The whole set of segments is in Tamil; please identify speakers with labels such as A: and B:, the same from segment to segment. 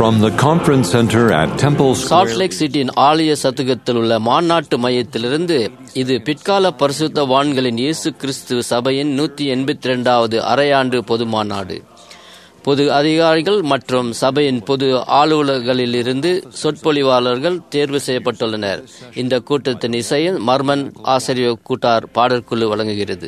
A: From the conference center at Temple Square,
B: Salt Lake சிட்டியின் ஆலய சதுக்கத்தில் உள்ள மாநாட்டு மையத்திலிருந்து இது பிற்கால பரிசுத்தவான்களின் இயேசு கிறிஸ்து சபையின் 182வது அரையாண்டு பொது மாநாடு. பொது அதிகாரிகள் மற்றும் சபையின் பொது அலுவலர்களிலிருந்து சொற்பொழிவாளர்கள் தேர்வு செய்யப்பட்டுள்ளனர். இந்த கூட்டத்தின் இசையை மர்மன் ஆசிரியர் கூட்டார் பாடற்குழு வழங்குகிறது.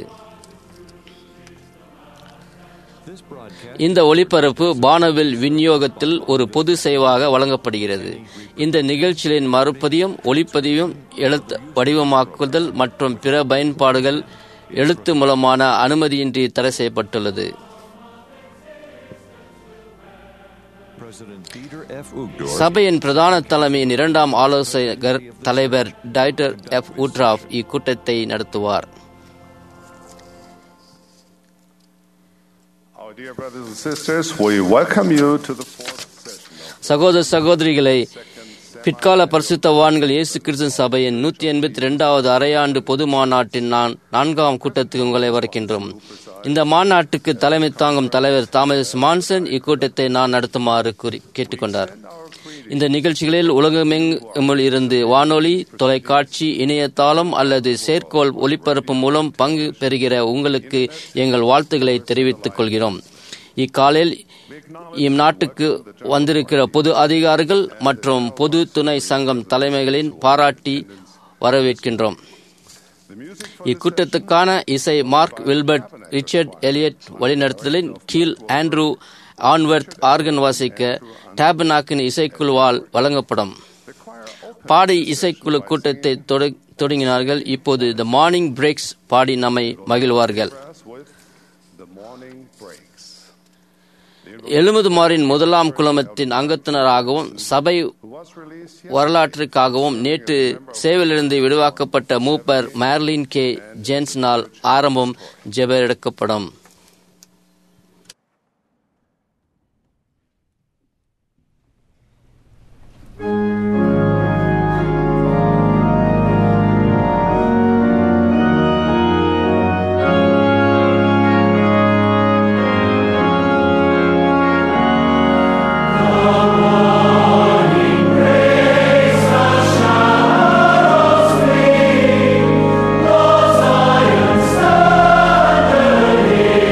B: இந்த ஒளிபரப்பு வானவில் விநியோகத்தில் ஒரு பொது சேவையாக வழங்கப்படுகிறது. இந்த நிகழ்ச்சிகளின் மறுபதியும் ஒளிப்பதிவும் எழுத்து வடிவமாக்குதல் மற்றும் பிற பயன்பாடுகள் எழுத்து மூலமான அனுமதியின்றி தடை செய்யப்பட்டுள்ளது. சபையின் பிரதான தலைமையின் 2ஆம் ஆலோசகர் தலைவர் டைட்டர் எஃப் உட்ராஃப் இக்கூட்டத்தை நடத்துவார்.
C: Dear brothers and sisters, we welcome you to the fourth session.
B: சகோதர சகோதரிகளை, பிற்கால பரிசுத்தவான்கள் இயேசு கிறிஸ்து சபையின் 182வது அரையாண்டு பொது மாநாட்டின் 4ஆம் கூட்டத்துக்கு உங்களை வரக்கின்றோம். இந்த மாநாட்டுக்கு தலைமை தாங்கும் தலைவர் தாமஸ் மான்சன் இக்கூட்டத்தை நான் நடத்துமாறு கேட்டுக்கொண்டார். இந்த நிகழ்ச்சிகளில் உலகமெங்கில் இருந்து வானொலி, தொலைக்காட்சி, இணையதளம் அல்லது செயற்கோள் ஒளிபரப்பு மூலம் பங்கு பெறுகிற உங்களுக்கு எங்கள் வாழ்த்துக்களை தெரிவித்துக் கொள்கிறோம். இக்காலையில் இந்நாட்டுக்கு வந்திருக்கிற பொது அதிகாரிகள் மற்றும் பொது துணை சங்கம் தலைமைகளின் பாராட்டி வரவேற்கின்றோம். இக்கூட்டத்துக்கான இசை மார்க் வில்பர்ட், ரிச்சர்ட் எலியட் வழிநடத்துதலின் கீழ் ஆண்ட்ரூ ஆன்வர்த் ஆர்கன் வாசிக்க டேபர்னாக்கின் இசைக்குழுவால் வழங்கப்படும். பாடி இசைக்குழு கூட்டத்தை தொடங்கினார்கள். இப்போது த மார்னிங் பிரேக்ஸ் பாடி நம்மை மகிழ்வார்கள். எழுமுதுமாரின் 1ஆம் குழுமத்தின் அங்கத்தினராகவும் சபை வரலாற்றுக்காகவும் நேற்று சேவையிலிருந்து விடுவாக்கப்பட்ட மூப்பர் மேர்லின் கே ஜேன்ஸ்னால் ஆரம்பம் ஜெப எடுக்கப்படும்.
D: Zion standeth.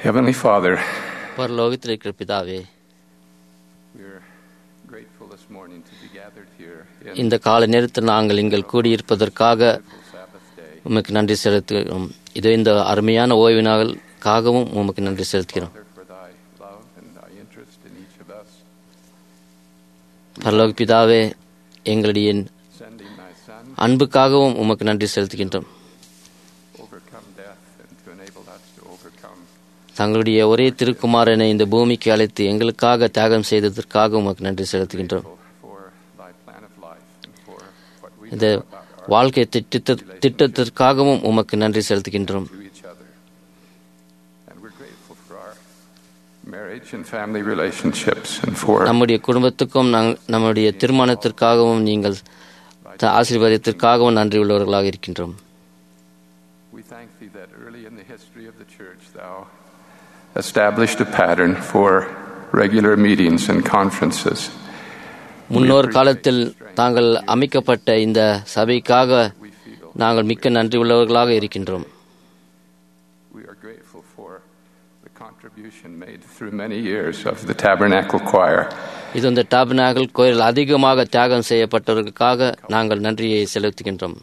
D: Heavenly Father,
B: பரலோகத்தில் இருக்கிற பிதாவே,
D: we're grateful this morning to be gathered here
B: இந்த கால நேரத்தில் நாங்கள் இங்கே கூடியிருப்பதற்காக உமக்கு நன்றி செலுத்துகிறோம். இதோ இந்த அருமையான ஓய்வு நாளுக்காகவும் உமக்கு நன்றி செலுத்துகிறோம்.
D: for thy love and thy interest in each of us,
B: பரலோக பிதாவே, எங்களுடைய
D: sending thy Son
B: அன்புக்காகவும் உமக்கு நன்றி செலுத்துகின்றோம்.
D: overcome death and to enable us to overcome.
B: தங்களுடைய ஒரே திருக்குமாரனை இந்த பூமிக்கு அழைத்து எங்களுக்காக தியாகம் செய்ததற்காக உமக்கு நன்றி செலுத்துகின்றோம்.
D: For thy plan of life and for what we
B: இந்த
D: know about our
B: வாழ்க்கை திட்டத்திற்காகவும் உமக்கு நன்றி செலுத்துகின்றோம்.
D: to each other. And we're grateful for our marriage and family relationships and for
B: நம்முடைய குடும்பத்துக்கும் நம்முடைய திருமணத்திற்காகவும் நீங்கள் ஆசீர்வாதத்திற்காகவும் நன்றி உள்ளவர்களாக இருக்கின்றோம்.
D: we thank thee that early in the history of the church thou established a pattern for regular meetings and conferences.
B: முன்னோர் காலத்தில் தாங்கள் அமைக்கப்பட்ட இந்த சபைக்காக நாங்கள் மிக்க நன்றி உள்ளவர்களாக இருக்கின்றோம்.
D: We are grateful for the contribution made through many years of the Tabernacle Choir.
B: இது இந்த டாபர்னாக்கிள் கோயில் அதிகமாக தியாகம் செய்யப்பட்டவர்களுக்காக நாங்கள் நன்றியை செலுத்துகின்றோம்.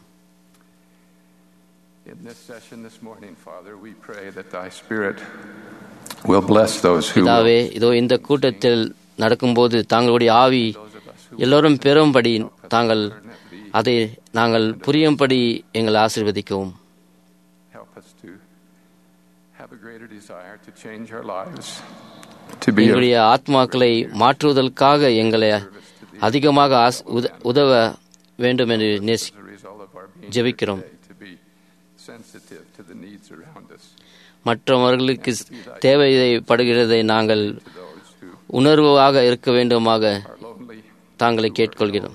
D: In this session this morning, Father, we pray that thy Spirit will bless those who
B: பிதாவே, இதோ இந்த கூட்டத்தில் நடக்கும்போது தாங்களுடைய ஆவி எல்லோரும் பெறும்படி தாங்கள் அதை நாங்கள் புரியும்படி எங்களை ஆசீர்வதிக்கவும்.
D: help us to have a greater desire to change our lives, to be
B: எங்களுடைய ஆத்மாக்களை மாற்றுவதற்காக எங்களை அதிகமாக உதவ வேண்டும் என்று
D: as a result of our being
B: ஜெபிக்கிறோம்.
D: here today, to be sensitive to the needs around us,
B: மற்றவர்களுக்கு தேவைப்படுகிறதை நாங்கள்
D: to those who
B: உணர்வாக இருக்க வேண்டுமாக
D: are lonely,
B: தாங்களை கேட்டுக்கொள்கிறோம்.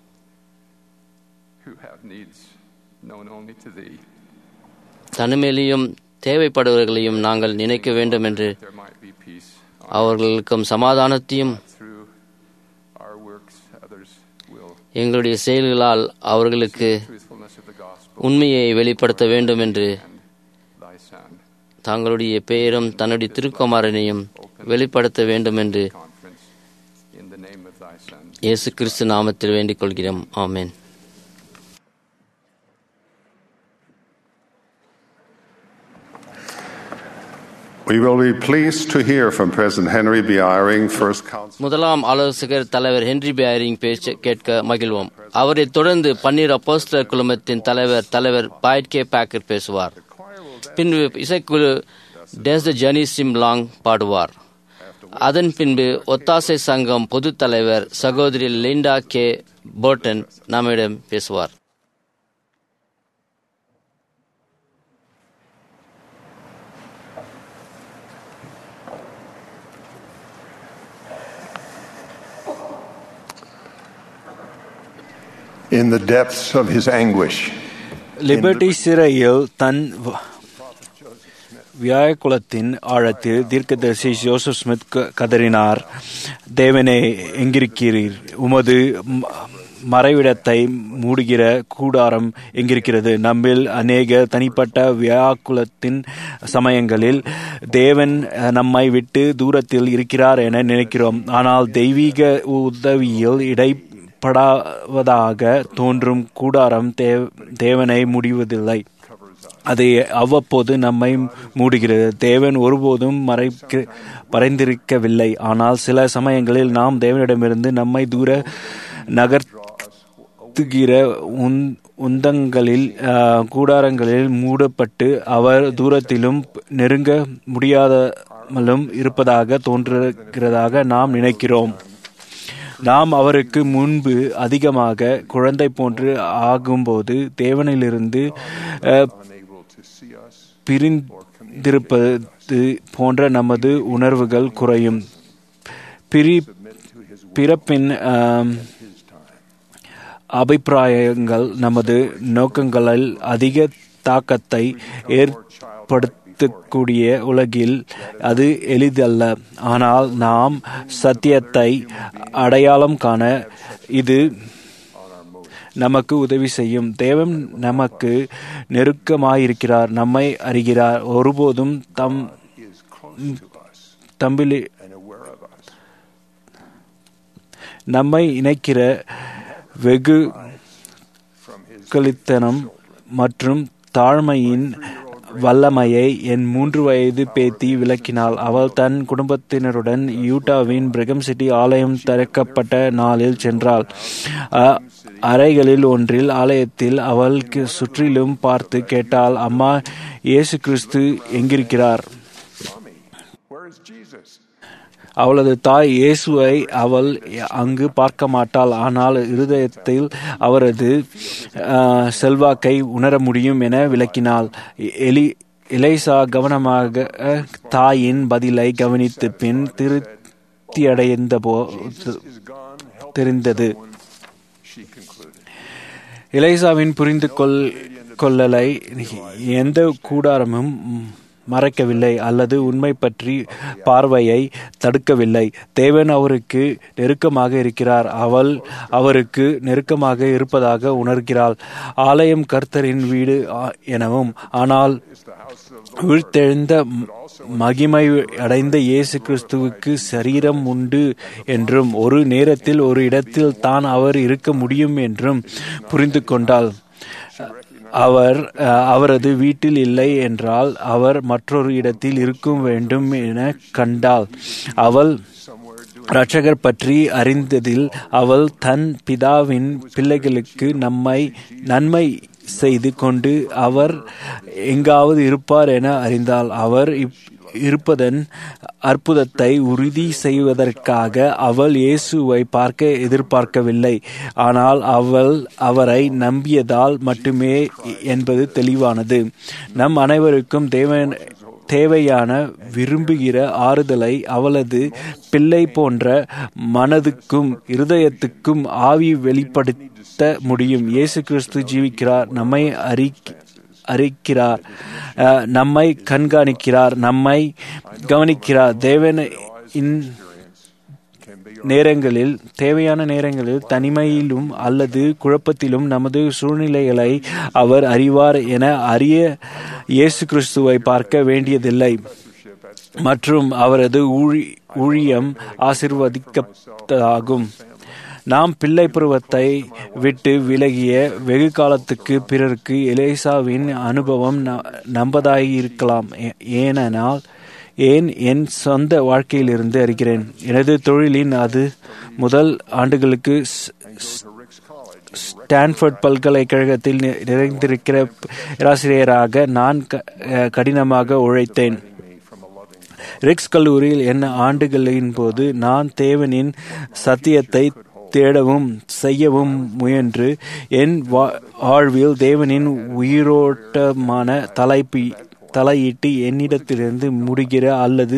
D: who have needs known only to thee.
B: தனிமையிலையும் தேவைப்படுவர்களையும் நாங்கள் நினைக்க வேண்டும் என்று
D: There might be peace
B: அவர்களுக்கும் சமாதானத்தையும்
D: through our works. Others will
B: எங்களுடைய செயல்களால் அவர்களுக்கு
D: truthfulness of the gospel
B: உண்மையை வெளிப்படுத்த வேண்டும் என்று
D: and thy Son
B: தங்களுடைய பெயரும் தன்னுடைய திருக்குமாரனையும் வெளிப்படுத்த வேண்டும் என்று
D: conference in the name of thy Son.
B: இயேசு கிறிஸ்து நாமத்தில் வேண்டிக் கொள்கிறோம். ஆமென்.
C: We will be pleased to hear from President Henry B. Eyring, First Council.
B: முதலாம் ஆலோசகர் தலைவர் ஹென்றி பேரிங் பேச்ச கேட்க மகிழ்வோம். அவரை தொடர்ந்து 12 அப்போஸ்தலர் குழுமத்தின் தலைவர் பாய்ட் கே பேக்கர் பேசுவார். பின்பு இசைக்குழு does the journey seem long பாடுவார். அதன் பின்பு ஒத்தாசை சங்கம் பொதுத் தலைவர் சகோதரி லிண்டா கே போர்டன் நம்மிடம் பேசுவார்.
C: In the depths of his anguish,
E: Liberty சிறையில் தன் வியாகுலத்தின் ஆழத்தில் தீர்க்கதரிசி ஜோசப் ஸ்மித் கதறினார். தேவனே, எங்கிருக்கிறீர்? உமது மறைவிடத்தை மூடுகிற கூடாரம் எங்கிருக்கிறது? நம்மில் அநேக தனிப்பட்ட வியாக்குலத்தின் சமயங்களில் தேவன் நம்மை விட்டு தூரத்தில் இருக்கிறார் என நினைக்கிறோம். ஆனால் தெய்வீக உதவியில் படாவதாக தோன்றும் கூடாரம் தேவனை முடிவதில்லை. அது அவ்வப்போது நம்மை மூடுகிறது. தேவன் ஒருபோதும் மறைந்திருக்கவில்லை. ஆனால் சில சமயங்களில் நாம் தேவனிடமிருந்து நம்மை தூர நகர்த்துகிற உந்தங்களில் கூடாரங்களில் மூடப்பட்டு அவர் தூரத்திலும் நெருங்க முடியாமலும் இருப்பதாக தோன்றுகிறதாக நாம் நினைக்கிறோம். நாம் அவருக்கு முன்பு அதிகமாக குழந்தை போன்று ஆகும்போது தேவனிலிருந்து பிரிந்திருப்பது போன்ற நமது உணர்வுகள் குறையும். பிறப்பின் அபிப்பிராயங்கள் நமது நோக்கங்களில் அதிக தாக்கத்தை ஏற்படுத்தக்கூடிய உலகில் அது எளிதல்ல. ஆனால் நாம் சத்தியத்தை அடையாளம் காண இது நமக்கு உதவி செய்யும். தேவன் நமக்கு நெருக்கமாயிருக்கிறார், நம்மை அறிகிறார். ஒருபோதும் தம் தம்பிலி நம்மை இணைக்கிற வெகுகளித்தனம் மற்றும் தாழ்மையின் வல்லமையை என் 3 வயது பேத்தி விளக்கினாள். அவள் தன் குடும்பத்தினருடன் யூட்டாவின் பிரிகம் சிட்டி ஆலயம் திறக்கப்பட்ட நாளில் சென்றாள். அறைகளில் ஒன்றில் ஆலயத்தில் அவள் சுற்றிலும் பார்த்து கேட்டாள், அம்மா, இயேசு கிறிஸ்து எங்கிருக்கிறார்? அவளது தாய் இயேசுவை அவள் அங்கு பார்க்க மாட்டாள், ஆனால் இருதயத்தில் அவரது செல்வாக்கை உணர முடியும் என விளக்கினாள். எலிசா கவனமாக தாயின் பதிலை கவனித்து பின் திருப்தியடைந்த போது தெரிந்தது. எலிசாவின் புரிந்து கொள்ளலை எந்த கூடாரமும் மறைக்கவில்லை அல்லது உண்மை பற்றி பார்வையை தடுக்கவில்லை. தேவன் அவருக்கு நெருக்கமாக இருக்கிறார். அவள் அவருக்கு நெருக்கமாக இருப்பதாக உணர்கிறாள். ஆலயம் கர்த்தரின் வீடு எனவும், ஆனால் வீழ்த்தெழுந்த மகிமை அடைந்த இயேசு கிறிஸ்துவுக்கு சரீரம் உண்டு என்றும், ஒரு நேரத்தில் ஒரு இடத்தில் தான் அவர் இருக்க முடியும் என்றும் புரிந்து கொண்டாள். அவர் அவரது வீட்டில் இல்லை என்றால் அவர் மற்றொரு இடத்தில் இருக்க வேண்டும் என கண்டாள். அவள் இரட்சகர் பற்றி அறிந்ததில் அவள் தன் பிதாவின் பிள்ளைகளுக்கு நன்மை செய்து கொண்டு அவர் எங்காவது இருப்பார் என அறிந்தாள். அவர் இருப்பதன் அற்புதத்தை உறுதி செய்வதற்காக அவள் இயேசுவை பார்க்க எதிர்பார்க்கவில்லை, ஆனால் அவள் அவரை நம்பியதால் மட்டுமே என்பது தெளிவானது. நம் அனைவருக்கும் தேவையான விரும்புகிற ஆறுதலை அவளது பிள்ளை போன்ற மனதுக்கும் இருதயத்துக்கும் ஆவி வெளிப்படுத்த முடியும். இயேசு கிறிஸ்து ஜீவிக்கிறார், நம்மை அறிக்கிறார், நம்மை கண்காணிக்கிறார், நம்மை கவனிக்கிறார். நேரங்களில், தேவையான நேரங்களில், தனிமையிலும் அல்லது குழப்பத்திலும் நமது சூழ்நிலைகளை அவர் அறிவார் என அறிய இயேசு கிறிஸ்துவை பார்க்க வேண்டியதில்லை மற்றும் அவரது ஊழியம் ஆசீர்வதிக்கப்பட்டதாகும். நாம் பிள்ளை பருவத்தை விட்டு விலகிய வெகு காலத்துக்கு பிறகு எலிசாவின் அனுபவம் நம்பதாயிருக்கலாம். என் சொந்த வாழ்க்கையிலிருந்து அறிகிறேன். எனது தொழிலின் முதல் ஆண்டுகளுக்கு ஸ்டான்ஃபோர்ட் பல்கலைக்கழகத்தில் நிறைந்திருக்கிற பேராசிரியராக நான் கடினமாக உழைத்தேன். ரிக்ஸ் கல்லூரியில் என் ஆண்டுகளின் போது நான் தேவனின் சத்தியத்தை தேடவும் செய்யவும் முயன்று என் வாழ்வில் தேவனின் உயிரோட்டமான தலையீட்டு என்னிடத்திலிருந்து முடிகிற அல்லது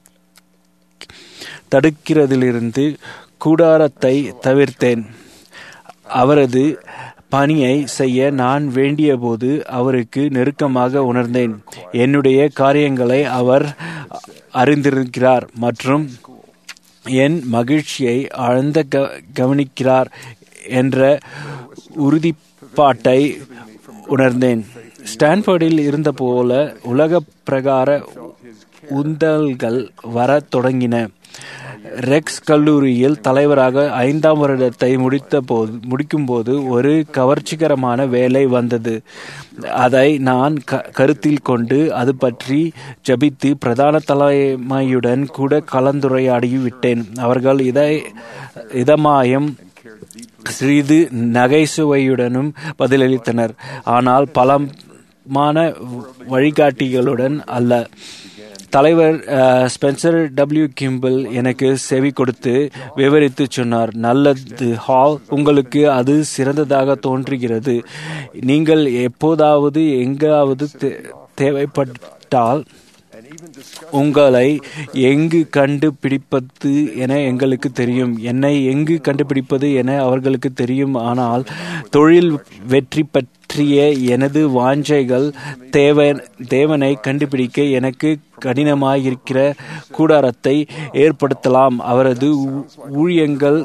E: தடுக்கிறதிலிருந்து கூடாரத்தை தவிர்த்தேன். அவரது பணியை செய்ய நான் வேண்டிய போது அவருக்கு நெருக்கமாக உணர்ந்தேன். என்னுடைய காரியங்களை அவர் அறிந்திருக்கிறார் மற்றும் என் மகிழ்ச்சியை ஆழ்ந்த கவனிக்கிறார் என்ற உறுதிப்பாட்டை உணர்ந்தேன். ஸ்டான்ஃபோர்டில் இருந்தபோல உலக பிரகார உந்தல்கள் வர தொடங்கின. ரெக்ஸ் கல்லூரியில் தலைவராக 5ஆம் வருடத்தை முடிக்கும்போது ஒரு கவர்ச்சிகரமான வேலை வந்தது. அதை நான் கருத்தில் கொண்டு அது பற்றி ஜபித்து பிரதான தலைமையுடன் கூட கலந்துரையாடிவிட்டேன். அவர்கள் இதமாயம் சிறிது நகைச்சுவையுடனும் பதிலளித்தனர், ஆனால் பலமான வழிகாட்டிகளுடன் அல்ல. தலைவர் ஸ்பென்சர் டபிள்யூ கிம்பிள் எனக்கு செவி கொடுத்து விவரித்து சொன்னார், நல்லது ஹால், உங்களுக்கு அது சிறந்ததாக தோன்றுகிறது. நீங்கள் எப்போதாவது எங்காவது தேவைப்பட்டால் உங்களை எங்கு கண்டுபிடிப்பது என எங்களுக்கு தெரியும். என்னை எங்கு கண்டுபிடிப்பது என அவர்களுக்கு தெரியும். ஆனால் தொழில் வெற்றி பற்றிய எனது வாஞ்சைகள் தேவனை கண்டுபிடிக்க எனக்கு கடினமாயிருக்கிற கூடாரத்தை ஏற்படுத்தலாம். அவரது ஊழியங்கள்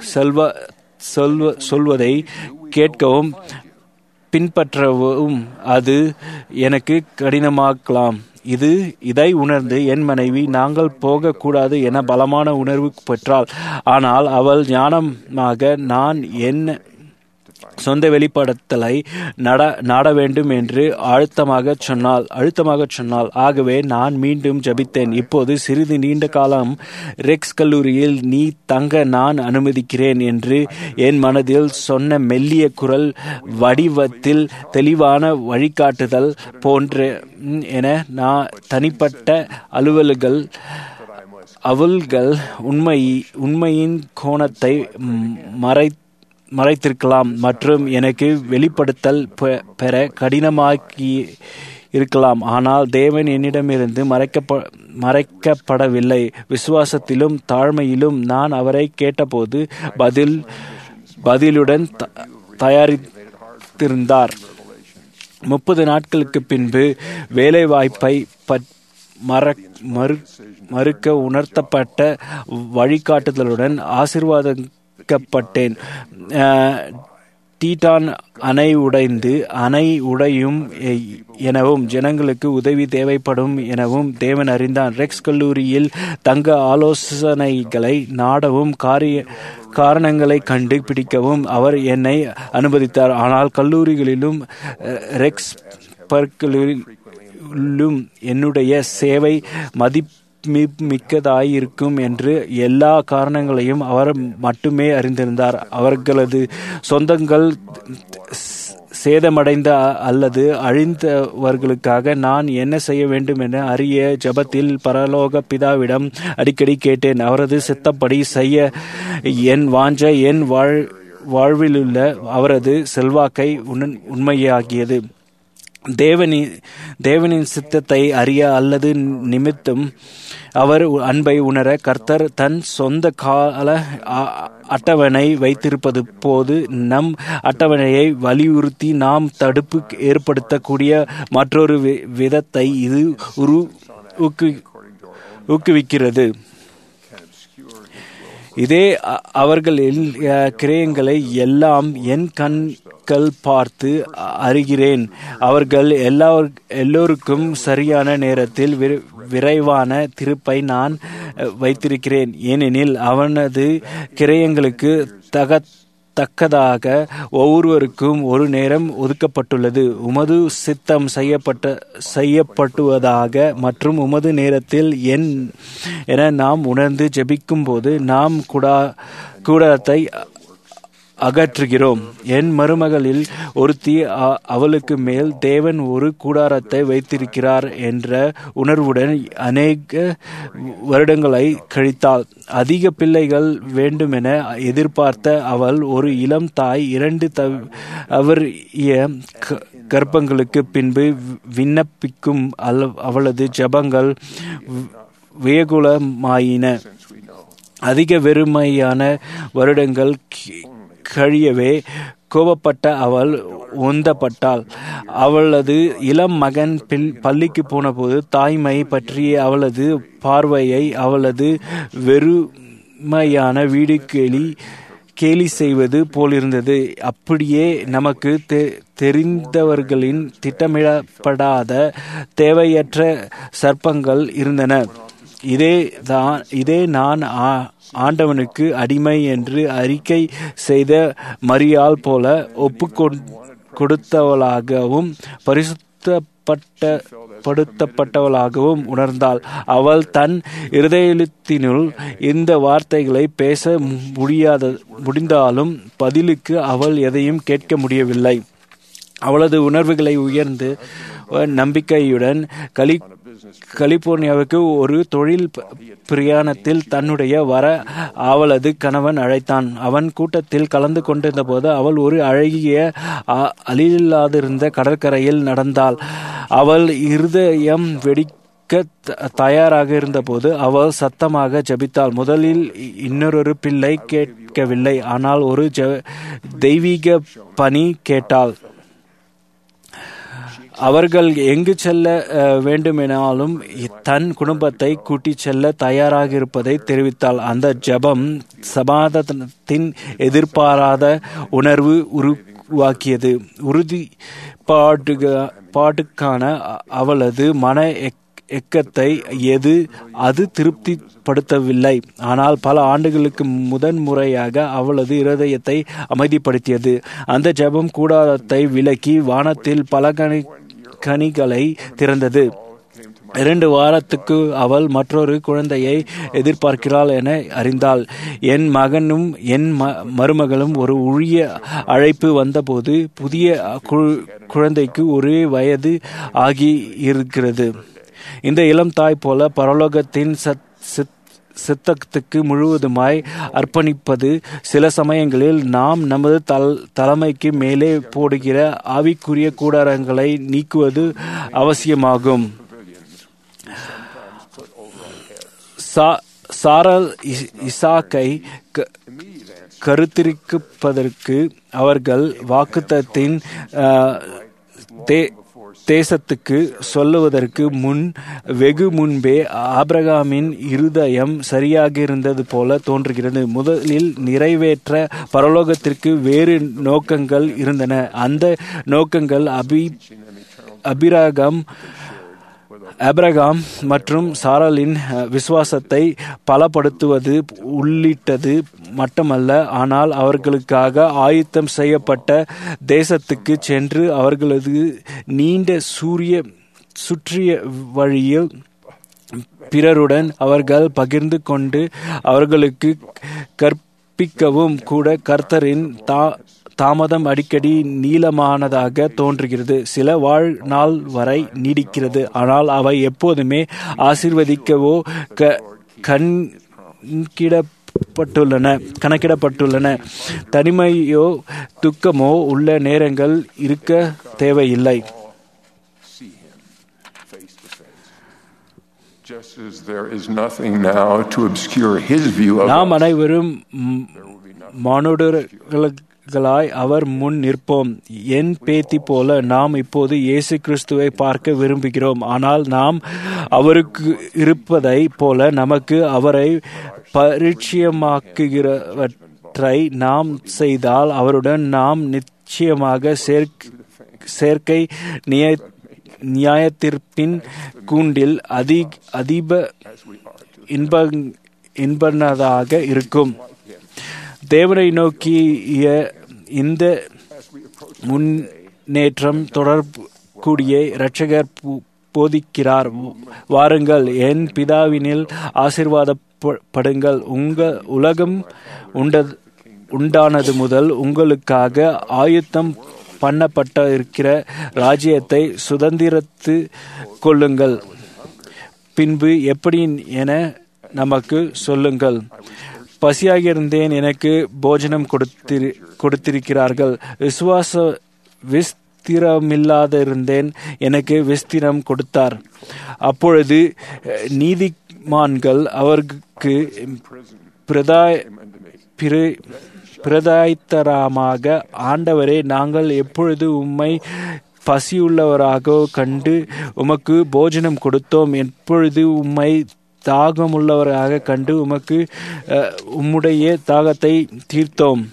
E: சொல்வதை கேட்கவும் பின்பற்றவும் அது எனக்கு கடினமாக்கலாம். இதை உணர்ந்து என் மனைவி நாங்கள் போகக்கூடாது என பலமான உணர்வு பெற்றாள். ஆனால் அவள் ஞானமாக நான் என் சொந்த வெளிப்படுத்தலை நாட வேண்டும் என்று அழுத்தமாக சொன்னாள். ஆகவே நான் மீண்டும் ஜபித்தேன். இப்போது சிறிது நீண்ட காலம் ரெக்ஸ் கல்லூரியில் நீ தங்க நான் அனுமதிக்கிறேன் என்று என் மனதில் சொன்ன மெல்லிய குரல் வடிவத்தில் தெளிவான வழிகாட்டுதல் போன்ற என நான் தனிப்பட்ட அவள்கள் உண்மையின் கோணத்தை மறைத்திருக்கலாம் மற்றும் எனக்கு வெளிப்படுத்தல் பெற கடினமாக்கி இருக்கலாம். ஆனால் தேவன் என்னிடமிருந்து மறைக்கப்படவில்லை. விசுவாசத்திலும் தாழ்மையிலும் நான் அவரை கேட்டபோது பதிலுடன் தயாரித்திருந்தார். 30 நாட்களுக்கு பின்பு வேலை வாய்ப்பை மறுக்க உணர்த்தப்பட்ட வழிகாட்டுதலுடன் ஆசீர்வாதப்பட்டேன். டீட்டான் அணை உடையும் எனவும் ஜனங்களுக்கு உதவி தேவைப்படும் எனவும் தேவன் அறிந்தார். ரெக்ஸ் கல்லூரியில் தங்க ஆலோசனைகளை நாடவும் காரணங்களை கண்டு பிடிக்கவும் அவர் என்னை அனுமதித்தார். ஆனால் கல்லூரிகளிலும் ரெக்ஸ் பர்களிலும் என்னுடைய சேவை மிக்கதாயிருக்கும் என்று எல்லா காரணங்களையும் அவர் மட்டுமே அறிந்திருந்தார். அவர்களது சொந்தங்கள் சேதமடைந்த அல்லது அழிந்தவர்களுக்காக நான் என்ன செய்ய வேண்டும் என அறிய ஜபத்தில் பரலோக பிதாவிடம் அடிக்கடி கேட்டேன். அவரது சித்தப்படி செய்ய என் வாஞ்சை என் வாழ்விலுள்ள அவரது செல்வாக்கை உண்மையாகியது. தேவனின் சித்தத்தை அறிய அல்லது நிமித்தம் அவர் அன்பை உணர கர்த்தர் தன் சொந்த கால அட்டவணை வைத்திருப்பது போது நம் அட்டவணையை வலியுறுத்தி நாம் தடுப்பு ஏற்படுத்தக்கூடிய மற்றொரு விதத்தை இது ஊக்குவிக்கிறது. இதே அவர்களின் கிரயங்களை எல்லாம் என் கண்கள் பார்த்து அறிகிறேன். அவர்கள் எல்லோருக்கும் சரியான நேரத்தில் விரைவான தீர்ப்பை நான் வைத்திருக்கிறேன். ஏனெனில் அவனது கிரயங்களுக்கு தக்கதாக ஒவ்வொருவருக்கும் ஒரு நேரம் ஒதுக்கப்பட்டுள்ளது. உமது சித்தம் செய்யப்படுவதாக மற்றும் உமது நேரத்தில் என நாம் உணர்ந்து ஜெபிக்கும் போது நாம் கூடாரத்தை அகற்றுகிறோம். என் மருமகளில் ஒருத்தி அவளுக்கு மேல் தேவன் ஒரு கூடாரத்தை வைத்திருக்கிறார் என்ற உணர்வுடன் அநேக வருடங்களை கழித்தாள். அதிக பிள்ளைகள் வேண்டுமென எதிர்பார்த்த அவள் ஒரு இளம் தாய் 2 தவறிய கர்ப்பங்களுக்கு பின்பு விண்ணப்பிக்கும் அவளது ஜபங்கள் வியகுலமாயின. அதிக வெறுமையான வருடங்கள் கழியவே கோபப்பட்ட அவள் உந்தப்பட்டாள். அவளது இளம் மகன் பள்ளிக்கு போனபோது தாய்மை பற்றிய அவளது பார்வையை அவளது வெறுமையான வீடு கேலி செய்வது போலிருந்தது. அப்படியே நமக்கு தெரிந்தவர்களின் திட்டமிடப்படாத தேவையற்ற சர்ப்பங்கள் இருந்தன. இதே நான் ஆண்டவனுக்கு அடிமை என்று அறிக்கை செய்த மரியாள் போல ஒப்பு கொடுத்தவளாகவும் பரிசுத்தப்படுத்தப்பட்டவளாகவும் உணர்ந்தாள். அவள் தன் இருதயத்தினுள் இந்த வார்த்தைகளை பேச முடிந்தாலும் பதிலுக்கு அவள் எதையும் கேட்க முடியவில்லை. அவளது உணர்வுகளை உயர்ந்து நம்பிக்கையுடன் கலிபோர்னியாவுக்கு ஒரு தொழில் பிரயாணத்தில் தன்னுடைய அவளது கணவன் அழைத்தான். அவன் கூட்டத்தில் கலந்து கொண்டிருந்த போது அவள் ஒரு அழகிய அழியில்லாதிருந்த கடற்கரையில் நடந்தாள். அவள் இருதயம் வெடிக்க தயாராக இருந்தபோது அவள் சத்தமாக ஜபித்தாள். முதலில் இன்னொரு பிள்ளை கேட்கவில்லை, ஆனால் ஒரு தெய்வீக பணி கேட்டாள். அவர்கள் எங்கு செல்ல வேண்டுமெனாலும் தன் குடும்பத்தை கூட்டிச் செல்ல தயாராக இருப்பதை தெரிவித்தாள். அந்த ஜபம் சமாதானத்தின் எதிர்பாராத உணர்வு உருவாக்கியது. உறுதிப்பாட்டுக்கான அவளது மன எக்கத்தை அது திருப்திப்படுத்தவில்லை. ஆனால் பல ஆண்டுகளுக்கு முதன்முறையாக அவளது இருதயத்தை அமைதிப்படுத்தியது. அந்த ஜெபம் கூடாரத்தை விலக்கி வானத்தில் பல கனிகளை திறந்தது. 2 வாரத்துக்கு அவள் மற்றொரு குழந்தையை எதிர்பார்க்கிறாள் என அறிந்தாள். என் மகனும் என் மருமகளும் ஒரு ஊழிய அழைப்பு வந்தபோது புதிய குழந்தைக்கு 1 வயது ஆகியிருக்கிறது. இந்த இளம் தாய் போல பரலோகத்தின் சித்தத்துக்கு முழுவதுமாய் அர்ப்பணிப்பது சில சமயங்களில் நாம் நமது தலைமைக்கு மேலே போடுகிற ஆவிக்குரிய கூடாரங்களை நீக்குவது அவசியமாகும். சாராள் இசாக்கை கருத்திருப்பதற்கு அவர்கள் வாக்குத்தத்தின் தேசத்துக்கு சொல்லுவதற்கு வெகு முன்பே ஆபிரகாமின் இருதயம் சரியாக இருந்தது போல தோன்றுகிறது. முதலில் நிறைவேற்ற பரலோகத்திற்கு வேறு நோக்கங்கள் இருந்தன. அந்த நோக்கங்கள் ஆபிரகாம் மற்றும் சாராளின் விசுவாசத்தை பலப்படுத்துவது உள்ளிட்டது மட்டுமல்ல, ஆனால் அவர்களுக்காக ஆயத்தம் செய்யப்பட்ட தேசத்துக்கு சென்று அவர்களது நீண்ட சுற்றிய வழியில் பிறருடன் அவர்கள் பகிர்ந்து கொண்டு அவர்களுக்கு கற்பிக்கவும் கூட கர்த்தரின் தாமதம் அடிக்கடி நீளமானதாக தோன்றுகிறது. சில வாழ்நாள் வரை நீடிக்கிறது. ஆனால் அவை எப்போதுமே ஆசீர்வதிக்கவோ கணக்கிடப்பட்டுள்ளன. தனிமையோ துக்கமோ உள்ள நேரங்கள் இருக்க தேவையில்லை. நாம் அனைவரும் மானுடர்களாய் அவர் முன் நிற்போம். என் பேத்தி போல நாம் இப்போது இயேசு கிறிஸ்துவை பார்க்க விரும்புகிறோம். ஆனால் நாம் அவருக்கு இருப்பதை போல நமக்கு அவரை பரிச்சயமாக்குகிறவற்றை நாம் செய்தால் அவருடன் நாம் நிச்சயமாக சேர்க்கை நியாயத்தீர்ப்பின் கூண்டில் அதிப இன்பனதாக இருக்கும். தேவனை நோக்கிய இந்த முன்னேற்றம் தொடர்புடைய இரட்சகர் போதிக்கிறார். வாருங்கள், என் பிதாவினில் ஆசீர்வாதப்படுங்கள். உலகம் உண்டானது முதல் உங்களுக்காக ஆயுத்தம் பண்ணப்பட்ட இருக்கிற ராஜ்யத்தை சுதந்திரத்து கொள்ளுங்கள். பின்பு எப்படி என நமக்கு சொல்லுங்கள். பசியாக இருந்தேன், எனக்கு போஜனம் கொடுத்திருக்கிறார்கள். விஸ்திரமில்லாத இருந்தேன், எனக்கு விஸ்திரம் கொடுத்தார். அப்பொழுது நீதிமான்கள் அவருக்கு பிரதாயத்தரமாக, ஆண்டவரே, நாங்கள் எப்பொழுது உம்மை பசியுள்ளவராக கண்டு உமக்கு போஜனம் கொடுத்தோம், எப்பொழுது உம்மை தாகமுள்ளவராக கண்டு உமக்கு உம்முடைய தாகத்தை தீர்த்தோம்.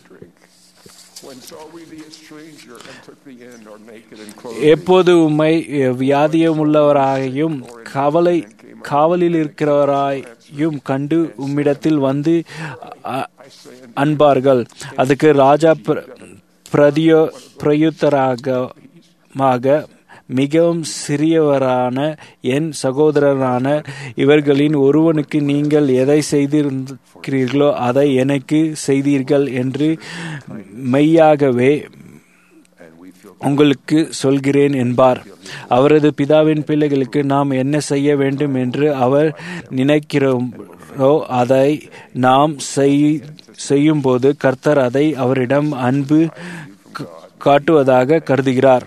E: எப்போது உம்மை வியாதியமுள்ளவராயும் காவலில் இருக்கிறவராயும் கண்டு உம்மிடத்தில் வந்து அன்பார்கள். அதுக்கு ராஜா பிரயுத்தராக, மிகவும் சிறியவரான என் சகோதரரான இவர்களின் ஒருவனுக்கு நீங்கள் எதை செய்திருக்கிறீர்களோ அதை எனக்கு செய்தீர்கள் என்று மெய்யாகவே உங்களுக்கு சொல்கிறேன் என்பார். அவரது பிதாவின் பிள்ளைகளுக்கு நாம் என்ன செய்ய வேண்டும் என்று அவர் நினைக்கிறோரோ அதை நாம் செய்யும்போது கர்த்தர் அதை அவரிடம் அன்பு காட்டுவதாக கருதுகிறார்.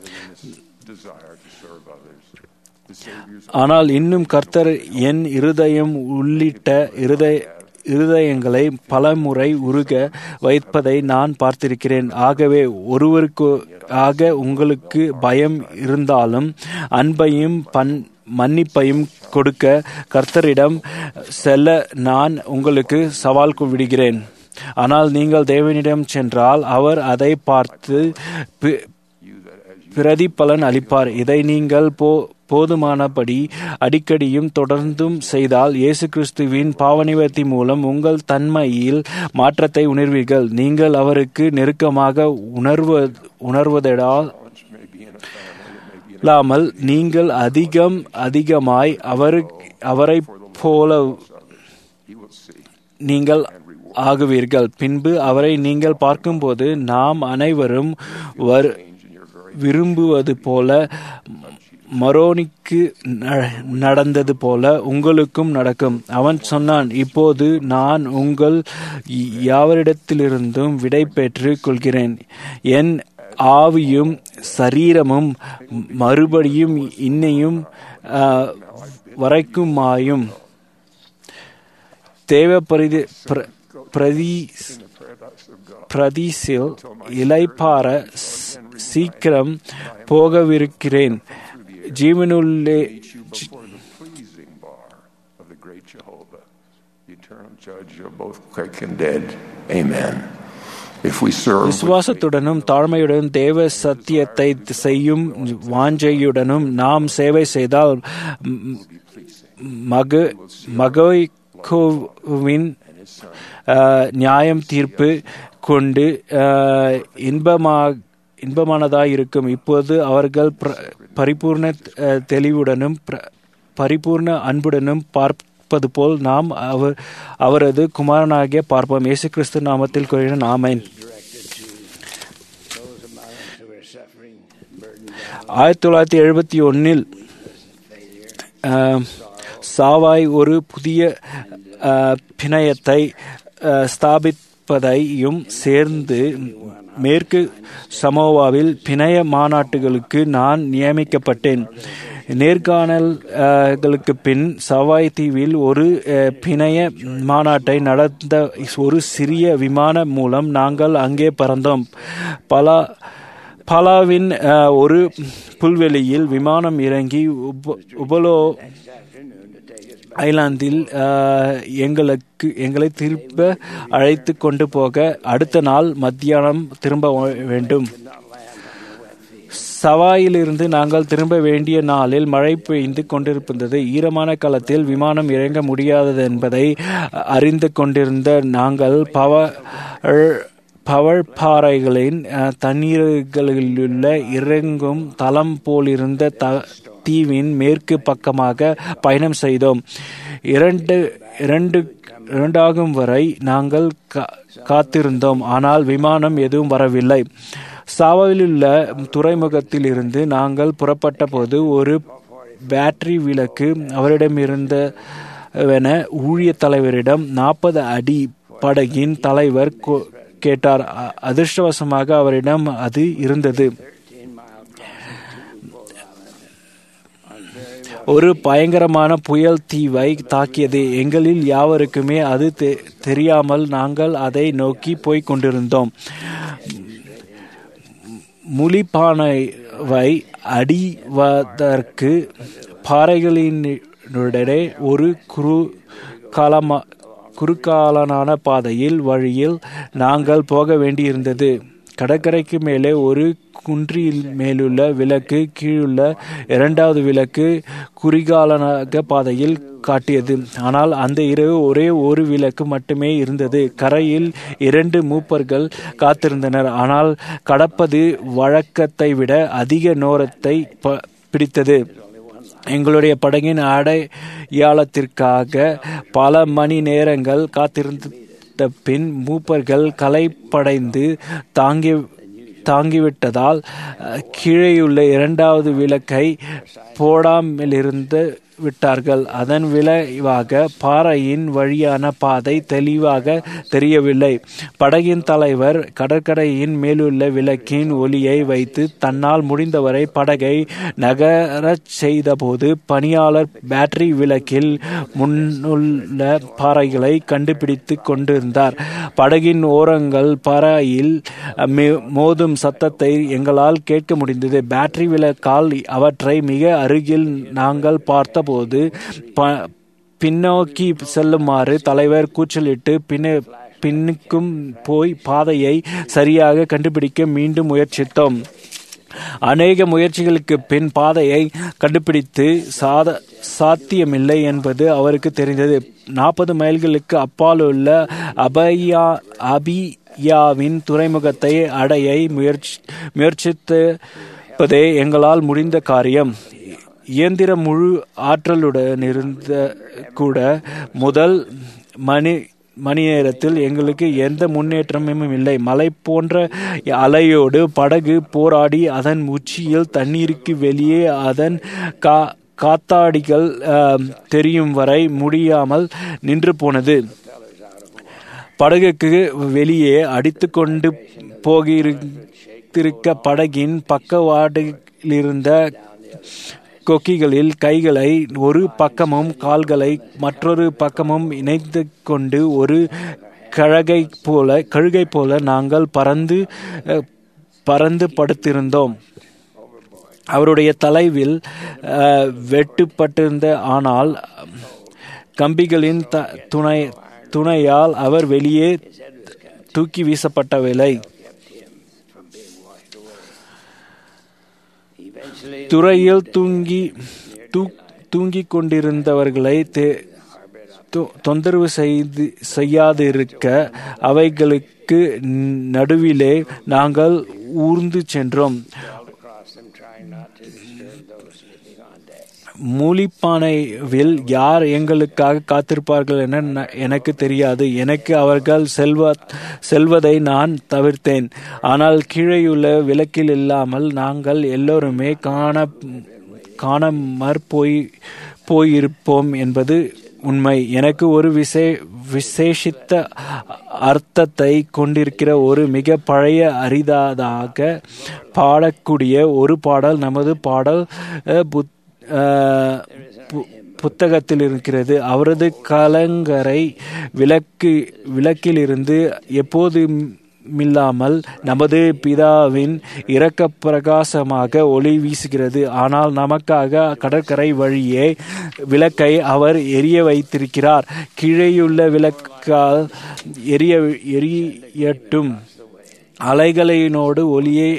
E: ஆனால் இன்னும் கர்த்தர் என் இருதயம் உள்ளிட்ட இருதயங்களை பலமுறை உருக வைப்பதை நான் பார்த்திருக்கிறேன். ஆகவே ஒருவருக்காக உங்களுக்கு பயம் இருந்தாலும் அன்பையும் மன்னிப்பையும் கொடுக்க கர்த்தரிடம் செல்ல நான் உங்களுக்கு சவால் விடுகிறேன். ஆனால் நீங்கள் தேவனிடம் சென்றால் அவர் அதை பார்த்து பிரதிபலன் அளிப்பார். இதை நீங்கள் போதுமானபடி அடிக்கடியும் தொடர்ந்தும் செய்தால் இயேசு கிறிஸ்துவின் பாவநிவர்த்தி மூலம் உங்கள் தன்மையில் மாற்றத்தை உணர்வீர்கள். நீங்கள் அவருக்கு நெருக்கமாக உணர்வதால் இல்லாமல் நீங்கள் அதிகமாய் அவரை போல நீங்கள் ஆகுவீர்கள். பின்பு அவரை நீங்கள் பார்க்கும்போது நாம் அனைவரும் விரும்புவது போல மரோனிக்கு நடந்தது போல உங்களுக்கும் நடக்கும். அவன் சொன்னான், இப்போது நான் உங்கள் யாவரிடத்திலிருந்தும் விடை பெற்றுக் கொள்கிறேன். என் ஆவியும் சரீரமும் மறுபடியும் இன்னையும் வரைக்குமாயும் தேவ பிரதிசில் இளைப்பார சீக்கிரம் போகவிருக்கிறேன். ஜீவனுள்ளே விசுவாசத்துடனும் தாழ்மையுடனும் தேவ சத்தியத்தை செய்யும் வாஞ்சையுடனும் நாம் சேவை செய்தால் மகோவின் நியாயம் தீர்ப்பு கொண்டு இன்பமானதாயிருக்கும். இப்போது அவர்கள் பரிபூர்ண தெளிவுடனும் பரிபூர்ண அன்புடனும் பார்ப்பது போல் நாம் அவரது குமாரனாகிய பார்ப்போம். இயேசு கிறிஸ்து நாமத்தில் கூறினேன், ஆமென். 1971 சாவாய் ஒரு புதிய பிணையத்தை ஸ்தாபிப்பதையும் சேர்ந்து மேற்கு சமோவாவில் பிணைய மாநாட்டுகளுக்கு நான் நியமிக்கப்பட்டேன். நேர்காணல்களுக்கு பின் சவாய் தீவில் ஒரு பிணைய மாநாட்டை நடந்த ஒரு சிறிய விமானம் மூலம் நாங்கள் அங்கே பறந்தோம். பலாவின் ஒரு புல்வெளியில் விமானம் இறங்கி உபலோ ஐலாந்தில் எங்களை திரும்ப அழைத்து கொண்டு போக அடுத்த நாள் மத்தியானம் திரும்ப வேண்டும். சவாயிலிருந்து நாங்கள் திரும்ப வேண்டிய நாளில் மழை பெய்து கொண்டிருந்தது. ஈரமான காலத்தில் விமானம் இறங்க முடியாதது என்பதை அறிந்து கொண்டிருந்த நாங்கள் பவழ்பாறைகளின் தண்ணீர்களிலுள்ள இறங்கும் தளம் போலிருந்த தீவின் மேற்கு பக்கமாக பயணம் செய்தோம். இரண்டாகும் வரை நாங்கள் காத்திருந்தோம். ஆனால் விமானம் எதுவும் வரவில்லை. சாவாவிலுள்ள துறைமுகத்தில் இருந்து நாங்கள் புறப்பட்ட போது ஒரு பேட்டரி விளக்கு அவரிடமிருந்தவென ஊழிய தலைவரிடம் 40 அடி படகின் தலைவர் கேட்டார். அதிர்ஷ்டவசமாக அவரிடம் அது இருந்தது. ஒரு பயங்கரமான புயல் தீவை தாக்கியது. எங்களில் யாவருக்குமே அது தெரியாமல் நாங்கள் அதை நோக்கி போய்க் கொண்டிருந்தோம். முலிப்பானைவை அடிவதற்கு பாறைகளினுடைய ஒரு குறுக்காலனான பாதையில் வழியில் நாங்கள் போக வேண்டியிருந்தது. கடற்கரைக்கு மேலே ஒரு குன்றில் மேலுள்ள விளக்கு கீழுள்ள இரண்டாவது விளக்கு குறிகாலனாக பாதையில் காட்டியது. ஆனால் அந்த இரவு ஒரே ஒரு விளக்கு மட்டுமே இருந்தது. கரையில் 2 மூப்பர்கள் காத்திருந்தனர். ஆனால் கடப்பது வழக்கத்தை விட அதிக நேரத்தை பிடித்தது. எங்களுடைய படகின் அடையாளத்திற்காக பல மணி நேரங்கள் காத்திருந்த பின் மூப்பர்கள் களைப்படைந்து தாங்கிவிட்டதால் கீழேயுள்ள இரண்டாவது விளக்கை போடாமலிருந்து விட்டார்கள். அதன் விளைவாக பாறையின் வழியான பாதை தெளிவாக தெரியவில்லை. படகின் தலைவர் கடற்கரையின் மேலுள்ள விளக்கின் ஒளியை வைத்து தன்னால் முடிந்தவரை படகை நகரச் செய்தபோது பணியாளர் பேட்டரி விளக்கில் முன்னுள்ள பாறைகளை கண்டுபிடித்து கொண்டிருந்தார். படகின் ஓரங்கள் பாறையில் மோதும் சத்தத்தை எங்களால் கேட்க முடிந்தது. பேட்டரி விளக்கால் அவற்றை மிக அருகில் நாங்கள் பார்த்த போது பின்னோக்கி செல்லுமாறு தலைவர் கூச்சலிட்டு பின்னுக்கும் போய் பாதையை சரியாக கண்டுபிடிக்க மீண்டும் முயற்சித்தோம். அநேக முயற்சிகளுக்கு பின் பாதையை கண்டுபிடித்து சாத்தியமில்லை என்பது அவருக்கு தெரிந்தது. 40 மைல்களுக்கு அப்பால் உள்ள அபியாவின் துறைமுகத்தை அடைய முயற்சிப்பதே எங்களால் முடிந்த காரியம். இயந்திர முழு ஆற்றலுடன் இருந்த கூட முதல் மணி நேரத்தில் எங்களுக்கு எந்த முன்னேற்றமும் இல்லை. மலை போன்ற அலையோடு படகு போராடி அதன் உச்சியில் தண்ணீருக்கு வெளியே அதன் காத்தாடிகள் தெரியும் வரை முடியாமல் நின்று போனது. படகுக்கு வெளியே அடித்து கொண்டு போகிருக்க படகின் பக்கவாட்டிலிருந்த கொக்கிகளில் கைகளை ஒரு பக்கமும் கால்களை மற்றொரு பக்கமும் இணைத்து கொண்டு ஒரு கழுகை போல நாங்கள் பறந்து படுத்திருந்தோம். அவருடைய தலைவில் வெட்டுப்பட்டிருந்த ஆனால் கம்பிகளின் துணையால் அவர் வெளியே தூக்கி வீசப்பட்டவில்லை. துறையில் தூங்கிக் கொண்டிருந்தவர்களை தொந்தரவு செய்யாதிருக்க அவைகளுக்கு நடுவிலே நாங்கள் ஊர்ந்து சென்றோம். மூலிப்பானைவில் யார் எங்களுக்காக காத்திருப்பார்கள் என எனக்கு தெரியாது. எனக்கு அவர்கள் செல்வதை நான் தவிர்த்தேன். ஆனால் கீழேயுள்ள விளக்கில் இல்லாமல் நாங்கள் எல்லோருமே காணாமற் போயிருப்போம் என்பது உண்மை. எனக்கு ஒரு விசேஷித்த அர்த்தத்தை கொண்டிருக்கிற ஒரு மிக பழைய அரிதாக பாடக்கூடிய ஒரு பாடல் நமது பாடல் புத்தகத்தில் இருக்கிறது. அவரது கலங்கரை விளக்கிலிருந்து எப்போதுமில்லாமல் நமது பிதாவின் இரக்க பிரகாசமாக ஒளி வீசுகிறது. ஆனால் நமக்காக கடற்கரை வழியே விளக்கை அவர் எரிய வைத்திருக்கிறார். கீழேயுள்ள விளக்கால் எரியட்டும். அலைகளினோடு ஒளியை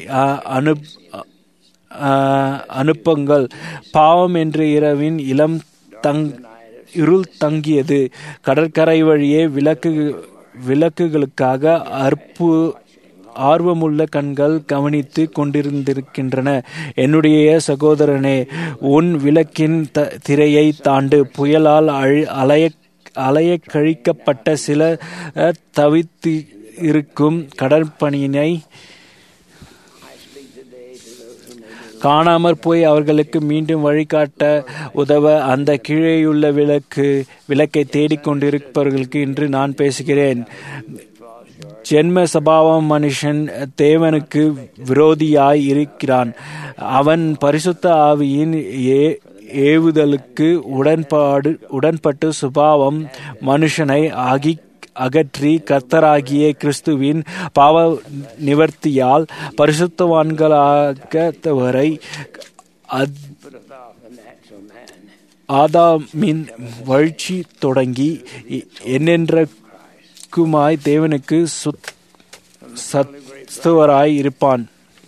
E: அனுப்புங்கள். பாவம் என்ற இரவின் இருள் தங்கியது. கடற்கரை வழியே விளக்குகளுக்காக ஆர்வமுள்ள கண்கள் கவனித்து கொண்டிருக்கின்றன. என்னுடைய சகோதரனே, உன் விளக்கின் திரையை தாண்டு. புயலால் அலைய கழிக்கப்பட்ட சில தவித்து இருக்கும் கடற்பணியினை காணாமற் போய் அவர்களுக்கு மீண்டும் வழிகாட்ட உதவ அந்த கீழேயுள்ள விளக்கை தேடிக்கொண்டிருப்பவர்களுக்கு இன்று நான் பேசுகிறேன். ஜென்ம சபாவம் மனுஷன் தேவனுக்கு விரோதியாய் இருக்கிறான். அவன் பரிசுத்த ஆவியின் ஏவுதலுக்கு உடன்பட்டு சுபாவம் மனுஷனை அகற்றி கர்த்தராகிய கிறிஸ்துவின் பாவ நிவர்த்தியால் பரிசுத்தவான்களாகவரை ஆதாமின் வீழ்ச்சி தொடங்கி என்னென்றைக்குமாய் தேவனுக்கு சத்துவராய் இருப்பான்.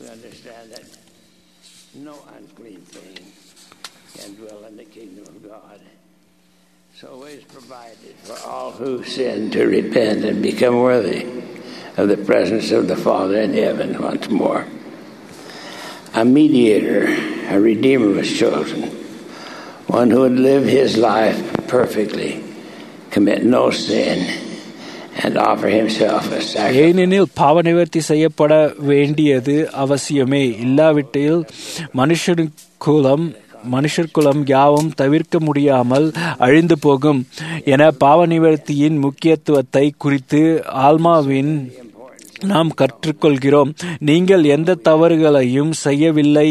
F: All who sin to repent and become worthy of the presence of the Father in heaven once more. A mediator, a redeemer was chosen, one who would live his life perfectly, commit no sin, and offer himself a sacrifice.
E: ஏனெனில் பாவ நிவர்த்தி செய்யப்பட வேண்டியது அவசியமே. இல்லாவிட்டில் மனுஷர்குலம் யாவும் தவிர்க்க முடியாமல் அழிந்து போகும் என பாவ நிவர்த்தியின் முக்கியத்துவத்தை குறித்து ஆல்மாவின் நாம் கற்றுக்கொள்கிறோம். நீங்கள் எந்த தவறுகளையும் செய்யவில்லை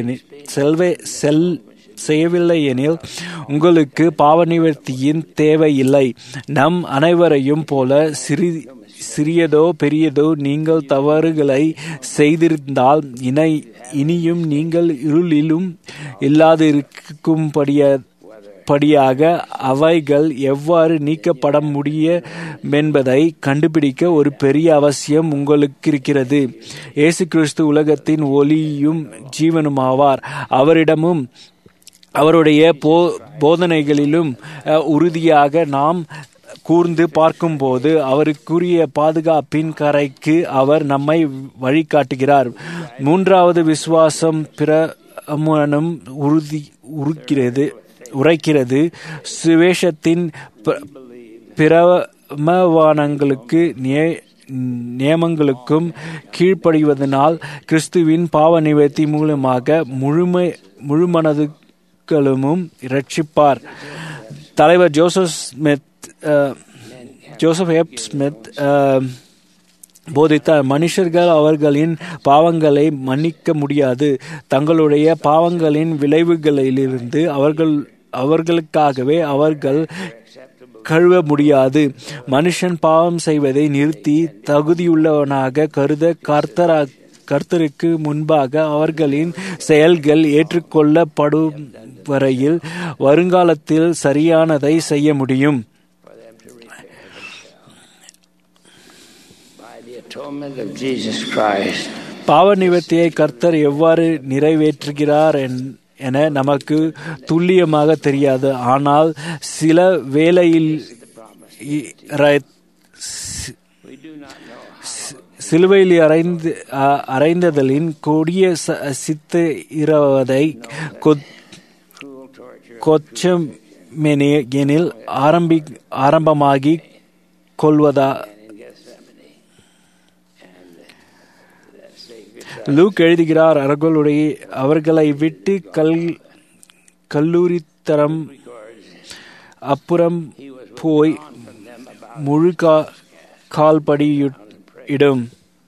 E: எனில் உங்களுக்கு பாவ நிவர்த்தியின் தேவையில்லை. நம் அனைவரையும் போல சிறியதோ பெரியதோ நீங்கள் தவறுகளை செய்திருந்தால் இனியும் நீங்கள் இருளிலும் இல்லாதிருக்கும்படியாக படியாக அவைகள் எவ்வாறு நீக்கப்பட முடியும் என்பதை கண்டுபிடிக்க ஒரு பெரிய அவசியம் உங்களுக்கு இருக்கிறது. இயேசு கிறிஸ்து உலகத்தின் ஒளியும் ஜீவனுமாவார். அவரிடமும் அவருடைய போதனைகளிலும் உறுதியாக நாம் கூர்ந்து பார்க்கும்போது அவருக்குரிய பாதுகாப்பின் கரைக்கு அவர் நம்மை வழிகாட்டுகிறார். மூன்றாவது விசுவாசம் பிரமணம் உரைக்கிறது. சுவேஷத்தின் பிரமாணங்களுக்கு நியமங்களுக்கும் கீழ்ப்படிவதனால் கிறிஸ்துவின் பாவ நிவர்த்தி மூலமாக முழுமனதுகளும் இரட்சிப்பார். தலைவர் ஜோசப் எப் ஸ்மித் போதித்தார், மனுஷர்கள் அவர்களின் பாவங்களை மன்னிக்க முடியாது. தங்களுடைய பாவங்களின் விளைவுகளிலிருந்து அவர்களுக்காகவே அவர்கள் கழுவ முடியாது. மனுஷன் பாவம் செய்வதை நிறுத்தி தகுதியுள்ளவனாக கருத கர்த்தருக்கு முன்பாக அவர்களின் செயல்கள் ஏற்றுக்கொள்ளப்படும் வரையில் வருங்காலத்தில் சரியானதை செய்ய முடியும். பாவ நிவர்த்தியை கர்த்தர் எவ்வாறு நிறைவேற்றுகிறார் என நமக்கு துல்லியமாக தெரியாது. ஆனால் சில வேளையில் சிலுவையில் அறைந்ததலின் கொடிய சித்திரவதை கொச்சமெனில் ஆரம்பமாகிக் கொள்வதா லூக் எழுதுகிறார், அவர்களை விட்டு கல்லூரித்தரம் அப்புறம் போய் முழு கால்படியிடும்.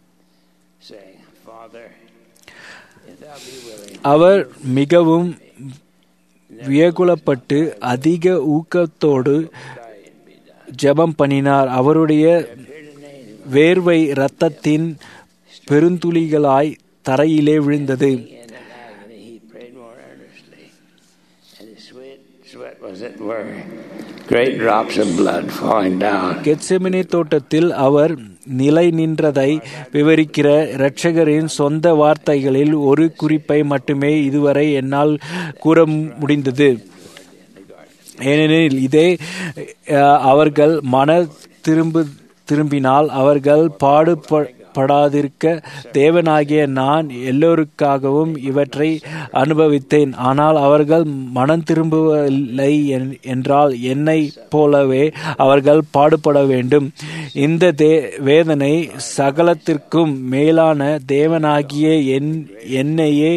E: அவர் மிகவும் வியகுலப்பட்டு அதிக ஊக்கத்தோடு ஜெபம் பண்ணினார். அவருடைய வேர்வை இரத்தத்தின் பெருந்துளிகளாய் தரையிலே விழுந்தது. கெத்செமனே தோட்டத்தில் அவர் நிலை நின்றதை விவரிக்கிற இரட்சகரின் சொந்த வார்த்தைகளில் ஒரு குறிப்பை மட்டுமே இதுவரை என்னால் கூற முடிந்தது. ஏனெனில் இதே அவர்கள் திரும்பினால் அவர்கள் பாடுபடாதிருக்க தேவனாகிய நான் எல்லோருக்காகவும் இவற்றை அனுபவித்தேன். ஆனால் அவர்கள் மனம் திரும்பவில்லை என்றால் என்னை போலவே அவர்கள் பாடுபட வேண்டும். இந்த வேதனை சகலத்திற்கும் மேலான தேவனாகிய என்னையே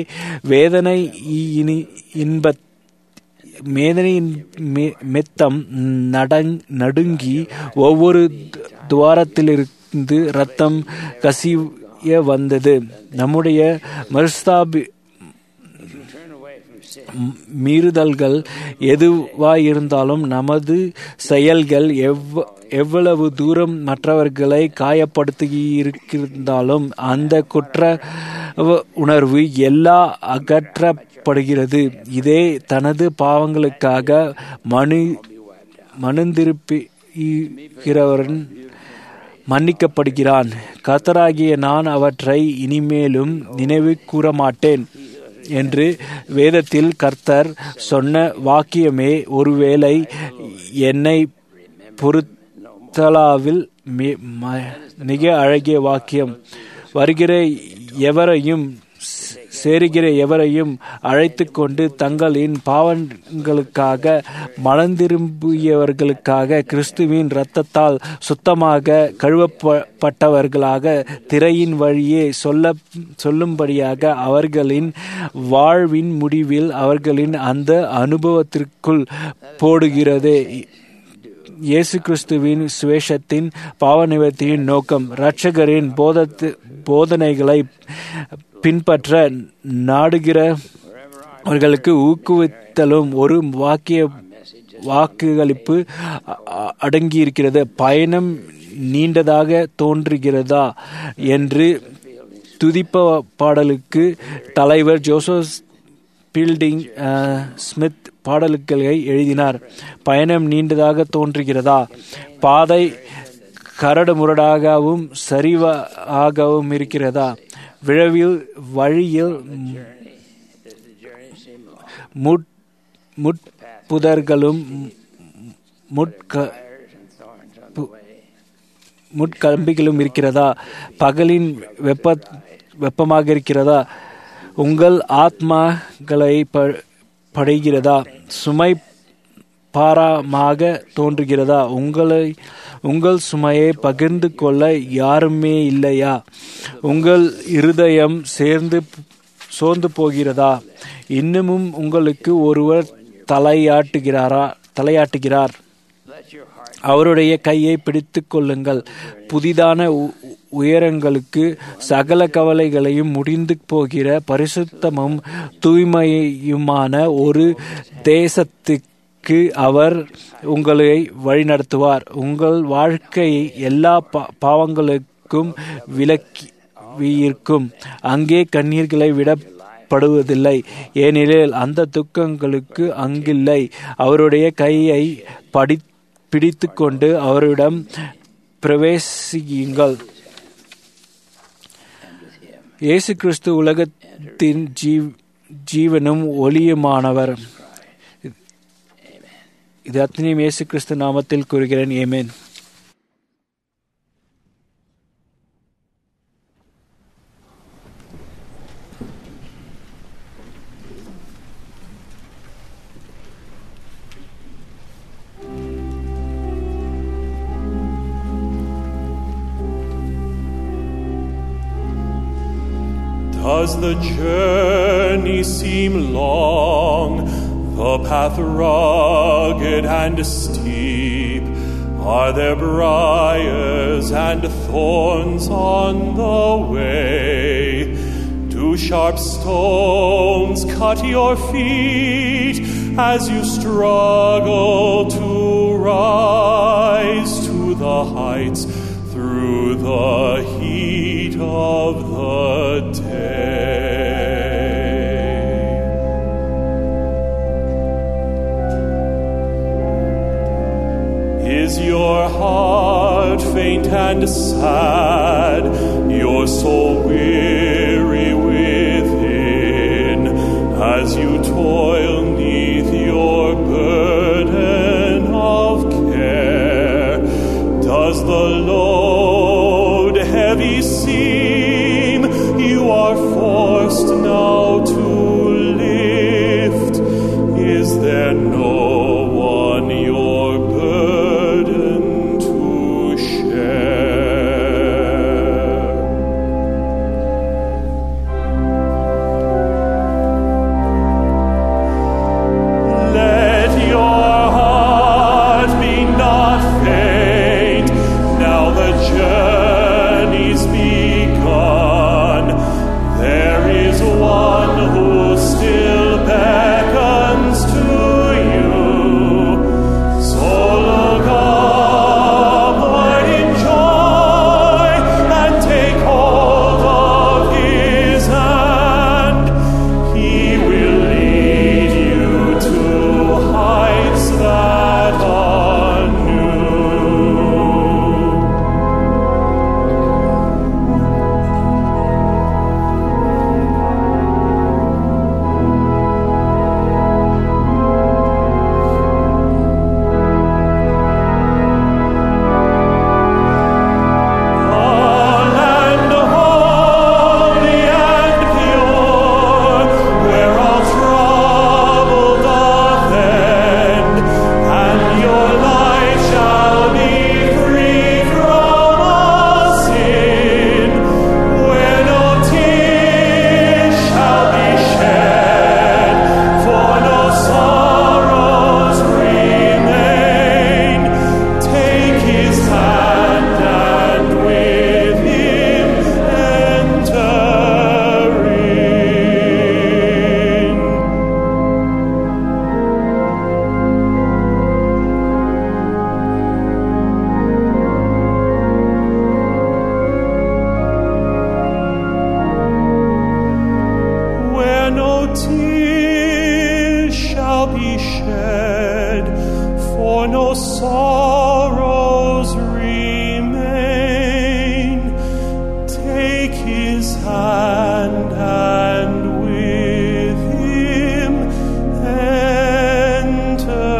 E: மேதனையின் மெத்தம் நடுங்கி ஒவ்வொரு துவாரத்திலிருந்து இரத்தம் கசிய வந்தது. நம்முடைய மீறுதல்கள் எதுவாயிருந்தாலும் நமது செயல்கள் எவ்வளவு தூரம் மற்றவர்களை காயப்படுத்தியிருந்தாலும் அந்த குற்ற உணர்வு எல்லாம் அகற்றப்படுகிறது. இதே தனது பாவங்களுக்காக மனந்திருப்புகிறவன் மன்னிக்கப்படுகிறான். கர்த்தராகிய நான் அவற்றை இனிமேலும் நினைவு கூறமாட்டேன் என்று வேதத்தில் கர்த்தர் சொன்ன வாக்கியமே ஒருவேளை என்னை பொறுத்தளவில் மிக அழகிய வாக்கியம். வருகிற எவரையும் சேருகிற எவரையும் அழைத்து கொண்டு தங்களின் பாவங்களுக்காக மனந்திரும்பியவர்களுக்காக கிறிஸ்துவின் இரத்தத்தால் சுத்தமாக கழுவப்பட்டவர்களாக திரையின் வழியே சொல்லும்படியாக அவர்களின் வாழ்வின் முடிவில் அவர்களின் அந்த அனுபவத்திற்குள் போடுகிறது. இயேசு கிறிஸ்துவின் சுவேஷத்தின் பாவ நிவர்த்தியின் நோக்கம் இரட்சகரின் போதனைகளை பின்பற்ற நாடுகிறவர்களுக்கு ஊக்குவித்தலும் ஒரு வாக்குகளிப்பு அடங்கியிருக்கிறது. பயணம் நீண்டதாக தோன்றுகிறதா என்று துதிப்ப பாடலுக்கு தலைவர் ஜோசப் பீல்டிங் ஸ்மித் பாடல்களை எழுதினார். பயணம் நீண்டதாக தோன்றுகிறதா? பாதை கரடுமுரடாகவும் சரிவாகவும் இருக்கிறதா? வழியில் முட்புதர்களும் முட்கம்பிகளும் இருக்கிறதா? பகலின் வெப்பமாக இருக்கிறதா? உங்கள் ஆத்மாக்களை படைகிறதா? சுமை பாரமாக தோன்றுகிறதா? உங்கள் சுமையை பகிர்ந்து கொள்ள யாருமே இல்லையா? உங்கள் இருதயம் சோர்ந்து போகிறதா? இன்னமும் உங்களுக்கு ஒருவர் தலையாட்டுகிறார். அவருடைய கையை பிடித்து கொள்ளுங்கள். புதிதான உயரங்களுக்கு சகல கவலைகளையும் முடிந்து போகிற பரிசுத்தமும் தூய்மையுமான ஒரு தேசத்துக்கு அவர் உங்களை வழிநடத்துவார். உங்கள் வாழ்க்கையை எல்லா பாவங்களுக்கும் விலக்கியிருக்கும். அங்கே கண்ணீர்களை விடப்படுவதில்லை, ஏனெனில் அந்த துக்கங்களுக்கு அங்கில்லை. அவருடைய கையை பிடித்து கொண்டு அவரிடம் பிரவேசியுங்கள். இயேசு கிறிஸ்து உலகத்தின் ஜீவனும் ஒளியுமானவர். இது அத்தனையும் இயேசு கிறிஸ்து நாமத்தில் கூறுகிறேன். ஆமென்.
G: Does the journey seem long, the path rugged and steep? Are there briars and thorns on the way? Do sharp stones cut your feet as you struggle to rise to the heights through the heat of the day? Is your heart faint and sad, your soul weary within, as you toil neath your burden of care? Does the load heavy seem you are forced now to lift? Is there no one your burden to share? Let your heart be not faint now that shed, for no sorrows remain. Take his hand and with him enter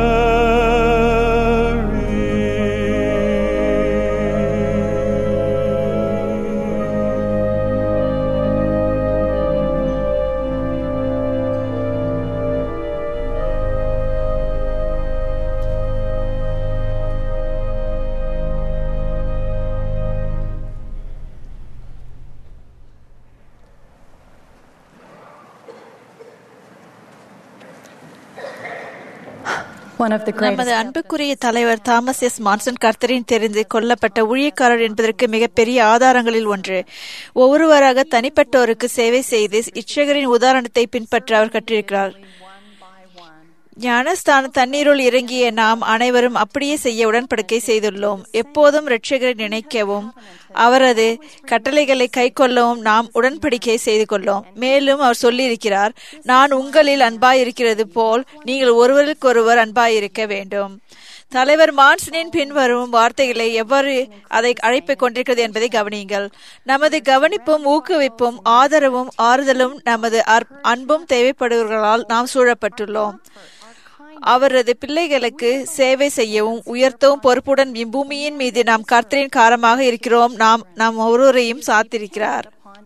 H: நமது அன்புக்குரிய தலைவர் தாமஸ் எஸ் மான்சன் கர்த்தரின் தெரிந்து கொல்லப்பட்ட ஊழியக்காரர் என்பதற்கு மிகப்பெரிய ஆதாரங்களில் ஒன்று. ஒவ்வொருவராக தனிப்பட்டோருக்கு சேவை செய்து இச்சகரின் உதாரணத்தை பின்பற்ற அவர் கற்றிருக்கிறார். ஞானஸ்தான தண்ணீருள் இறங்கிய நாம் அனைவரும் அப்படியே செய்ய உடன்படிக்கை செய்துள்ளோம். எப்போதும் இரட்சகரை நினைக்கவும் அவரது கட்டளைகளை கை கொள்ளவும் நாம் உடன்படிக்கை செய்து கொள்ளோம். மேலும் அவர் சொல்லியிருக்கிறார், நான் உங்களில் அன்பாயிருக்கிறது போல் நீங்கள் ஒருவருக்கொருவர் அன்பாயிருக்க வேண்டும். தலைவர் மான்சனின் பின்வரும் வார்த்தைகளை எவ்வாறு அதை அழைப்பிக் கொண்டிருக்கிறது என்பதை கவனியுங்கள். நமது கவனிப்பும் ஊக்குவிப்பும் ஆதரவும் ஆறுதலும் நமது அன்பும் தேவைப்படுவர்களால் நாம் சூழப்பட்டுள்ளோம். அவரது பிள்ளைகளுக்கு சேவை செய்யவும் உயர்த்தவும் பொறுப்புடன் இப்பூமியின் மீது நாம் கர்த்தரின் காரமாக இருக்கிறோம். நாம் ஒருவரையும் சாத்திருக்கிறார்.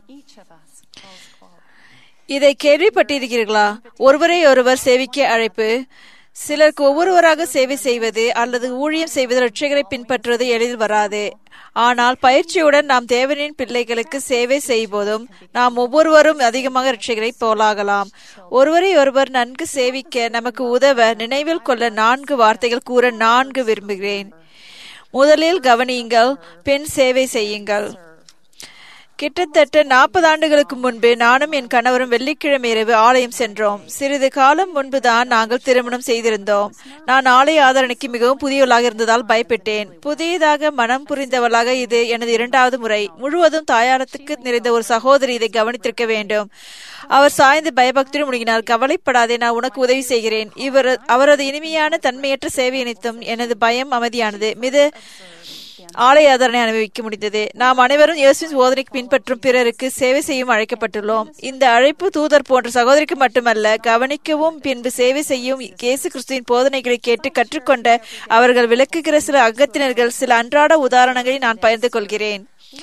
H: இதை கேள்விப்பட்டிருக்கிறீர்களா? ஒருவரை ஒருவர் சேவிக்க அழைப்பு. சிலருக்கு ஒவ்வொருவராக சேவை செய்வது அல்லது ஊழியம் செய்வது இரட்சகரை பின்பற்றுவது எளிதில் வராது. ஆனால் பயிற்சியுடன் நாம் தேவனின் பிள்ளைகளுக்கு சேவை செய்வதும் நாம் ஒவ்வொருவரும் அதிகமாக இரட்சகரை போலாகலாம். ஒருவரை ஒருவர் நன்கு சேவிக்க நமக்கு உதவ நினைவில் கொள்ள 4 வார்த்தைகள் கூற 4 விரும்புகிறேன். முதலில் கவனியுங்கள், பின் சேவை செய்யுங்கள். கிட்டத்தட்ட 40 ஆண்டுகளுக்கு முன்பு நானும் என் கணவரும் வெள்ளிக்கிழமை இரவு ஆலயம் சென்றோம். சிறிது காலம் முன்புதான் நாங்கள் திருமணம் செய்திருந்தோம். நான் ஆலய ஆதரணைக்கு மிகவும் புதியவளாக இருந்ததால் பயப்பட்டேன். புதியதாக மனம் புரிந்தவளாக இது எனது 2வது முறை. முழுவதும் தாயாரத்துக்கு நிறைந்த ஒரு சகோதரி இதை கவனித்திருக்க வேண்டும். அவர் சாய்ந்து பயபக்தியுடன் முழுகினார். கவலைப்படாதே, நான் உனக்கு உதவி செய்கிறேன். அவரது இனிமையான தன்மையற்ற சேவை இணைத்தும் எனது பயம் அமைதியானது. ஆலய ஆதரனை அனுபவிக்க முடிந்தது. நாம் அனைவரும் இயேசுவின் போதனைக்கு பின்பற்றும் பிறருக்கு சேவை செய்யும் அழைக்கப்பட்டுள்ளோம். இந்த அழைப்பு தூதர் போன்ற சகோதரிக்கு மட்டுமல்ல, கவனிக்கவும் பின்பு சேவை செய்யும் இயேசு கிறிஸ்துவின் போதனைகளை கேட்டு கற்றுக்கொண்ட அவர்கள் விளக்குகிற சில அங்கத்தினர்கள் சில அன்றாட உதாரணங்களை நான் பகிர்ந்து கொள்கிறேன்.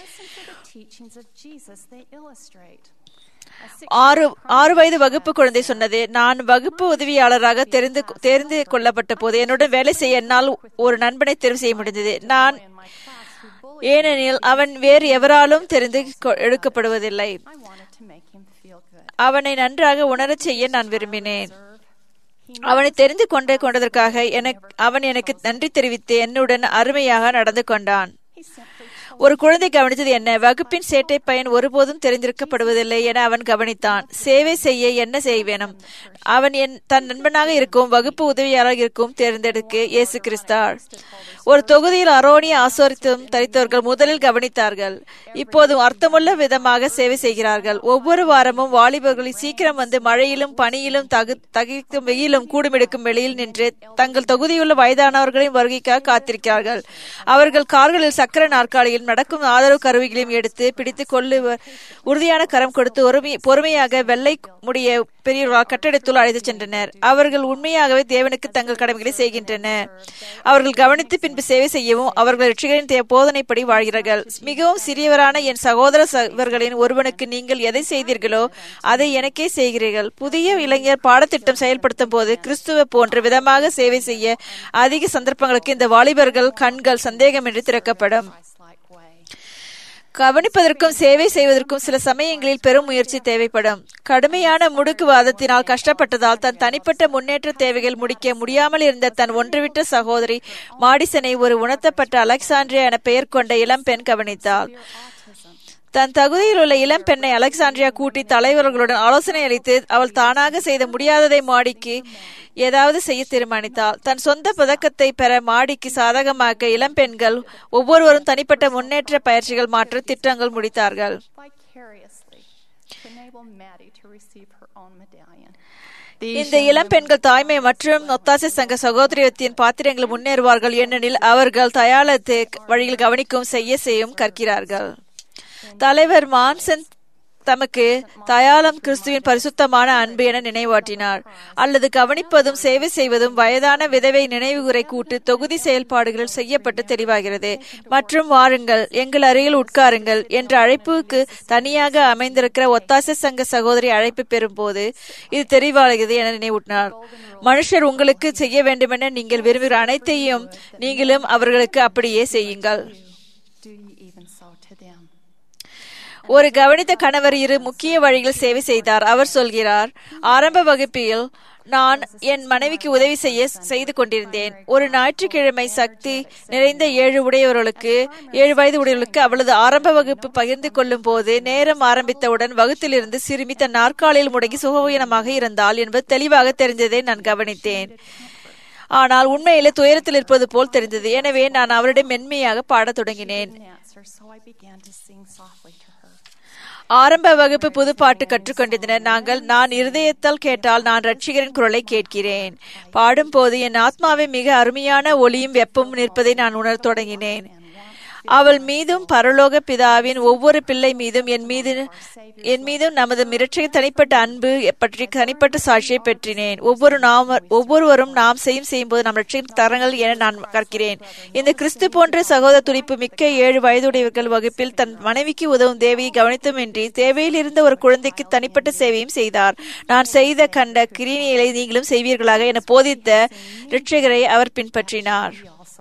H: 6 வயது வகுப்பு குழந்தை சொன்னது, நான் வகுப்பு உதவியாளராக தெரிந்து கொள்ளப்பட்ட போது என்னுடன் வேலை செய்ய என்னால் ஒரு நண்பனை தேர்வு செய்ய முடிந்தது. ஏனெனில் அவன் வேறு எவராலும் தெரிந்து எடுக்கப்படுவதில்லை. அவனை நன்றாக உணரச் செய்ய நான் விரும்பினேன். அவனை தெரிந்து கொண்டதற்காக அவன் எனக்கு நன்றி தெரிவித்து என்னுடன் அருமையாக நடந்து கொண்டான். ஒரு குழந்தை கவனித்தது என்ன? வகுப்பின் சேட்டை பையன் ஒருபோதும் தெரிந்திருக்கப்படுவதில்லை என அவன் கவனித்தான். சேவை செய்ய என்ன செய்வேனும் அவன் தன் நண்பனாக இருக்கும் வகுப்பு உதவியாளராக இருக்கும் தேர்ந்தெடுக்க இயேசு கிறிஸ்தார். ஒரு தொகுதியில் அரோனிய ஆசோரித்தும் தரித்தவர்கள் முதலில் கவனித்தார்கள். இப்போது அர்த்தமுள்ள விதமாக சேவை செய்கிறார்கள். ஒவ்வொரு வாரமும் வாலிபர்களில் சீக்கிரம் வந்து மழையிலும் பனியிலும் தகிக்கும் வெயிலும் கூடுமெடுக்கும் வெளியில் நின்று தங்கள் தொகுதியுள்ள வயதானவர்களின் வருகைக்காக காத்திருக்கிறார்கள். அவர்கள் கார்களில் சக்கர நாற்காலியில் நடக்கும் ஆதரவு கருவிகளையும் எடுத்து பிடித்து கொள்ளுவர் உறுதியான கரம் கொடுத்து பொறுமையாக வெள்ளை முடிய பெரியவர்களால் கட்டடத்துள் அழைத்து சென்றனர். அவர்கள் உண்மையாகவே தேவனுக்கு தங்கள் கடமைகளை செய்கின்றனர். அவர்கள் கவனித்து பின்பு சேவை செய்யவும் அவர்கள் இரட்சகரின் போதனைப்படி வாழ்கிறார்கள். மிகவும் சிறியவரான என் சகோதரர்களின் ஒருவனுக்கு நீங்கள் எதை செய்தீர்களோ அதை எனக்கே செய்கிறீர்கள். புதிய இளைஞர் பாடத்திட்டம் செயல்படுத்தும் போது கிறிஸ்துவ போன்ற விதமாக சேவை செய்ய அதிக சந்தர்ப்பங்களுக்கு இந்த வாலிபர்கள் கண்கள் சந்தேகமின்றி திறக்கப்படும். கவனிப்பதற்கும் சேவை செய்வதற்கும் சில சமயங்களில் பெரும் முயற்சி தேவைப்படும். கடுமையான முடுக்குவாதத்தினால் கஷ்டப்பட்டதால் தன் தனிப்பட்ட முன்னேற்ற தேவைகள் முடிக்க முடியாமல் இருந்த தன் ஒன்றுவிட்ட சகோதரி மாடிசனை ஒரு உணர்த்தப்பட்ட அலெக்சாண்ட்ரியா என பெயர் கொண்ட இளம்பெண் கவனித்தாள். தன் தகுதியில் உள்ள இளம் பெண்ணை அலெக்சாண்ட்ரியா கூட்டி தலைவர்களுடன் ஆலோசனை அளித்து அவள் தானாக செய்த முடியாததை மாடிக்கு ஏதாவது செய்ய தீர்மானித்தாள். தன் சொந்த பதக்கத்தை பெற மாடிக்கு சாதகமாக இளம்பெண்கள் ஒவ்வொருவரும் தனிப்பட்ட முன்னேற்ற பயிற்சிகள் மாற்ற திட்டங்கள் முடித்தார்கள். இந்த இளம் பெண்கள் தாய்மை மற்றும் ஒத்தாசை சங்க சகோதரியத்தின் பாத்திரங்கள் முன்னேறுவார்கள், ஏனெனில் அவர்கள் தயாளத்து வழியில் கவனிக்கும் செய்யும் கற்கிறார்கள். தலைவர் மான்சன் தமக்கு தயாளம் கிறிஸ்துவின் பரிசுத்தமான அன்பு என நினைவாட்டினார். அல்லது கவனிப்பதும் சேவை செய்வதும் வயதான விதவை நினைவுகுறை கூட்டு தொகுதி செயல்பாடுகள் செய்யப்பட்டு தெளிவாகிறது. மற்றும் வாருங்கள், எங்கள் அருகில் உட்காருங்கள் என்ற அழைப்புக்கு தனியாக அமைந்திருக்கிற ஒத்தாசை சங்க சகோதரி அழைப்பு பெறும் போது இது தெளிவாகிறது என நினைவூட்டினார். மனுஷர் உங்களுக்கு செய்ய வேண்டுமென நீங்கள் விரும்புகிற அனைத்தையும் நீங்களும் அவர்களுக்கு அப்படியே செய்யுங்கள். ஒரு கவனித்த கணவர் இரு முக்கிய வழிகள் சேவை செய்தார். அவர் சொல்கிறார், ஆரம்ப வகுப்பில் நான் என் மனைவிக்கு உதவி செய்து கொண்டிருந்தேன். ஒரு ஞாயிற்றுக்கிழமை சக்தி நிறைந்த 7 வயது உடையவர்களுக்கு அவளது ஆரம்ப வகுப்பு பகிர்ந்து கொள்ளும் போது நேரம் ஆரம்பித்தவுடன் வகுப்பிலிருந்து சிறுமி தன் நாற்காலியில் முடங்கி சுகவீனமாக இருந்தாள் என்பது தெளிவாக தெரிந்ததை நான் கவனித்தேன். ஆனால் உண்மையிலே துயரத்தில் இருப்பது போல் தெரிந்தது. எனவே நான் அவரிடம் மென்மையாக பாடத் தொடங்கினேன். ஆரம்ப வகுப்பு புது பாட்டு கற்றுக்கொண்டிருந்தனர். நான் இருதயத்தால் கேட்டால் நான் ரட்சிகரின் குரலை கேட்கிறேன். பாடும்போது என் ஆத்மாவை மிக அருமையான ஒளியும் வெப்பமும் நிற்பதை நான் உணரத் தொடங்கினேன். அவள் மீதும் பரலோக பிதாவின் ஒவ்வொரு பிள்ளை மீதும் என் மீதும் நமது மிரட்சிய தனிப்பட்ட அன்பு பற்றி தனிப்பட்ட சாட்சியை பெற்றினேன். ஒவ்வொருவரும் நாம் செய்யும் போது நம் ரட்சிக்கும் தரங்கள் என நான் கற்கிறேன். இந்த கிறிஸ்து போன்ற சகோதர துடிப்பு மிக்க 7 வயதுடையவர்கள் வகுப்பில் தன் மனைவிக்கு உதவும் தேவையை கவனித்துமின்றி தேவையில் இருந்த ஒரு குழந்தைக்கு தனிப்பட்ட சேவையும் செய்தார். நான் செய்த கண்ட கிரியைகளை நீங்களும் செய்வீர்களாக என போதித்த இரட்சகரை அவர் பின்பற்றினார்.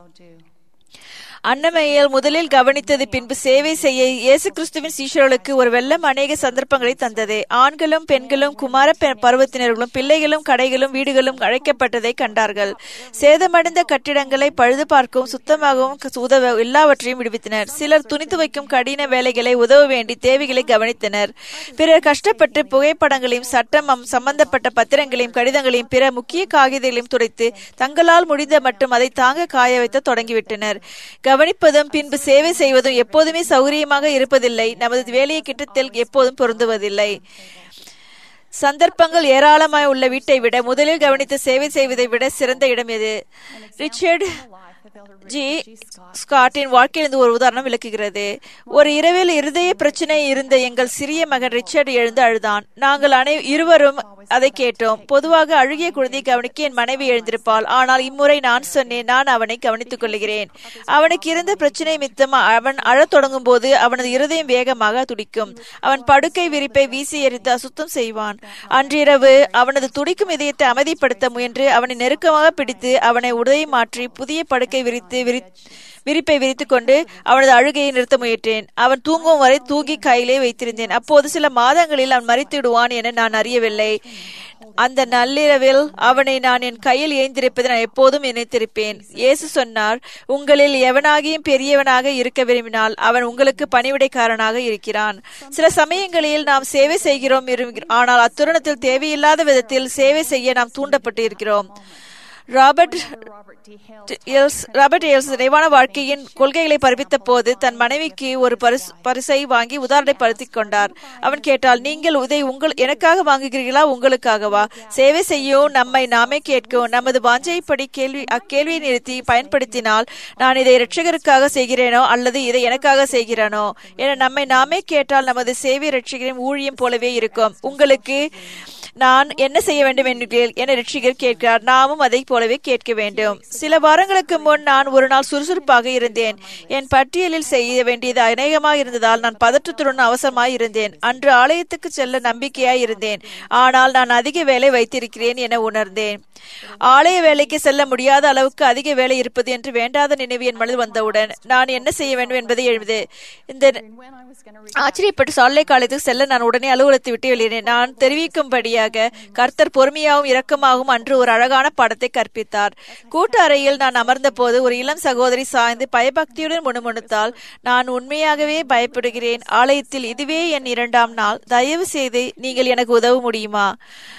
H: அன்னமையில் முதலில் கவனித்தது பின்பு சேவை செய்ய இயேசு கிறிஸ்துவின் சீஷர்களுக்கு ஒரு வெள்ளம் அநேக சந்தர்ப்பங்களை தந்தது. ஆண்களும் பெண்களும் குமார பருவத்தினர்களும் பிள்ளைகளும் கடைகளும் வீடுகளும் அழைக்கப்பட்டதை கண்டார்கள். சேதமடைந்த கட்டிடங்களை பழுது பார்க்கவும் சுத்தமாகவும் உதவ எல்லாவற்றையும் விடுவித்தனர். சிலர் துணித்து வைக்கும் கடின வேலைகளை உதவ வேண்டி தேவைகளை கவனித்தனர். பிறர் கஷ்டப்பட்டு புகைப்படங்களையும் சட்டம் சம்பந்தப்பட்ட பத்திரங்களையும் கடிதங்களையும் பிற முக்கிய காகிதங்களையும் துடைத்து தங்களால் முடிந்த மற்றும் அதை தாங்க காய வைத்து தொடங்கிவிட்டனர். கவனிப்பதும் பின்பு சேவை செய்வதும் எப்போதுமே சௌகரியமாக இருப்பதில்லை. நமது வேலையை கிட்டத்தில் எப்போதும் பொருந்துவதில்லை. சந்தர்ப்பங்கள் ஏராளமாய் உள்ள வீட்டை விட முதலில் கவனித்து சேவை செய்வதை விட சிறந்த இடம் எது? ரிச்சர்ட் ஜி ஸ்காட்டின் வாழ்க்கையிலிருந்து ஒரு உதாரணம் விளக்குகிறது. ஒரு இரவில் இருதய பிரச்சனை இருந்த எங்கள் சிறிய மகன் ரிச்சர்ட் எழுந்து அழுதான். நாங்கள் இருவரும் அதை கேட்டோம். பொதுவாக அழுகிய குழந்தையை கவனிக்க என் மனைவி எழுந்திருப்பாள். ஆனால் இம்முறை நான் சொன்னேன், நான் அவனை கவனித்துக் கொள்கிறேன். அவனுக்கு இருந்த பிரச்சனை மித்தம் அவன் அழத் தொடங்கும் போது அவனது இருதயம் வேகமாக துடிக்கும். அவன் படுக்கை விரிப்பை வீசி எறிந்து அசுத்தம் செய்வான். அன்றிரவு அவனது துடிக்கும் இதயத்தை அமைதிப்படுத்த முயன்று அவனை நெருக்கமாக பிடித்து அவனை உடை மாற்றி புதிய படுக்கை விரிப்பை விரித்துக் கொண்டு அவனது அழுகையை நிறுத்த முயன்றேன். அவன் தூங்கும் வரை தூங்கி கையிலே வைத்திருந்தேன். அப்போது சில மாதங்களில் அவன் மரித்துவிடுவான் என நான் அறியவில்லை. அந்த நள்ளிரவில் அவனை நான் என் கையில் ஏந்திருப்பதை நான் எப்போதும் நினைத்திருப்பேன். இயேசு சொன்னார், உங்களில் எவனாகியும் பெரியவனாக இருக்க விரும்பினால் அவன் உங்களுக்கு பணிவிடைக்காரனாக இருக்கிறான். சில சமயங்களில் நாம் சேவை செய்கிறோம், ஆனால் அத்தருணத்தில் தேவையில்லாத விதத்தில் சேவை செய்ய நாம் தூண்டப்பட்டு இருக்கிறோம். ராபர்ட் எல்ஸ் நிறைவான வாழ்க்கையின் கொள்கைகளை பரப்பித்த போது தன் மனைவிக்கு ஒரு பரிசை வாங்கி உதாரணப்படுத்திக் கொண்டார். அவன் கேட்டால், நீங்கள் இதை எனக்காக வாங்குகிறீர்களா, உங்களுக்காகவா? சேவை செய்யவும் நம்மை நாமே கேட்கவும் நமது வாஞ்சைப்படி அக்கேள்வியை நிறுத்தி பயன்படுத்தினால் நான் இதை இரட்சகருக்காக செய்கிறேனோ அல்லது இதை எனக்காக செய்கிறேனோ என நம்மை நாமே கேட்டால் நமது சேவை இரட்சகரின் ஊழியம் போலவே இருக்கும். உங்களுக்கு நான் என்ன செய்ய வேண்டும் என இரட்சகர் கேட்கிறார். நாமும் அதை போலவே கேட்க வேண்டும். சில வாரங்களுக்கு முன் நான் ஒரு நாள் சுறுசுறுப்பாக இருந்தேன். என் பட்டியலில் செய்ய வேண்டியது அநேகமாக இருந்ததால் நான் பதற்றத்துடன் அவசரமாய் இருந்தேன். அன்று ஆலயத்துக்கு செல்ல நம்பிக்கையாய் இருந்தேன். ஆனால் நான் அதிக வேலை வைத்திருக்கிறேன் என உணர்ந்தேன். ஆலய வேலைக்கு செல்ல முடியாத அளவுக்கு அதிக வேலை இருப்பது என்று வேண்டாத நினைவு என் மனதில் வந்தவுடன் நான் என்ன செய்ய வேண்டும் என்பதை எழுது. இந்த ஆச்சரியப்பட்டு சாலை காலத்துக்கு செல்ல நான் உடனே அலுவலகத்தை விட்டு வெளியேறினேன். நான் தெரிவிக்கும்படியாக கர்த்தர் பொறுமையாகவும் இரக்கமாகவும் அன்று ஒரு அழகான பாடத்தை கற்பித்தார். கூட்ட அறையில் நான் அமர்ந்த போது ஒரு இளம் சகோதரி சாய்ந்து பயபக்தியுடன் முணுமுணுத்தால், நான் உண்மையாகவே பயப்படுகிறேன். ஆலயத்தில் இதுவே என் 2ஆம் நாள். தயவு செய்து நீங்கள் எனக்கு உதவ முடியுமா?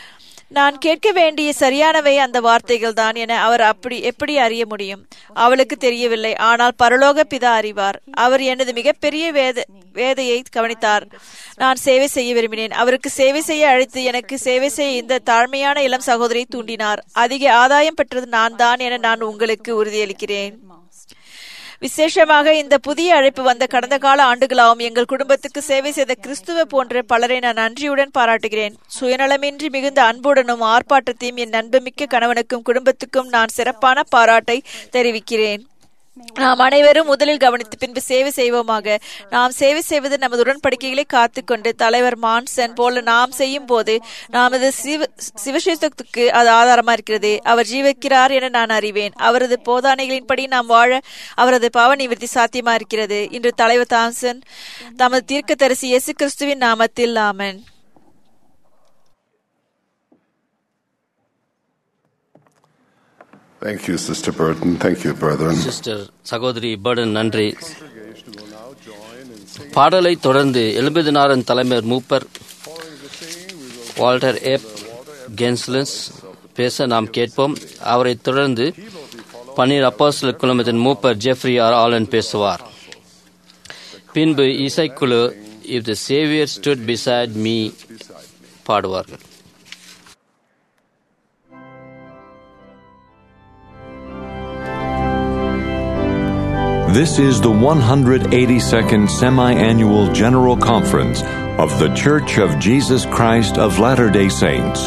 H: நான் கேட்க வேண்டிய சரியானவை அந்த வார்த்தைகள் தான் என அவர் எப்படி அறிய முடியும்? அவளுக்கு தெரியவில்லை. ஆனால் பரலோக பிதா அறிவார். அவர் எனது மிகப்பெரிய வேதையை கவனித்தார். நான் சேவை செய்ய விரும்பினேன். அவருக்கு சேவை செய்ய அழைத்து எனக்கு சேவை செய்ய இந்த தாழ்மையான இளம் சகோதரியை தூண்டினார். அதிக ஆதாயம் பெற்றது நான் தான் என நான் உங்களுக்கு உறுதியளிக்கிறேன். விசேஷமாக இந்த புதிய அழைப்பு வந்த கடந்த கால ஆண்டுகளாகவும் எங்கள் குடும்பத்துக்கு சேவை செய்த கிறிஸ்துவ போன்ற பலரை நான் நன்றியுடன் பாராட்டுகிறேன். சுயநலமின்றி மிகுந்த அன்புடனும் ஆர்ப்பாட்டத்தையும் என் நண்புமிக்க கணவனுக்கும் குடும்பத்துக்கும் நான் சிறப்பான பாராட்டை தெரிவிக்கிறேன். நாம் அனைவரும் முதலில் கவனித்து பின்பு சேவை செய்வோமாக. நாம் சேவை செய்வது நமது உடன்படிக்கைகளை காத்துக்கொண்டு தலைவர் மான்சன் போல நாம் செய்யும் போது நமது சிவசேஷத்துக்கு அது ஆதாரமா இருக்கிறது. அவர் ஜீவிக்கிறார் என நான் அறிவேன். அவரது போதனைகளின்படி நாம் வாழ அவரது பாவ நிவர்த்தி சாத்தியமா இருக்கிறது. இன்று தலைவர் தாம்சன் தமது தீர்க்கதரிசி இயேசு கிறிஸ்துவின் நாமத்தில் ஆமென்.
C: Thank you, Sister Burton. Thank you, brethren.
B: Sister சகோதரி பர்டன், நன்றி. பாடலை தொடர்ந்து எழுபதினாரன் தலைவர் மூப்பர் வால்டர் எப் கென்ஸ்லன்ஸ் பேச நாம் கேட்போம். அவரை தொடர்ந்து 12 அப்போஸ்தலர் குழுமத்தின் மூப்பர் ஜெஃப்ரி ஆர் ஆலன் பேசுவார். பின்பு இசைக்குழு if the Saviour stood beside me பாடுவார்கள்.
A: This is the 182nd Semi-Annual General Conference of the Church of Jesus Christ of Latter-day Saints.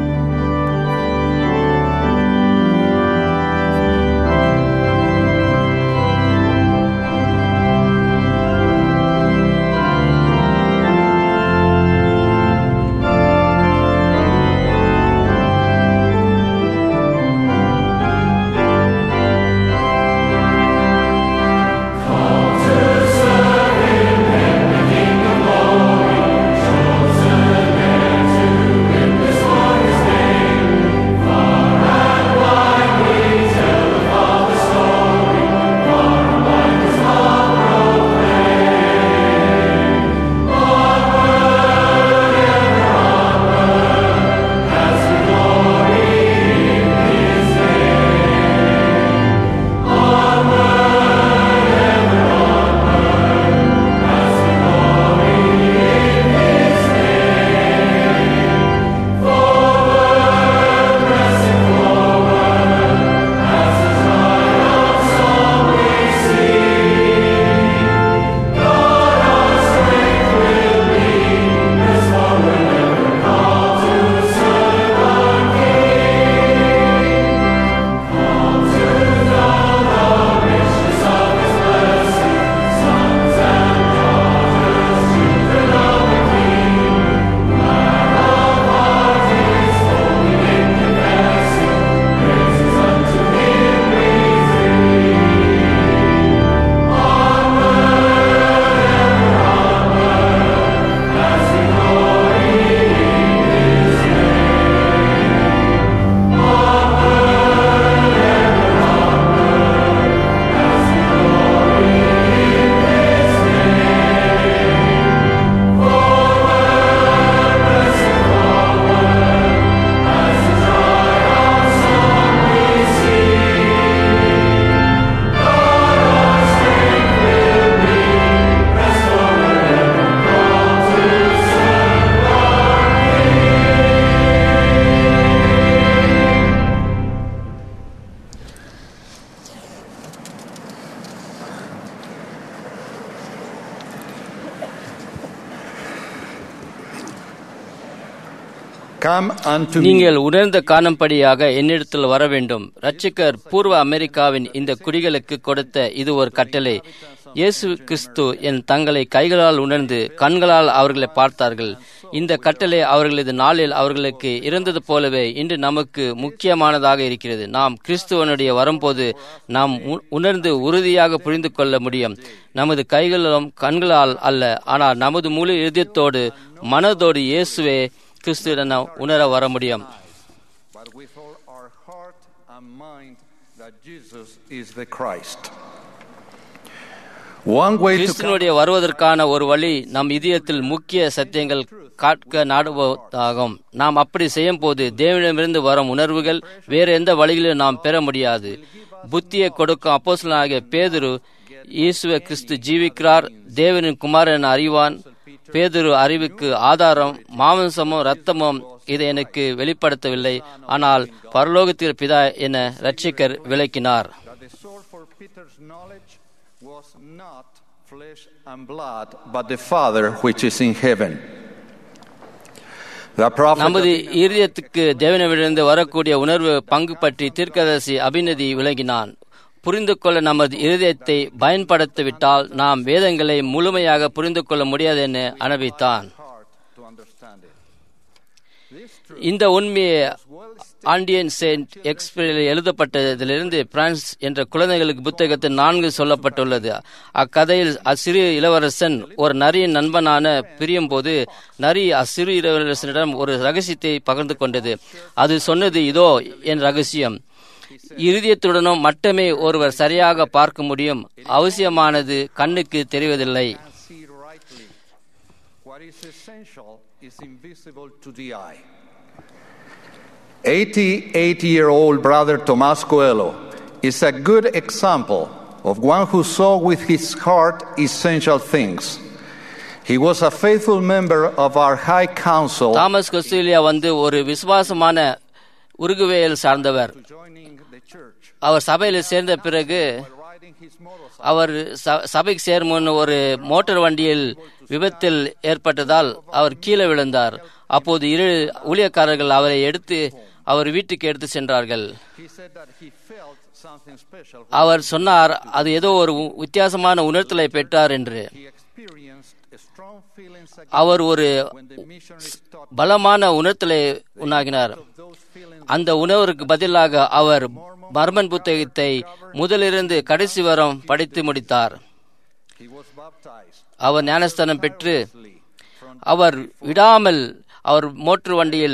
B: நீங்கள் உணர்ந்த காணும்படியாக என்னிடத்தில் வர வேண்டும். இரட்சகர் பூர்வ அமெரிக்காவின் இந்த குடிகளுக்கு கொடுத்த இது ஒரு கட்டளை. இயேசு கிறிஸ்து என் தங்களை கைகளால் உணர்ந்து கண்களால் அவர்களை பார்த்தார்கள். இந்த கட்டளை அவர்களது நாளில் அவர்களுக்கு இருந்தது போலவே இன்று நமக்கு முக்கியமானதாக இருக்கிறது. நாம் கிறிஸ்துவனுடைய வரும்போது நாம் உணர்ந்து உறுதியாக புரிந்து கொள்ள முடியும். நமது கைகளும் கண்களால் அல்ல, ஆனால் நமது முழு இதயத்தோடு மனதோடு இயேசுவே கிறிஸ்துவிடம் உணர வர முடியும்.
I: One way to
B: கிறிஸ்துவனுடைய வருவதற்கான ஒரு வழி நம் இதயத்தில் முக்கிய சத்தியங்கள் காட்க நாடுவதாகும். நாம் அப்படி செய்யும் போது தேவனிடமிருந்து வரும் உணர்வுகள் வேறு எந்த வழியிலும் நாம் பெற முடியாது. புத்தியை கொடுக்கும் அப்போஸ்தலனாகிய பேதுரு இயேசுவே கிறிஸ்து ஜீவிக்கிறார், தேவனின் குமாரன் அறிவான். பேதுரு அறிவுக்கு ஆதாரம் மாம்சமும் இரத்தமும் இதை எனக்கு வெளிப்படுத்தவில்லை, ஆனால் பரலோகத்தில் பிதா என இரட்சகர் விளக்கினார். நமது இருதயத்துக்கு தேவனிடமிருந்து வரக்கூடிய உணர்வு பங்கு பற்றி தீர்க்கதரிசி அபிநதி விளங்கினான். புரிந்து கொள்ள நமது இருதயத்தை பயன்படுத்திவிட்டால் நாம் வேதங்களை முழுமையாக புரிந்து கொள்ள முடியாது என அனுபவித்தான். இந்த உண்மையை ஆண்டியன் செயின்ட் எக்ஸ்பிரஸில் எழுதப்பட்டதிலிருந்து பிரான்ஸ் என்ற குழந்தைகளுக்கு புத்தகத்தில் 4 சொல்லப்பட்டுள்ளது. அக்கதையில் அச்சிறு இளவரசன் ஒரு நரியின் நண்பனான பிரியும் போது நரி அச்சிறு இளவரசனிடம் ஒரு ரகசியத்தை பகிர்ந்து கொண்டது. அது சொன்னது, இதோ என் ரகசியம். இருதயத்துடனும் மட்டுமே ஒருவர் சரியாக பார்க்க முடியும், அவசியமானது கண்ணுக்கு தெரிவதில்லை.
I: Is invisible to the eye. 88-year-old brother Tomás Coelho is a good example of one who saw with his heart essential things. He was a faithful member of our High Council.
B: Thomas Costelia ஒரு விசுவாசமான உருகுவேயில் சார்ந்தவர். அவர் சபையில் சேர்ந்த பிறகு அவர் சபைக்கு சேரும் ஒரு மோட்டார் வண்டியில் விபத்தில் ஏற்பட்டதால் அவர் கீழே விழுந்தார். அப்போது 2 ஊழியக்காரர்கள் அவரை எடுத்து அவர் வீட்டுக்கு எடுத்து சென்றார்கள். அவர் சொன்னார், அது ஏதோ ஒரு வித்தியாசமான உணர்த்தலை பெற்றார் என்று. அவர் ஒரு பலமான உணர்த்தலை உண்டாகினார். அந்த உணர்வுக்கு பதிலாக அவர் மர்மன் புத்தகத்தை முதலிருந்து கடைசி வரம் படித்து முடித்தார். அவர் ஞானஸ்தானம் பெற்று அவர் விடாமல் அவர் மோட்டார் வண்டியில்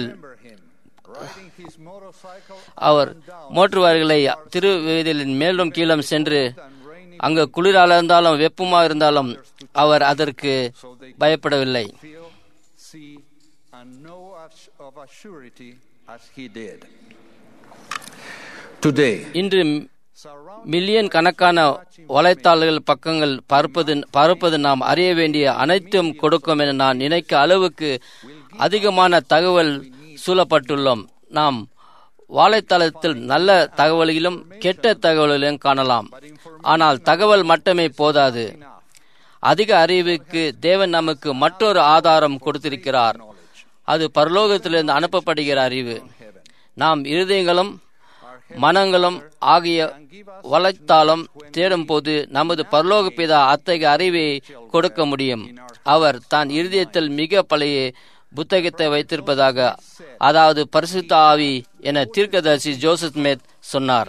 B: அவர் மோட்டார் வாரிகளை திருவேதியின் மேலும் கீழும் சென்று அங்கு குளிராக இருந்தாலும் வெப்பமாக இருந்தாலும் அவர் அதற்கு பயப்படவில்லை. இன்று மில்லியன் கணக்கான வலைத்தாள்கள் பக்கங்கள் பார்ப்பது நாம் அறிய வேண்டிய அனைத்தும் கொடுக்கும் என நான் நினைக்க அளவுக்கு அதிகமான தகவல் சூழப்பட்டுள்ளோம். நாம் வலைத்தளத்தில் நல்ல தகவல்களிலும் கெட்ட தகவல்களையும் காணலாம். ஆனால் தகவல் மட்டுமே போதாது. அதிக அறிவுக்கு தேவன் நமக்கு மற்றொரு ஆதாரம் கொடுத்திருக்கிறார். அது பரலோகத்திலிருந்து அனுப்பப்படுகிற அறிவு. நாம் இருதயங்களும் மனங்களும் ஆகிய வலைத்தாளம் தேடும் போது நமது பரலோக பிதா அத்தகைய அறிவை கொடுக்க முடியும். அவர் தான் இருதயத்தில் மிக பழைய புத்தகத்தை வைத்திருப்பதாக, அதாவது பரிசுத்த ஆவி என தீர்க்கதரிசி ஜோசப் ஸ்மித் சொன்னார்.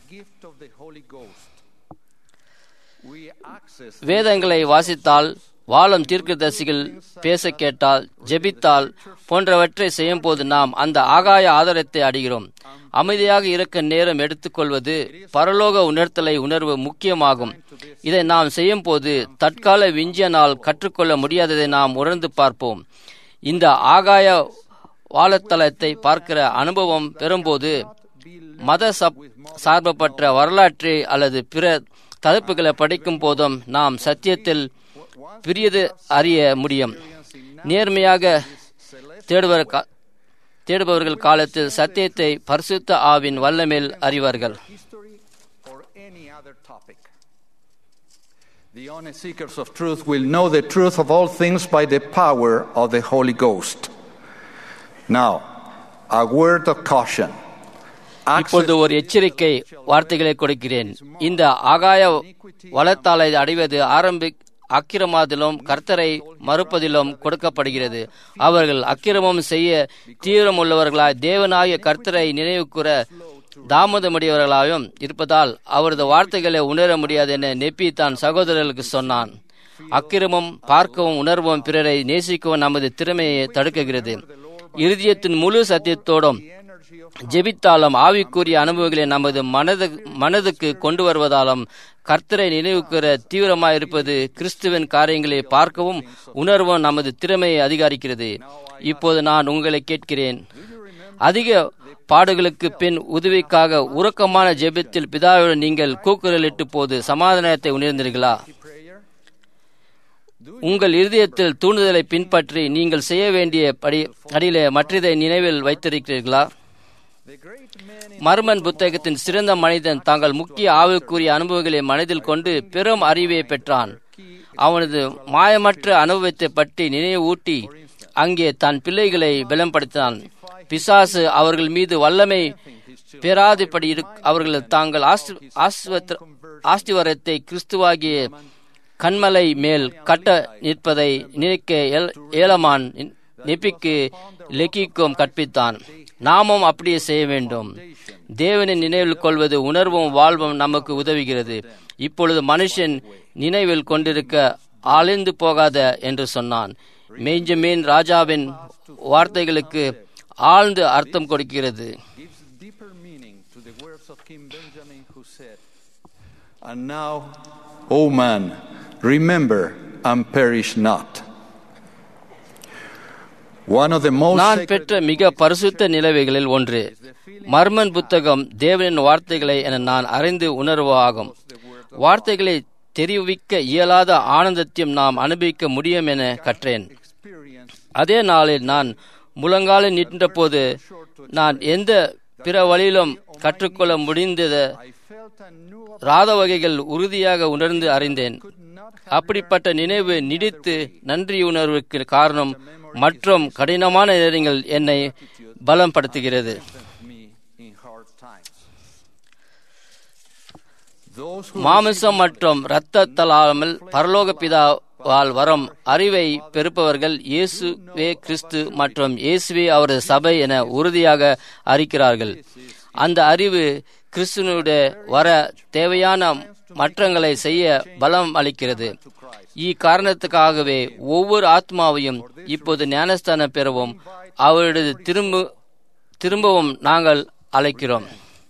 B: வேதங்களை வாசித்தால், வாழும் தீர்க்கதரிசிகள் பேச கேட்டால், ஜெபித்தால் போன்றவற்றை செய்யும் போது நாம் அந்த ஆகாய ஆதாரத்தை அடைகிறோம். அமைதியாக இருக்க நேரம் எடுத்துக்கொள்வது பரலோக உணர்த்தலை உணர்வு முக்கியமாகும். இதை நாம் செய்யும் போது தற்கால விஞ்ஞானால் கற்றுக்கொள்ள முடியாததை நாம் உணர்ந்து பார்ப்போம். இந்த ஆகாய வாழத்தளத்தை பார்க்கிற அனுபவம் பெறும்போது மத சார்பப்பட்ட வரலாற்றை அல்லது பிற தலைப்புகளை படிக்கும் போதும் நாம் சத்தியத்தில் பிரியது அறிய முடியும். நேர்மையாக தேடுபவர்கள் காலத்தில் சத்தியத்தை பரிசுத்த ஆவின் வல்லமேல் அறிவார்கள்.
I: The honest seekers of truth will know the truth of all things by the power of the Holy Ghost. Now, a word of caution.
B: இப்பொழுது ஒரு எச்சரிக்கை வார்த்தைகளை கொடுக்கிறேன். இந்த ஆகாய வளத்தாலை அடைவது அக்கிரமத்திலும் கர்த்தரை மறுப்பதிலும் கொடுக்கப்படுகிறது. அவர்கள் அக்கிரமம் செய்ய தீவிரமுள்ளவர்களாய் தேவனாகிய கர்த்தரை நினைவுக்கூற தாமதமுடையவர்களாயும் இருப்பதால் அவரது வார்த்தைகளை உணர முடியாது என நெப்பி தான் சகோதரர்களுக்கு சொன்னான். அக்கிரமம் பார்க்கவும் உணர்வும் பிறரை நேசிக்கவும் நமது திறமையை தடுக்குகிறது. இருதயத்தின் முழு சத்தியத்தோடும் ஜெபித்தாலும் ஆவிக்குரிய அனுபவங்களை நமது மனதுக்கு கொண்டு வருவதாலும் கர்த்தரை நினைவுக்கிற தீவிரமாயிருப்பது கிறிஸ்துவின் காரியங்களை பார்க்கவும் உணர்வும் நமது திறமையை அதிகரிக்கிறது. இப்போது நான் உங்களை கேட்கிறேன், அதிக பாடுகளுக்கு பின் உதவிக்காக உறக்கமான ஜெபத்தில் பிதாவுடன் நீங்கள் கூக்குரலிட்டு போது சமாதானத்தை உணர்ந்தீர்களா? உங்கள் இருதயத்தில் தூண்டுதலை பின்பற்றி நீங்கள் செய்ய வேண்டிய அடியிலே மற்றதை நினைவில் வைத்திருக்கிறீர்களா? மர்மன் புத்தகத்தின் சிறந்த மனிதன் தங்கள் முக்கிய ஆவிக்குரிய அனுபவங்களை மனதில் கொண்டு பெரும் அறிவை பெற்றான். அவனது மாயமற்ற அனுபவத்தை பற்றி நினைவு ஊட்டி அங்கே தன் பிள்ளைகளை பலப்படுத்தினான். பிசாசு அவர்கள் மீது வல்லமை பெறாதபடி அவர்கள் தாங்கள் ஆஸ்திவாரத்தை கிறிஸ்துவாகிய கண்மலை மேல் கட்ட நிற்பதை நினைக்க ஏலமான் நெப்பிக்கு லெக்கிக்கும் கற்பித்தான். நாமும் அப்படியே செய்ய வேண்டும். தேவனை நினைவில் கொள்வது உணர்வும் வாழ்வும் நமக்கு உதவுகிறது. இப்பொழுது மனுஷன் நினைவில் கொண்டிருக்க ஆழ்ந்து போகாத என்று சொன்னான். பெஞ்சமின் ராஜாவின் வார்த்தைகளுக்கு ஆழ்ந்து அர்த்தம் கொடுக்கிறது.
I: And now, O man, remember and perish not.
B: நான் பெற்ற மிக பரிசுத்த நிலவைகளில் ஒன்று மர்மன் புத்தகம் தேவனின் வார்த்தைகளை என நான் அறிந்து உணர்வாகும். வார்த்தைகளை தெரிவிக்க இயலாத ஆனந்தத்தையும் நாம் அனுபவிக்க முடியும் என கற்றேன். அதே நாளில் நான் முழங்காலில் நின்ற போது நான் எந்த பிற வழியிலும் கற்றுக்கொள்ள முடிந்தத ராத வகைகள் உறுதியாக உணர்ந்து அறிந்தேன். அப்படிப்பட்ட நினைவு நீடித்து நன்றி உணர்வுக்கு காரணம் மற்றும் கடினமான நேரங்கள் என்னை பலப்படுத்துகிறது. மாமிசம் மற்றும் இரத்தத்தலாமல் பரலோக பிதாவால் வரும் அறிவை பெறுப்பவர்கள் இயேசுவே கிறிஸ்து மற்றும் இயேசுவே அவரது சபை என உறுதியாக அறிக்கிறார்கள். அந்த அறிவு கிறிஸ்துவனுடைய வர தேவையான மாற்றங்களை செய்ய பலம் அளிக்கிறது. இக்காரணத்துக்காகவே ஒவ்வொரு ஆத்மாவையும் இப்போது ஞானஸ்தானம் பெறவும் அவருடைய திரும்பவும் நாங்கள் அழைக்கிறோம்.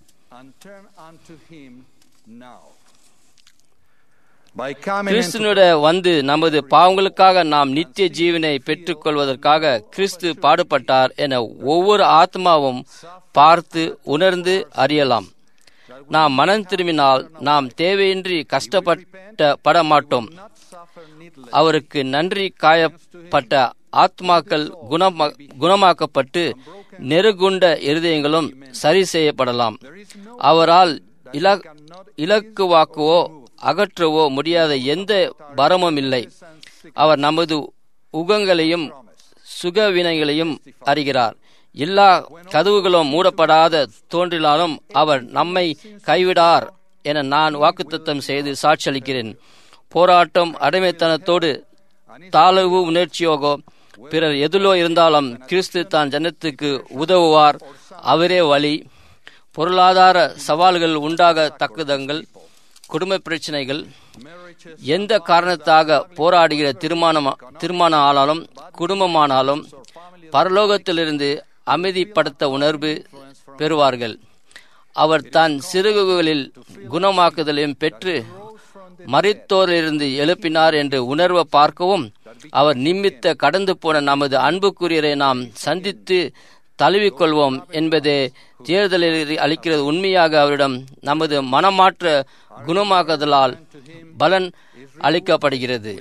B: கிறிஸ்துவனுடைய வந்து நமது பாவங்களுக்காக நாம் நித்திய ஜீவனை பெற்றுக் கொள்வதற்காக கிறிஸ்து பாடுபட்டார் என ஒவ்வொரு ஆத்மாவும் பார்த்து உணர்ந்து அறியலாம். நாம் மனம் திரும்பினால் நாம் தேவையின்றி கஷ்டப்பட மாட்டோம். அவருக்கு நன்றி காயப்பட்ட ஆத்மாக்கள் குணமாக்கப்பட்டு நெருகுண்ட இருதயங்களும் சரி செய்யப்படலாம். அவரால் இலக்குவாக்கவோ அகற்றவோ முடியாத எந்த பரமும் இல்லை. அவர் நமது உகங்களையும் சுகவினைகளையும் அறிகிறார். எல்லா கதவுகளும் மூடப்படாத தோன்றினாலும் அவர் நம்மை கைவிடார் என நான் வாக்குத்தத்தம் செய்து சாட்சியளிக்கிறேன். போராட்டம் அடிமைத்தனத்தோடு தாழ்வு உணர்ச்சியோகோ பிறர் எதிலோ இருந்தாலும் கிறிஸ்து தான் ஜனத்துக்கு உதவுவார். அவரே வழி. பொருளாதார சவால்கள் உண்டாகத்தக்கதங்கள், குடும்ப பிரச்சனைகள், எந்த காரணத்தாக போராடுகிற திருமணம் ஆனாலும் குடும்பமானாலும் பரலோகத்திலிருந்து அமைதிப்படுத்த உணர்வு பெறுவார்கள். அவர் தன் சிறுகுகளில் குணமாக்குதலையும் பெற்று மரித்தோரிலிருந்து எழுப்பினார் என்று உணர்வை பார்க்கவும் அவர் நிமித்த கடந்து போன நமது அன்புக்குரியரை நாம் சந்தித்து தழுவிக்கொள்வோம் என்பதே தேர்தலில் அளிக்கிறது. உண்மையாக அவரிடம் நமது மனமாற்ற குணமாக்குதலால் பலன் அளிக்கப்படுகிறது.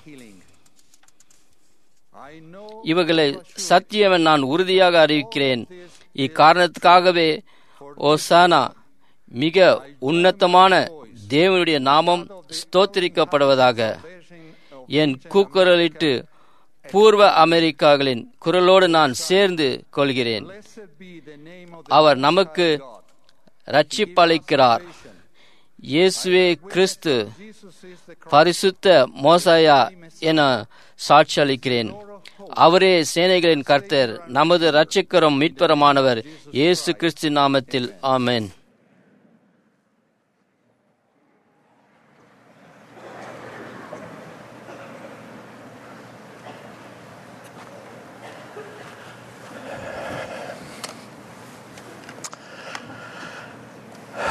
B: இவர்களை சத்தியம் நான் உறுதியாக அறிவிக்கிறேன். இக்காரணத்துக்காகவே ஓசானா, மிக உன்னதமான தேவனுடைய நாமம் ஸ்தோத்திரிக்கப்படுவதாக. என் கூக்குரலிட்டு பூர்வ அமெரிக்காக்களின் குரலோடு நான் சேர்ந்து கொள்கிறேன். அவர் நமக்கு ரட்சிப்பளிக்கிறார். இயேசுவே கிறிஸ்து பரிசுத்த மோசாயா என சாட்சியளிக்கிறேன். அவரே சேனைகளின் கர்த்தர், நமது இரட்சகரும் மீட்பருமானவர். இயேசு கிறிஸ்து நாமத்தில் ஆமென்.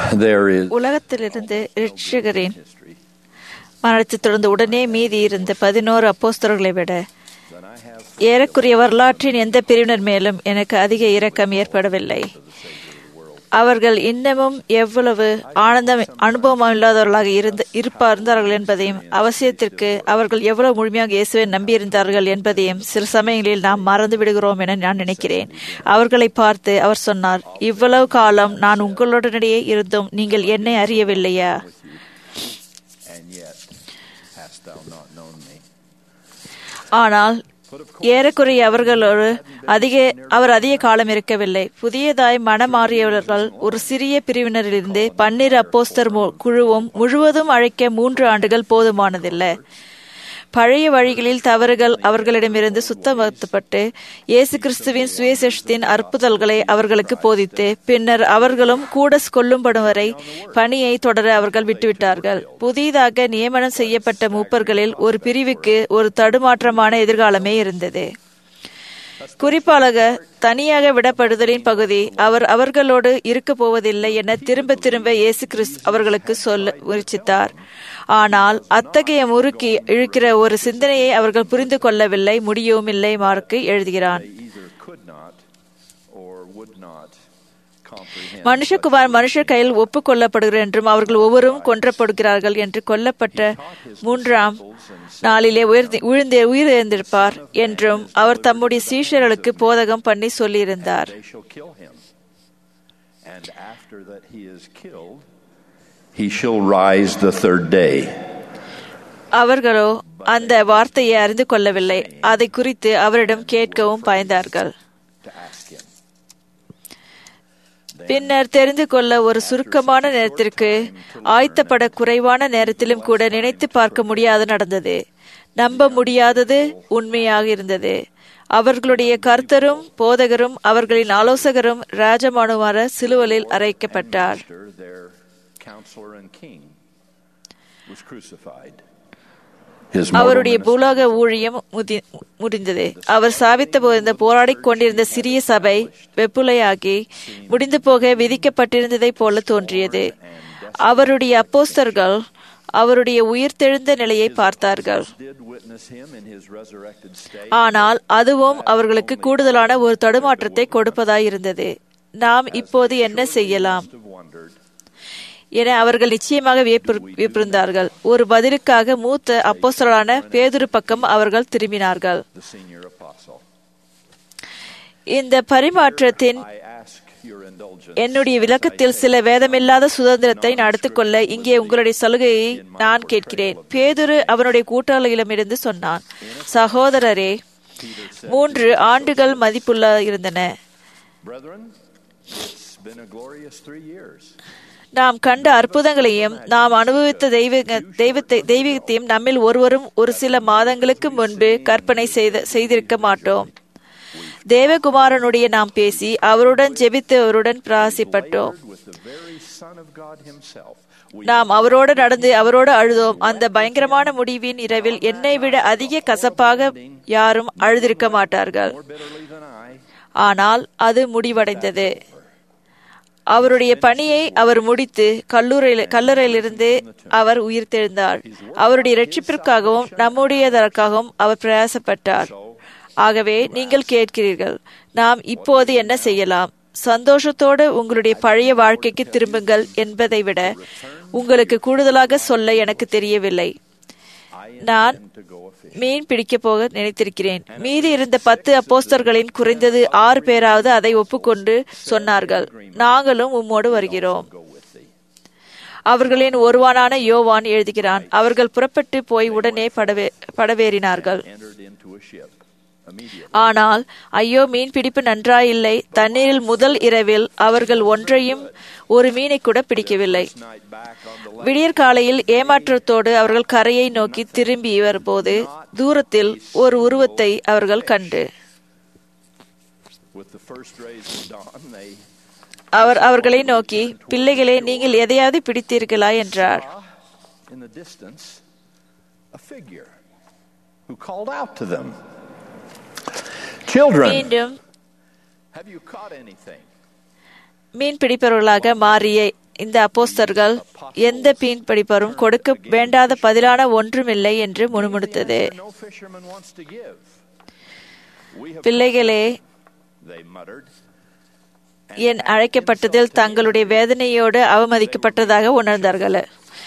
H: உலகத்திலிருந்து இரட்சகரின் மரணத்தை தொடர்ந்து உடனே மீதி இருந்த 11 அப்போஸ்தலர்களை விட ஏறக்குறைய வரலாற்றின் எந்த பிரிவினர் மேலும் எனக்கு அதிக இரக்கம் ஏற்படவில்லை. அவர்கள் இன்னமும் எவ்வளவு ஆனந்தம் அனுபவம் இல்லாதவர்களாக இருந்தார்கள் என்பதையும், அவசியத்திற்கு அவர்கள் எவ்வளவு முழுமையாக இயேசுவை நம்பியிருந்தார்கள் என்பதையும் சில சமயங்களில் நாம் மறந்து விடுகிறோம் என நான் நினைக்கிறேன். அவர்களை பார்த்து அவர் சொன்னார், இவ்வளவு காலம் நான் உங்களுடனேயே இருந்தும் நீங்கள் என்னை அறியவில்லையா? ஆனால் ஏறக்குறைய அவர்களோடு அவர் அதிக காலம் இருக்கவில்லை. புதியதாய் மனமாறியவர்கள் ஒரு சிறிய பிரிவினரிலிருந்து 12 அப்போஸ்தலர் குழுவும் முழுவதும் அழைக்க 3 ஆண்டுகள் போதுமானதில்லை. பழைய வழிகளில் தவறுகள் அவர்களிடமிருந்து சுத்தப்படுத்தப்பட்டு இயேசு கிறிஸ்துவின் சுவிசேஷத்தின் அற்புதங்களை அவர்களுக்கு போதித்து பின்னர் அவர்களும் கூட கொல்லும்படும் வரை பணியை தொடர அவர்கள் விட்டுவிட்டார்கள். புதிதாக நியமனம் செய்யப்பட்ட மூப்பர்களில் ஒரு பிரிவுக்கு ஒரு தடுமாற்றமான எதிர்காலமே இருந்தது. குறிப்பாக தனியாக விடப்படுதலின் பகுதி அவர்களோடு இருக்க போவதில்லை என திரும்ப திரும்ப இயேசு கிறிஸ்து அவர்களுக்கு சொல்ல முயற்சித்தார். ஆனால் அத்தகைய முறுக்கி இழுக்கிற ஒரு சிந்தனையை அவர்கள் புரிந்து கொள்ளவில்லை, முடியவும் இல்லை. மார்க்கு எழுதுகிறான், மனுஷகுமார் மனுஷர் கையில் ஒப்புக் கொள்ளப்படுகிறார் என்றும் அவர்கள் ஒவ்வொருவரும் கொன்றப்படுகிறார்கள் என்று கொல்லப்பட்ட 3ஆம் நாளிலே உயிரிழந்திருப்பார் என்றும் அவர் தம்முடைய சீஷர்களுக்கு போதகம் பண்ணி சொல்லியிருந்தார். அவர்களோ அந்த வார்த்தையை அறிந்து கொள்ளவில்லை. அதை குறித்து அவரிடம் கேட்கவும் பயந்தார்கள். பின்னர் தெரிந்து கொள்ள ஒரு சுருக்கமான நேரத்திற்கு ஆயத்தப்பட குறைவான நேரத்திலும் கூட நினைத்து பார்க்க முடியாது நடந்தது. நம்ப முடியாதது உண்மையாக இருந்தது. அவர்களுடைய கர்த்தரும் போதகரும் அவர்களின் ஆலோசகரும் ராஜமானுமார சிலுவையில் அறைக்கப்பட்டார். அவருடைய பூலோக ஊழியம் முடிந்தது. அவர் சாவித்த போது போராடிக் கொண்டிருந்த சிறிய சபை வெப்புலையாகி முடிந்து போக விதிக்கப்பட்டிருந்ததை போல தோன்றியது. அவருடைய அப்போஸ்தலர்கள் அவருடைய உயிர்த்தெழுந்த நிலையை பார்த்தார்கள். ஆனால் அதுவும் அவர்களுக்கு கூடுதலான ஒரு தடுமாற்றத்தை கொடுப்பதாயிருந்தது. நாம் இப்போது என்ன செய்யலாம் என அவர்கள் நிச்சயமாக வியப்பிருந்தார்கள். ஒரு பதிலுக்காக மூத்த அப்போஸ்தலரான பேதுரு பக்கம் அவர்கள் திரும்பினார்கள். இந்த பரிமாற்றத்தின் என்னுடைய விளக்கத்தில் சில வேதமில்லாத சுதந்திரத்தை நடத்திக்கொள்ள இங்கே உங்களுடைய சலுகையை நான் கேட்கிறேன். பேதுரு அவனுடைய கூட்டாளிகளிடமிருந்து சொன்னான், சகோதரரே, 3 ஆண்டுகள் மதிப்புள்ள இருந்தன. நாம் கண்ட அற்புதங்களையும் நாம் அனுபவித்த தெய்வீகத்தையும் நம்மில் ஒருவரும் ஒரு சில மாதங்களுக்கு முன்பு கற்பனை செய்திருக்க மாட்டோம். தேவகுமாரனுடைய நாம் பேசி அவருடன் ஜெபித்து அவருடன் பிராசிப்பட்டோம். நாம் அவரோடு நடந்து அவரோடு அழுதோம். அந்த பயங்கரமான முடிவின் இரவில் என்னை விட அதிக கசப்பாக யாரும் அழுதிருக்க மாட்டார்கள். ஆனால் அது முடிவடைந்தது. அவருடைய பணியை அவர் முடித்து கல்லறையிலிருந்து அவர் உயிர்த்தெழுந்தார். அவருடைய இரட்சிப்பிற்காகவும் நம்முடையதற்காகவும் அவர் பிரயாசப்பட்டார். ஆகவே நீங்கள் கேட்கிறீர்கள், நாம் இப்போது என்ன செய்யலாம்? சந்தோஷத்தோடு உங்களுடைய பழைய வாழ்க்கைக்கு திரும்புங்கள் என்பதை விட உங்களுக்கு கூடுதலாக சொல்ல எனக்கு தெரியவில்லை. நான் மீன் பிடிக்க போக நினைத்திருக்கிறேன். மீதி இருந்த 10 அப்போஸ்தலர்களின் குறைந்தது 6 பேராவது அதை ஒப்புக்கொண்டு சொன்னார்கள், நாங்களும் உம்மோடு வருகிறோம். அவர்களின் ஒருவனான யோவான் எழுதுகிறான், அவர்கள் புறப்பட்டு போய் உடனே படவேறினார்கள். ஆனால் ஐயோ, மீன் பிடிப்பு நன்றாயில்லை. தண்ணீரில் முதல் இரவில் அவர்கள் ஒரு மீனை கூட பிடிக்கவில்லை. விடியற் காலையில் ஏமாற்றத்தோடு அவர்கள் கரையை நோக்கி திரும்பி வரும்போது தூரத்தில் ஒரு உருவத்தை அவர்கள் கண்டு அவர் அவர்களை நோக்கி, பிள்ளைகளே, நீங்கள் எதையாவது பிடித்தீர்களா என்றார். மீண்டும் மீன் பிடிப்பவர்களாக மாறிய இந்த அப்போஸ்தலர்கள் எந்த மீன்பிடிப்பரும் கொடுக்க வேண்டாத பதிலான ஒன்றுமில்லை என்று முணுமுணுத்தது. பிள்ளைகளே, என் அழைக்கப்பட்டதில் தங்களுடைய வேதனையோடு அவமதிக்கப்பட்டதாக உணர்ந்தார்கள்.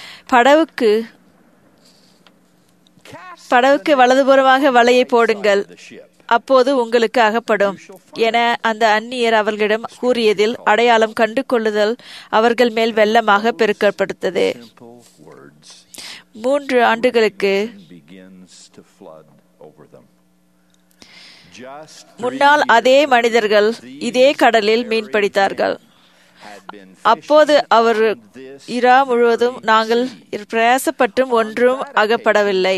H: படவுக்கு வலதுபுறமாக வலையை போடுங்கள், அப்போது உங்களுக்கு அகப்படும் என அந்த அந்நியர் அவர்களிடம் கூறியதில் அடையாளம் கண்டு கொள்ளுதல் அவர்கள் மேல் வெள்ளமாக பெருக்கப்படுத்தது. 3 ஆண்டுகளுக்கு முன்னால் அதே மனிதர்கள் இதே கடலில் மீன் பிடித்தார்கள். அப்போது அவர் இரா முழுவதும் நாங்கள் பிரயாசப்பட்டும் ஒன்றும் அகப்படவில்லை.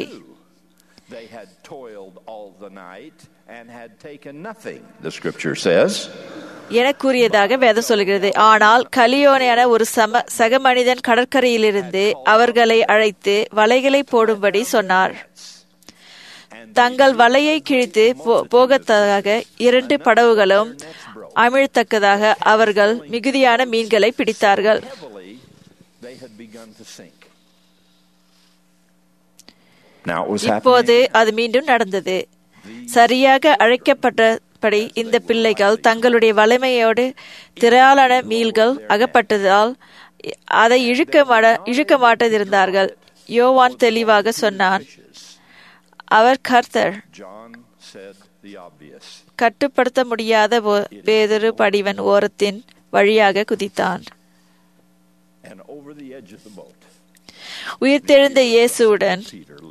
H: என கூறியதாக வேதம் சொல்கிறது. ஆனால் கலியோனையான ஒரு சக மனிதன் கடற்கரையிலிருந்து அவர்களை அழைத்து வலைகளை போடும்படி சொன்னார். தங்கள் வலையை கிழித்து போகத்ததாக 2 படகுகளும் அமிழ்த்தக்கதாக அவர்கள் மிகுதியான மீன்களை பிடித்தார்கள். இப்போது அது மீண்டும் நடந்தது. சரியாக அழைக்கப்பட்டபடி இந்த பிள்ளைகள் தங்களுடைய வலிமையோடு திரளான மீன்கள் அகப்பட்டதால் அதை இழுக்க மாட்டதிருந்தார்கள். யோவான் தெளிவாக சொன்னான், அவர் கர்த்தர். கட்டுப்படுத்த முடியாத பேதுரு படிவன் ஓரத்தின் வழியாக குதித்தான். உயிர்த்தெழுந்த இயேசுவுடன்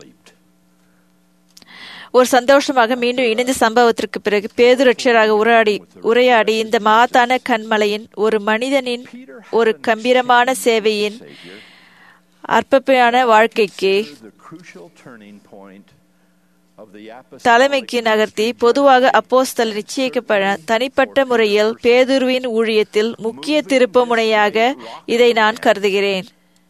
H: ஒரு சந்தோஷமாக மீண்டும் இணைந்த சம்பவத்திற்கு பிறகு பேதுரு ரட்சகராக உரையாடி இந்த மகத்தான கண்மலையின் ஒரு மனிதனின் ஒரு கம்பீரமான சேவையின் அற்பமான வாழ்க்கைக்கு தலைமைக்கு நகர்த்தி பொதுவாக அப்போஸ்தலர் நிச்சயிக்கப்பட தனிப்பட்ட முறையில் பேதுருவின் ஊழியத்தில் முக்கிய திருப்பு முனையாக இதை நான் கருதுகிறேன்.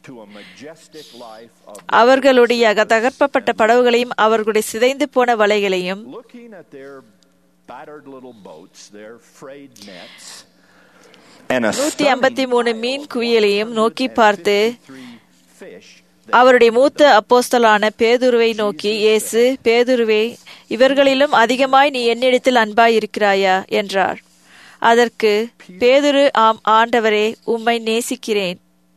H: அவர்களுடைய தகர்ப்பப்பட்ட படகுகளையும் அவர்களுடைய சிதைந்து போன வலைகளையும் 153 மீன் குவியலையும் நோக்கி பார்த்து அவருடைய மூத்த அப்போஸ்தலரான பேதுருவை நோக்கி, இயேசு, பேதுருவே, இவர்களிலும் அதிகமாய் நீ என்னிடத்தில் அன்பாய் இருக்கிறாயா என்றார். அதற்கு பேதுரு, ஆம் ஆண்டவரே, உம்மை நேசிக்கிறேன்.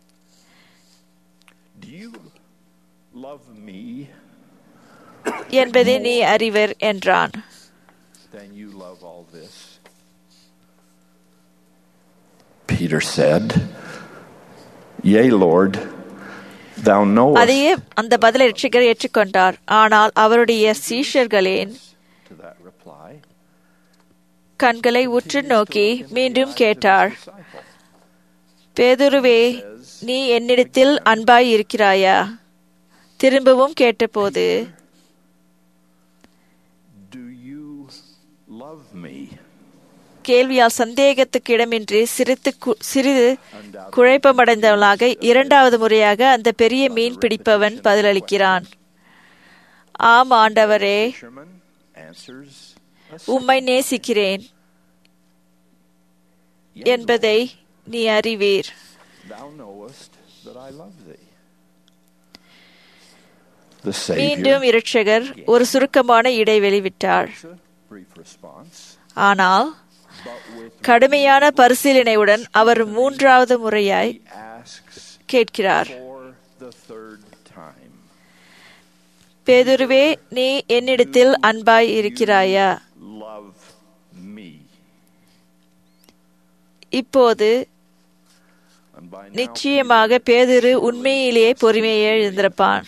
H: என்பதை நீ அறிவர் என்றான்.
J: Peter said, Yea, Lord, thou knowest.
H: அதையே அந்த பதிலை ரட்சகர் ஏற்றுக்கொண்டார். ஆனால் அவருடைய சீஷர்களின் கண்களை உற்று நோக்கி மீண்டும் கேட்டார், பேதுருவே, நீ என்னிடத்தில் அன்பாய் இருக்கிறாயா? திரும்பவும் கேட்டபோது, கேள்வியால் சந்தேகத்துக்கு இடமின்றி சிறிது குழப்பமடைந்தவனாக 2வது முறையாக அந்த பெரிய மீன் பிடிப்பவன் பதிலளிக்கிறான், ஆம் ஆண்டவரே, உம்மை நேசிக்கிறேன் என்பதை நீ அறிவீர். மீண்டும் இரட்சகர் ஒரு சுருக்கமான இடைவெளி விட்டார். ஆனால் கடுமையான பரிசீலனையுடன் அவர் 3வது முறையாய் கேட்கிறார், பேதுருவே, நீ என்னிடத்தில் அன்பாய் இருக்கிறாயா? இப்போது நிச்சயமாக பேதுரு உண்மையிலேயே பொறுமையை எழுந்திருப்பான்.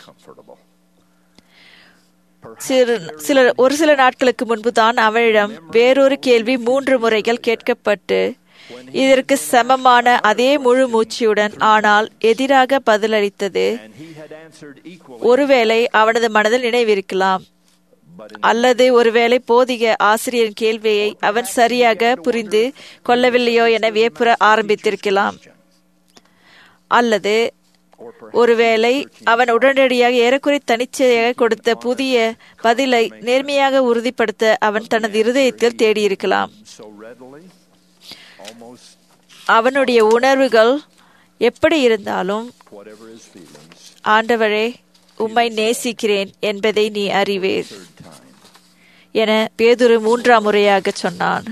H: ஒரு சில நாட்களுக்கு முன்புதான் அவனிடம் வேறொரு கேள்வி 3 முறைகள் கேட்கப்பட்டு இதற்கு சமமான அதே முழு மூச்சியுடன் ஆனால் எதிராக பதிலளித்தது ஒருவேளை அவனது மனதில் நினைவிருக்கலாம், அல்லது ஒருவேளை போதிக ஆசிரியரின் கேள்வியை அவன் சரியாக புரிந்து கொள்ளவில்லையோ என வியப்புற ஆரம்பித்திருக்கலாம், அல்லது ஒருவேளை அவன் உடனடியாக ஏறக்குறை தனிச்சையாக கொடுத்த புதிய பதிலை நேர்மையாக உறுதிப்படுத்த அவன் தனது இருதயத்தில் தேடியிருக்கலாம். அவனுடைய உணர்வுகள் எப்படி இருந்தாலும் ஆண்டவரே, உம்மை நேசிக்கிறேன் என்பதை நீ அறிவீர் என பேதுரு 3ஆம் முறையாக சொன்னான்.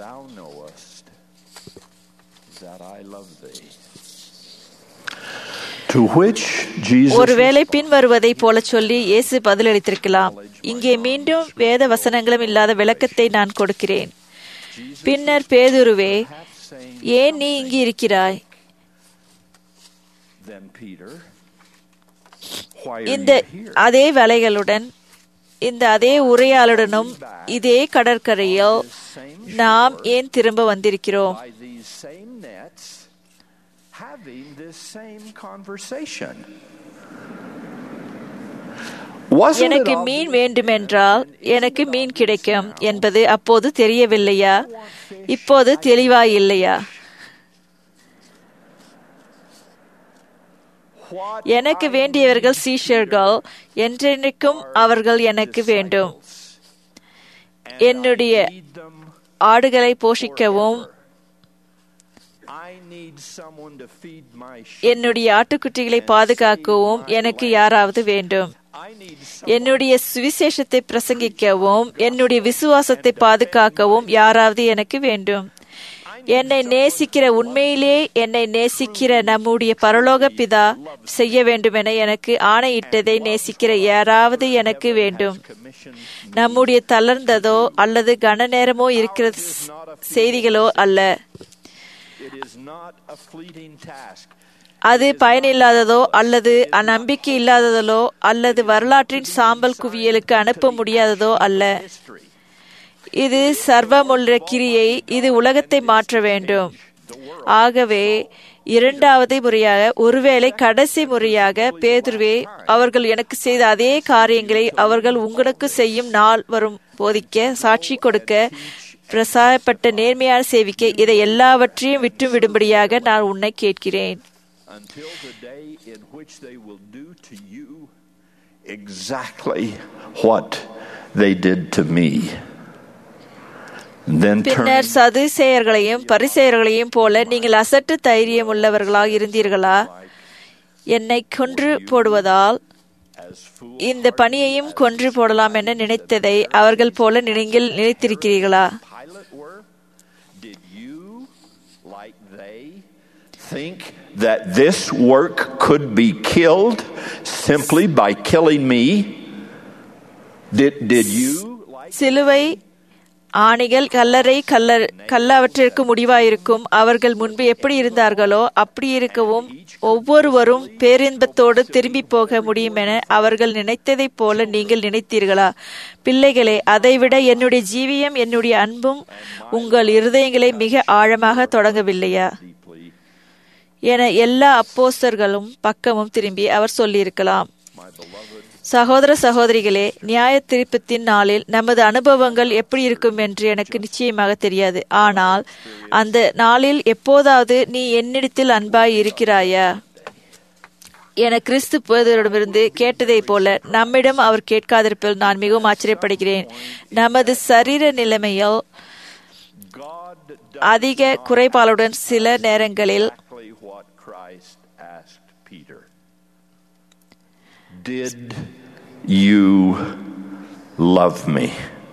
H: ஒருவேளை பின்வருவதை போல சொல்லி இயேசு பதிலளித்திருக்கலாம். இங்கே மீண்டும் வேத வசனங்களும் இல்லாத விளக்கத்தை நான் கொடுக்கிறேன். பின்னர் பேதுருவே, ஏன் நீ இங்கு இருக்கிறாய்? இந்த அதே வேலைகளுடன், இந்த அதே உரையாளுடனும் இதே கடற்கரையில் நாம் ஏன் திரும்ப வந்திருக்கிறோம்? எனக்கு மீன் வேண்டுமென்றால் எனக்கு மீன் கிடைக்கும் என்பது அப்போது தெரியவில்லையா? இப்போது தெளிவாயில்லையா? எனக்கு வேண்டியவர்கள் சீஷர்கள், என்றென்றைக்கும் அவர்கள் எனக்கு வேண்டும். என்னுடைய ஆடுகளை போஷிக்கவும் என்னுடைய ஆட்டுக்குட்டிகளை பாதுகாக்கவும் எனக்கு யாராவது வேண்டும். என்னுடைய சுவிசேஷத்தை பிரசங்கிக்கவும் என்னுடைய விசுவாசத்தை பாதுகாக்கவும் யாராவது எனக்கு வேண்டும். என்னை நேசிக்கிற, உண்மையிலே என்னை நேசிக்கிற நம்முடைய பரலோக பிதா செய்ய வேண்டும் என எனக்கு ஆணையிட்டதை நேசிக்கிற யாராவது எனக்கு வேண்டும். நம்முடைய தளர்ந்ததோ அல்லது கன நேரமோ இருக்கிற செய்திகளோ அல்ல. அது பயனில்லாததோ அல்லது நம்பிக்கை இல்லாததோ அல்லது வரலாற்றின் சாம்பல் குவியலுக்கு அனுப்ப முடியாததோ அல்ல. இது சர்வமுள்ள கிரியை. இது உலகத்தை மாற்ற வேண்டும். ஆகவே இரண்டாவது முறையாக, ஒருவேளை கடைசி முறையாக, பேதுருவே, அவர்கள் எனக்கு செய்த அதே காரியங்களை அவர்கள் உங்களுக்கு செய்யும் நாள் வரும் போதிக்க, சாட்சி கொடுக்க, பிரசாரப்பட்ட நேர்மையான சேவிக்க, இதை எல்லாவற்றையும் விட்டு விடும்படியாக நான் உன்னை கேட்கிறேன்.
J: Exactly what they did to me.
H: பின்னர் சதுசேயர்களையும் பரிசேயர்களையும் போல நீங்கள் அசட்டு தைரியம் உள்ளவர்களாக இருந்தீர்களா? என்னை கொன்று போடுவதால் இந்த பணியையும் கொன்று போடலாம் என நினைத்ததை அவர்கள் போல நீங்கள் நினைத்திருக்கிறீர்களா?
J: Think that this work could be killed simply by killing me? Did you?
H: சிலுவை, ஆணிகள், கல்லறை, கல்லவற்றிற்கு முடிவாயிருக்கும். அவர்கள் முன்பு எப்படி இருந்தார்களோ அப்படி இருக்கவும் ஒவ்வொருவரும் பேரின்பத்தோடு திரும்பி போக முடியும் என அவர்கள் நினைத்ததைப் போல நீங்கள் நினைத்தீர்களா? பிள்ளைகளே, அதைவிட என்னுடைய ஜீவியம், என்னுடைய அன்பும் உங்கள் இருதயங்களை மிக ஆழமாக தொடங்கவில்லையா என எல்லா அப்போஸ்தலர்களும் பக்கமும் திரும்பி அவர் சொல்லியிருக்கலாம். சகோதர சகோதரிகளே, நியாய தீர்ப்பத்தின் நாளில் நமது அனுபவங்கள் எப்படி இருக்கும் என்று எனக்கு நிச்சயமாக தெரியாது. ஆனால் அந்த நாளில் எப்போதாவது நீ என்னிடத்தில் அன்பாய் இருக்கிறாயா என கிறிஸ்து பேதுருவிடமிருந்து கேட்டதை போல நம்மிடம் அவர் கேட்காதிருப்பதில் நான் மிகவும் ஆச்சரியப்படுகிறேன். நமது சரீர நிலைமையில் அதிக குறைபாடுடன் சில நேரங்களில்
J: Did you love me?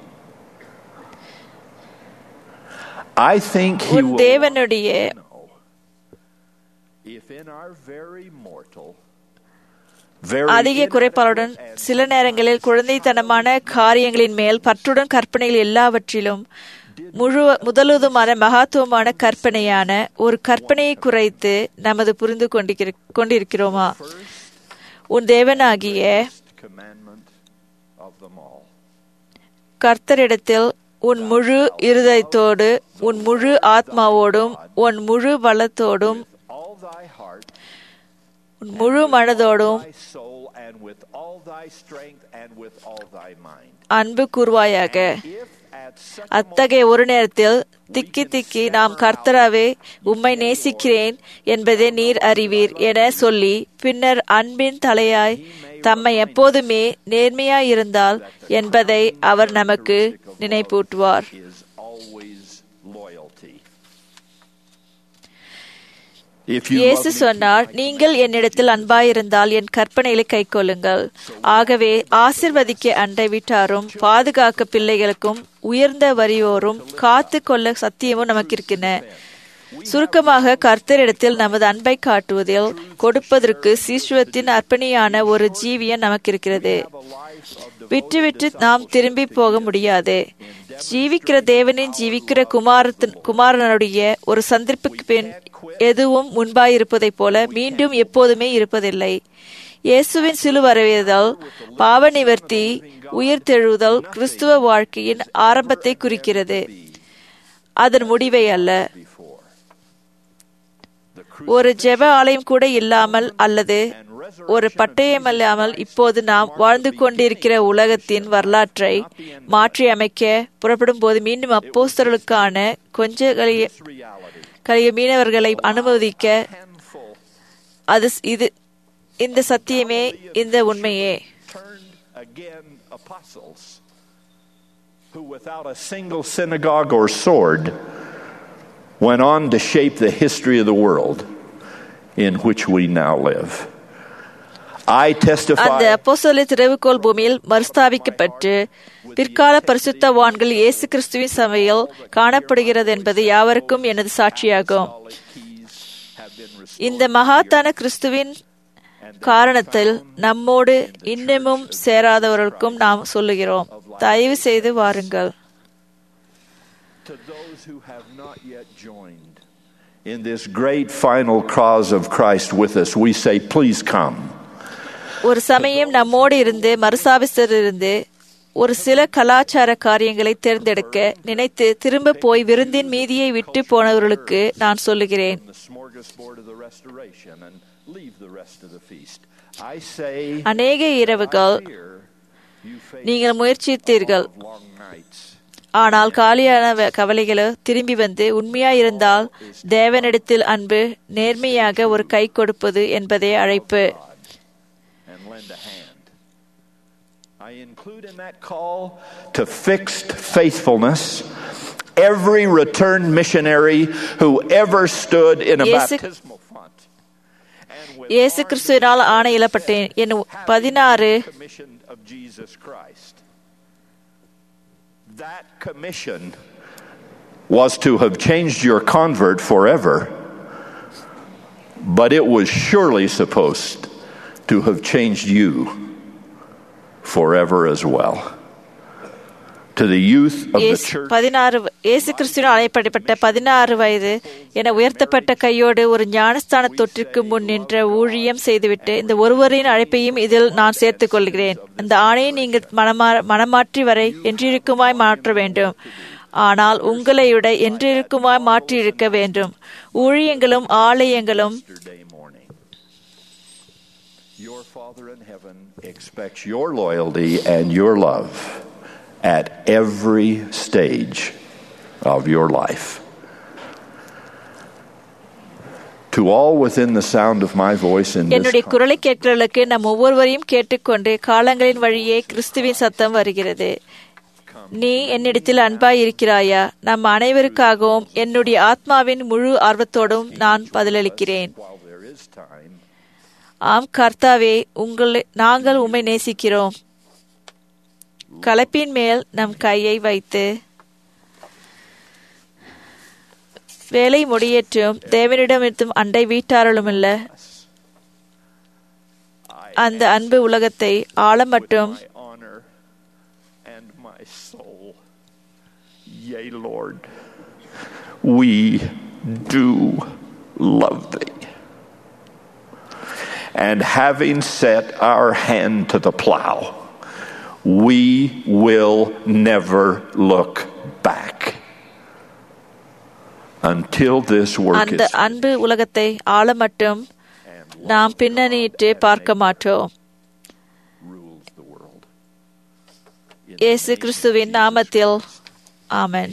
J: I think he will know if in our very mortal,
H: அதிக குறைபாடுடன் சில நேரங்களில் குழந்தைத்தனமான காரியங்களின் மேல் பற்றுடன் கற்பனைகள் எல்லாவற்றிலும் முதலுதுமான மகத்துவமான கற்பனையான ஒரு கற்பனையை குறைத்து நமது புரிந்து கொண்டிருக்கிறோமா? உன் தேவனாகிய கர்த்தரிடத்தில் உன் முழு இருதயத்தோடு, உன் முழு ஆத்மாவோடும், உன் முழு பலத்தோடும், உன் முழு மனதோடும் அன்பு கூர்வாயாக. அத்தகைய ஒரு நேரத்தில் திக்கி நாம் கர்த்தராவே உம்மை நேசிக்கிறேன் என்பதை நீர் அறிவீர் என சொல்லி, பின்னர் அன்பின் தலையாய் தம்மை எப்போதுமே நேர்மையாயிருந்தால் என்பதை அவர் நமக்கு நினைப்பூட்டுவார். இயேசு சொன்னார், நீங்கள் என்னிடத்தில் அன்பாயிருந்தால் என் கற்பனைகளை கைக்கொள்ளுங்கள். ஆகவே ஆசிர்வதிக்க அண்டை வீட்டாரும் பாதுகாக்க பிள்ளைகளுக்கும் உயர்ந்த வறியோரும் காத்து கொள்ள சத்தியமும் நமக்கு இருக்கின்றன. சுருக்கமாக, கர்த்தரிடத்தில் நமது அன்பை காட்டுவதில் கொடுப்பதற்கு சீசுவத்தின் அர்ப்பணியான ஒரு ஜீவியம் நமக்கு இருக்கிறது. விட்டு நாம் திரும்பி போக முடியாது. ஜீவிக்கிற தேவனின் ஜீவிக்கிற குமாரனுடைய ஒரு சந்திப்புக்கு பின் எதுவும் முன்பாயிருப்பதைப் போல மீண்டும் எப்போதுமே இருப்பதில்லை. இயேசுவின் சிலுவரைதல், பாவ நிவர்த்தி, உயிர்த்தெழுதல் கிறிஸ்துவ வாழ்க்கையின் ஆரம்பத்தை குறிக்கிறது, அதன் முடிவை அல்ல. ஒரு ஜெப ஆலயம் கூட இல்லாமல் அல்லது ஒரு பட்டயமில்லாமல் இப்போது நாம் வாழ்ந்து கொண்டிருக்கிற உலகத்தின் வரலாற்றை மாற்றி அமைக்க புறப்படும் போது மீண்டும் அப்போஸ்தலர்களுக்கான கொஞ்ச கலிய மீனவர்களை அனுமதிக்க இந்த சத்தியமே, இந்த உண்மையே.
J: Who without a single synagogue or sword went on to shape the history of the world in which we now live. I testify.
H: அந்த அப்போஸ்தலர் திறவுகோல் பூமியில் மறுஸ்தாபிக்கப்பட்டு பிற்கால பரிசுத்தவான்கள் இயேசு கிறிஸ்துவின் சபையில் காணப்படுகிறது என்பது யாவருக்கும் எனது சாட்சியாகும். இந்த மகாத்தான கிறிஸ்துவின் காரணத்தில் நம்மோடு இன்னமும் சேராதவர்களுக்கும் நாம் சொல்லுகிறோம், தயவு செய்து வாருங்கள்.
J: To those who have not yet joined in this great final cause of Christ with us, we say, please come.
H: ஒரு சமயம் நம்மோடு இருந்து மறுசாபிசிலிருந்து ஒரு சில கலாச்சார காரியங்களை தேர்ந்தெடுக்க நினைத்து திரும்ப போய் விருந்தின் மீதியை விட்டு போனவர்களுக்கு நான் சொல்லுகிறேன், அநேக இரவுகள் நீங்கள் முயற்சித்தீர்கள், ஆனால் காலியான கவலைகளோ திரும்பி வந்து உண்மையாயிருந்தால் தேவனிடத்தில் அன்பு, நேர்மையாக ஒரு கை கொடுப்பது என்பதே அழைப்பு.
J: I include in that call to fixed faithfulness every returned missionary who ever stood in a baptismal font.
H: இயேசு கிறிஸ்துவினால் ஆணையிடப்பட்டேன் என் 16
J: of Jesus Christ. That commission was to have changed your convert forever, but it was surely supposed to have changed you forever as well. To the youth of the church. 16
H: இயேசு கிறிஸ்துவினால் அழைக்கப்பட்ட 16 வயது என உயர்த்தப்பட்ட கையோடு ஒரு ஞானஸ்தான தொற்றிற்கு முன் நின்ற ஊழியம் செய்துவிட்டு இந்த ஒருவரின் அழைப்பையும் இதில் நான் சேர்த்துக் கொள்கிறேன். அந்த ஆணையை நீங்கள் மனமாற்றி வரை என்றிருக்குமாய் மாற்ற வேண்டும், ஆனால் உங்களையுடைய என்றிருக்குமாய் மாற்றியிருக்க வேண்டும். ஊழியங்களும் ஆலயங்களும்
J: Your Father in heaven expects your loyalty and your love at every stage of your life. To all within the sound of my voice in this
H: என்னுடைய குரலை கேட்கிறவர்களுக்கு நம் ஒவ்வொருவரையும் கேட்டுக்கொண்டு காலங்களின் வழியே கிறிஸ்துவின் சத்தம் வருகிறது. நீ என்னிடத்தில் அன்பாய் இருக்கிறாயா? நம் அனைவருக்காகவும் என்னுடைய ஆத்மாவின் முழு ஆர்வத்தோடும் நான் பதிலளிக்கிறேன். ஆம் கர்த்தாவே, நாங்கள் உம்மை நேசிக்கிறோம். கலப்பின் மேல் நம் கையை வைத்து வேலை முடியேற்றும். தேவனிடமிருந்தும் அண்டை வீட்டாரலுமில்ல அந்த அன்பு உலகத்தை ஆழ மட்டும்
J: Yea, Lord, we do love thee. And having set our hand to the plow, we will never look back until this work
H: அந்த அன்பு உலகத்தை ஆழ மட்டும் நாம் பின்னணியிட்டு பார்க்க மாட்டோம். இயேசு கிறிஸ்துவின் நாமத்தில் ஆமென்.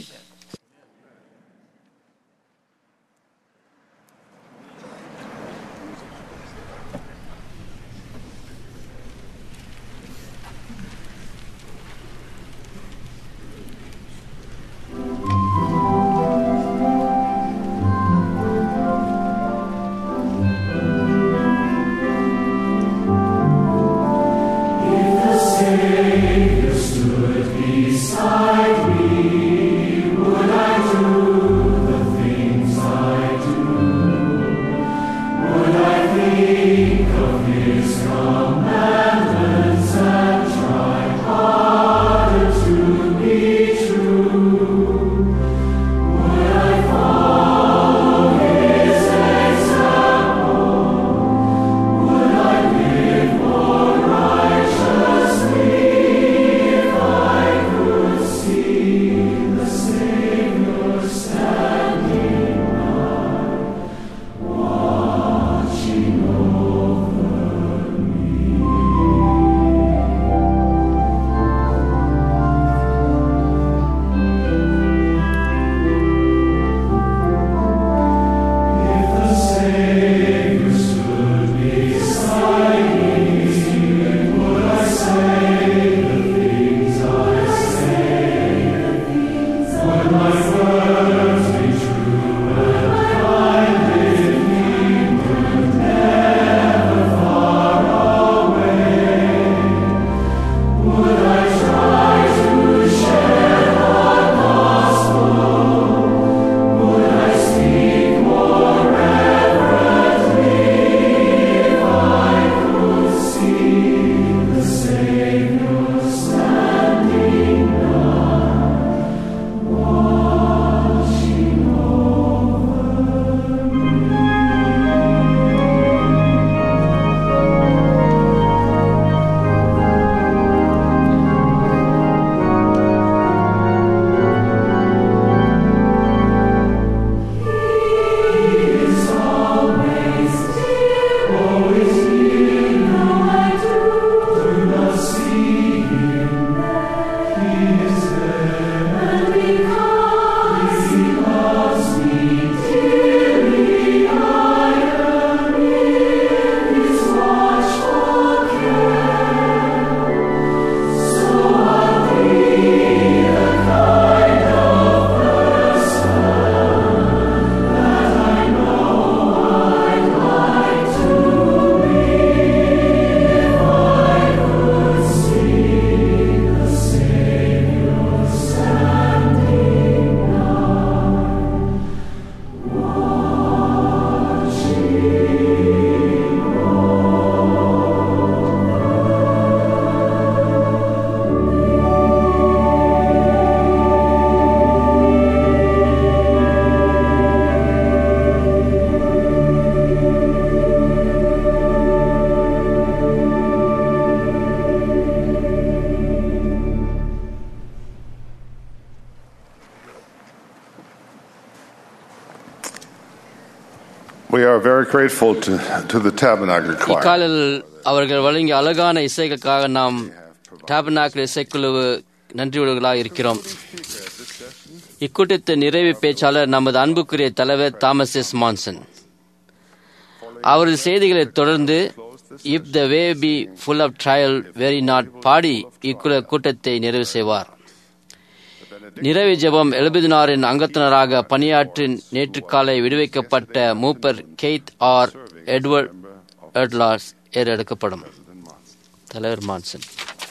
C: are very grateful to the Tabernacle Choir.
B: இக்காலில் அவர்கள் வழங்கிய அழகான இசைகளுக்காக நாம் டாபர்னாக்கிள் இசைக்குழு நன்றியுள்ளவர்களாக இருக்கிறோம். இக்கூட்டத்தின் நிறைவு பேச்சாளர் நமது அன்புக்குரிய தலைவர் தாமஸ் எஸ் மான்சன். அவரது செய்திகளை தொடர்ந்து if the way be full of trial weary not பாடி கூட்டத்தை நிறைவு செய்வார். நிறைவு ஜெபம் எழுபதினாரின் அங்கத்தினராக பணியாற்றி நேற்று காலை விடுவிக்கப்பட்ட மூப்பர் கெய்த் ஆர் எட்வர்ட் எட்லாஸ் ஏறெடுக்கப்படும். தலைவர் மான்சன்.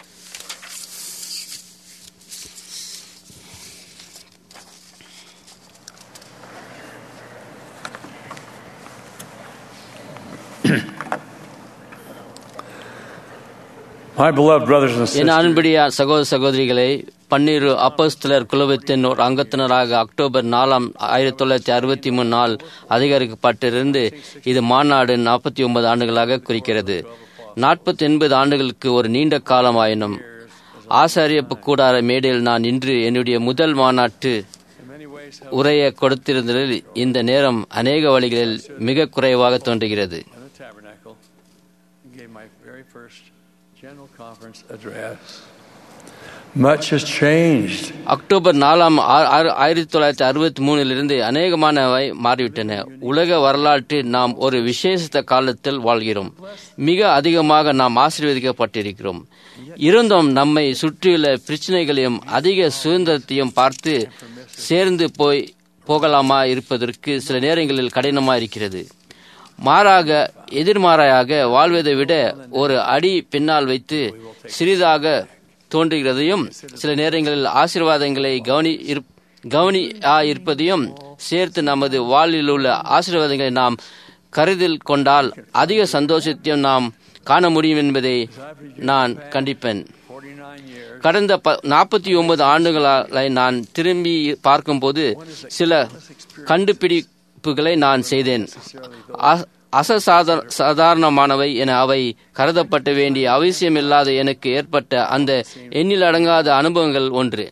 B: என் அன்புடைய சகோதர சகோதரிகளை, பன்னிரு அப்போஸ்தலர் குழுவத்தின் ஒரு அங்கத்தினராக அக்டோபர் 4, 1963 நாள் அதிகரிக்கப்பட்டிருந்து இது மாநாடு 49 ஆண்டுகளாக குறிக்கிறது. 49 ஆண்டுகளுக்கு ஒரு நீண்ட காலமாயினும் ஆசாரியப்பு கூடார மேடையில் நான் இன்று என்னுடைய முதல் மாநாட்டு உரையை கொடுத்திருந்ததில் இந்த நேரம் அநேக வழிகளில் மிக குறைவாக தோன்றுகிறது. அக்டோபர் 4, 1963 அநேகமானவை மாறிவிட்டன. உலக வரலாற்றில் நாம் ஒரு விசேஷ காலத்தில் வாழ்கிறோம். மிக அதிகமாக நாம் ஆசீர்வதிக்கப்பட்டிருக்கிறோம். இருந்தும் நம்மை சுற்றியுள்ள பிரச்சனைகளையும் அதிக சுதந்திரத்தையும் பார்த்து சேர்ந்து போகலாமா இருப்பதற்கு சில நேரங்களில் கடினமாக இருக்கிறது. மாறாக எதிர்மாறாக வாழ்வதை விட ஒரு அடி பின்னால் வைத்து சிறிதாக தோன்றுகிறதையும் சில நேரங்களில் ஆசீர்வாதங்களை கவனியாயிருப்பதையும் சேர்த்து நமது வாழ்வில் உள்ள ஆசீர்வாதங்களை நாம் கருதில் கொண்டால் அதிக சந்தோஷத்தையும் நாம் காண முடியும் என்பதை நான் கண்டிப்பேன். கடந்த 49 ஆண்டுகளை நான் திரும்பி பார்க்கும்போது சில கண்டுபிடிப்புகளை நான் செய்தேன். அசாதாரணமானவை என அவை கருதப்பட வேண்டிய அவசியமில்லாத எனக்கு ஏற்பட்ட அந்த எண்ணில் அடங்காத அனுபவங்கள் ஒன்று.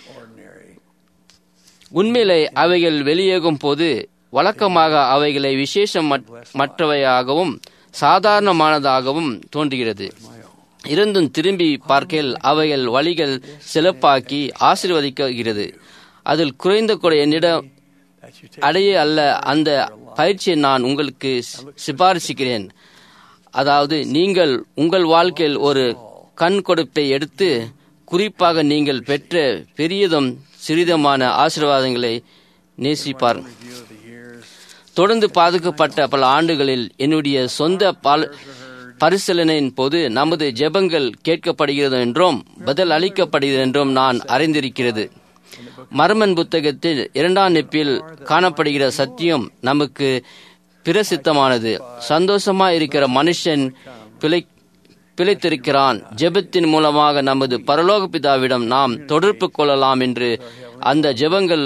B: உண்மையிலே அவைகள் வெளியேகும் போது வழக்கமாக அவைகளை விசேஷம் மற்றவையாகவும் சாதாரணமானதாகவும் தோன்றுகிறது. இருந்தும் திரும்பி பார்க்கையில் அவைகள் வழிகள் சிறப்பாக்கி ஆசீர்வதிக்கிறது. அதில் குறைந்த கூட என்னிடம் அடைய அல்ல அந்த பயிற்சியை நான் உங்களுக்கு சிபாரிசுகிறேன். அதாவது நீங்கள் உங்கள் வாழ்க்கையில் ஒரு கண் கொடுப்பை எடுத்து குறிப்பாக நீங்கள் பெற்ற பெரியதும் சிறிதமான ஆசீர்வாதங்களை நேசிப்பார். தொடர்ந்து பாதுகாக்கப்பட்ட பல ஆண்டுகளில் என்னுடைய சொந்த பரிசீலனையின் போது நமது ஜெபங்கள் கேட்கப்படுகிறது என்றும் பதில் அளிக்கப்படுகிறது என்றும் நான் அறிந்திருக்கிறது. மர்மன் புத்தகத்தில் 2ஆம் நெப்பில் காணப்படுகிற சத்தியம் நமக்கு பிரசித்தமானது. சந்தோஷமா இருக்கிற மனுஷன் பிழைத்திருக்கிறான். ஜெபத்தின் மூலமாக நமது பரலோக பிதாவிடம் நாம் தொடர்பு கொள்ளலாம் என்று அந்த ஜெபங்கள்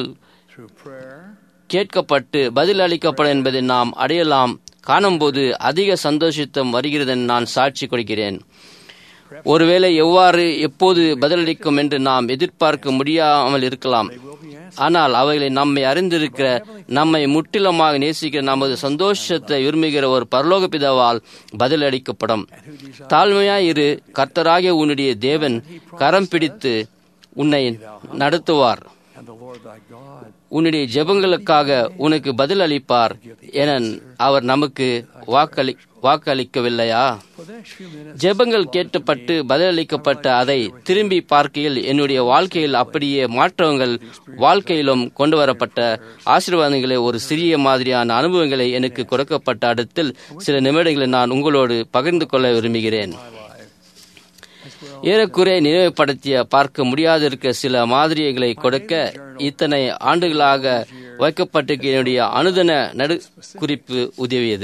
B: கேட்கப்பட்டு பதில் அளிக்கப்படும் என்பதை நாம் அடையலாம் காணும்போது அதிக சந்தோஷத்தும் வருகிறது என்று நான் சாட்சி கொடுக்கிறேன். ஒருவேளை எவ்வாறு எப்போது பதிலளிக்கும் என்று நாம் எதிர்பார்க்க முடியாமல் இருக்கலாம். ஆனால் அவைகளை நம்மை அறிந்திருக்கிற நம்மை முற்றிலுமாக நேசிக்கிற நமது சந்தோஷத்தை விரும்புகிற ஒரு பரலோக பிதாவால் பதிலளிக்கப்படும். தாழ்மையாயிரு, கர்த்தராகிய உன்னுடைய தேவன் கரம் பிடித்து உன்னை நடத்துவார். உன்னுடைய ஜெபங்களுக்காக உனக்கு பதில் அளிப்பார் என அவர் நமக்கு வாக்களிக்கவில்லையா? ஜெபங்கள் கேட்கப்பட்டு பதிலளிக்கப்பட்ட அதை திரும்பி பார்க்கையில் என்னுடைய வாழ்க்கையில் அப்படியே மாற்றங்கள் வாழ்க்கையிலும் கொண்டு வரப்பட்ட ஆசீர்வாதங்களை ஒரு சிறிய மாதிரியான அனுபவங்களை எனக்கு கொடுக்கப்பட்ட இடத்தில் சில நிமிடங்களை நான் உங்களோடு பகிர்ந்து கொள்ள விரும்புகிறேன். ஏறக்குறைய நினைவுபடுத்திய பார்க்க முடியாதிருக்க சில மாதிரிகளை கொடுக்க இத்தனை ஆண்டுகளாக வைக்கப்பட்டிருக்க என்னுடைய அனுதின நடு குறிப்பு உதவியது.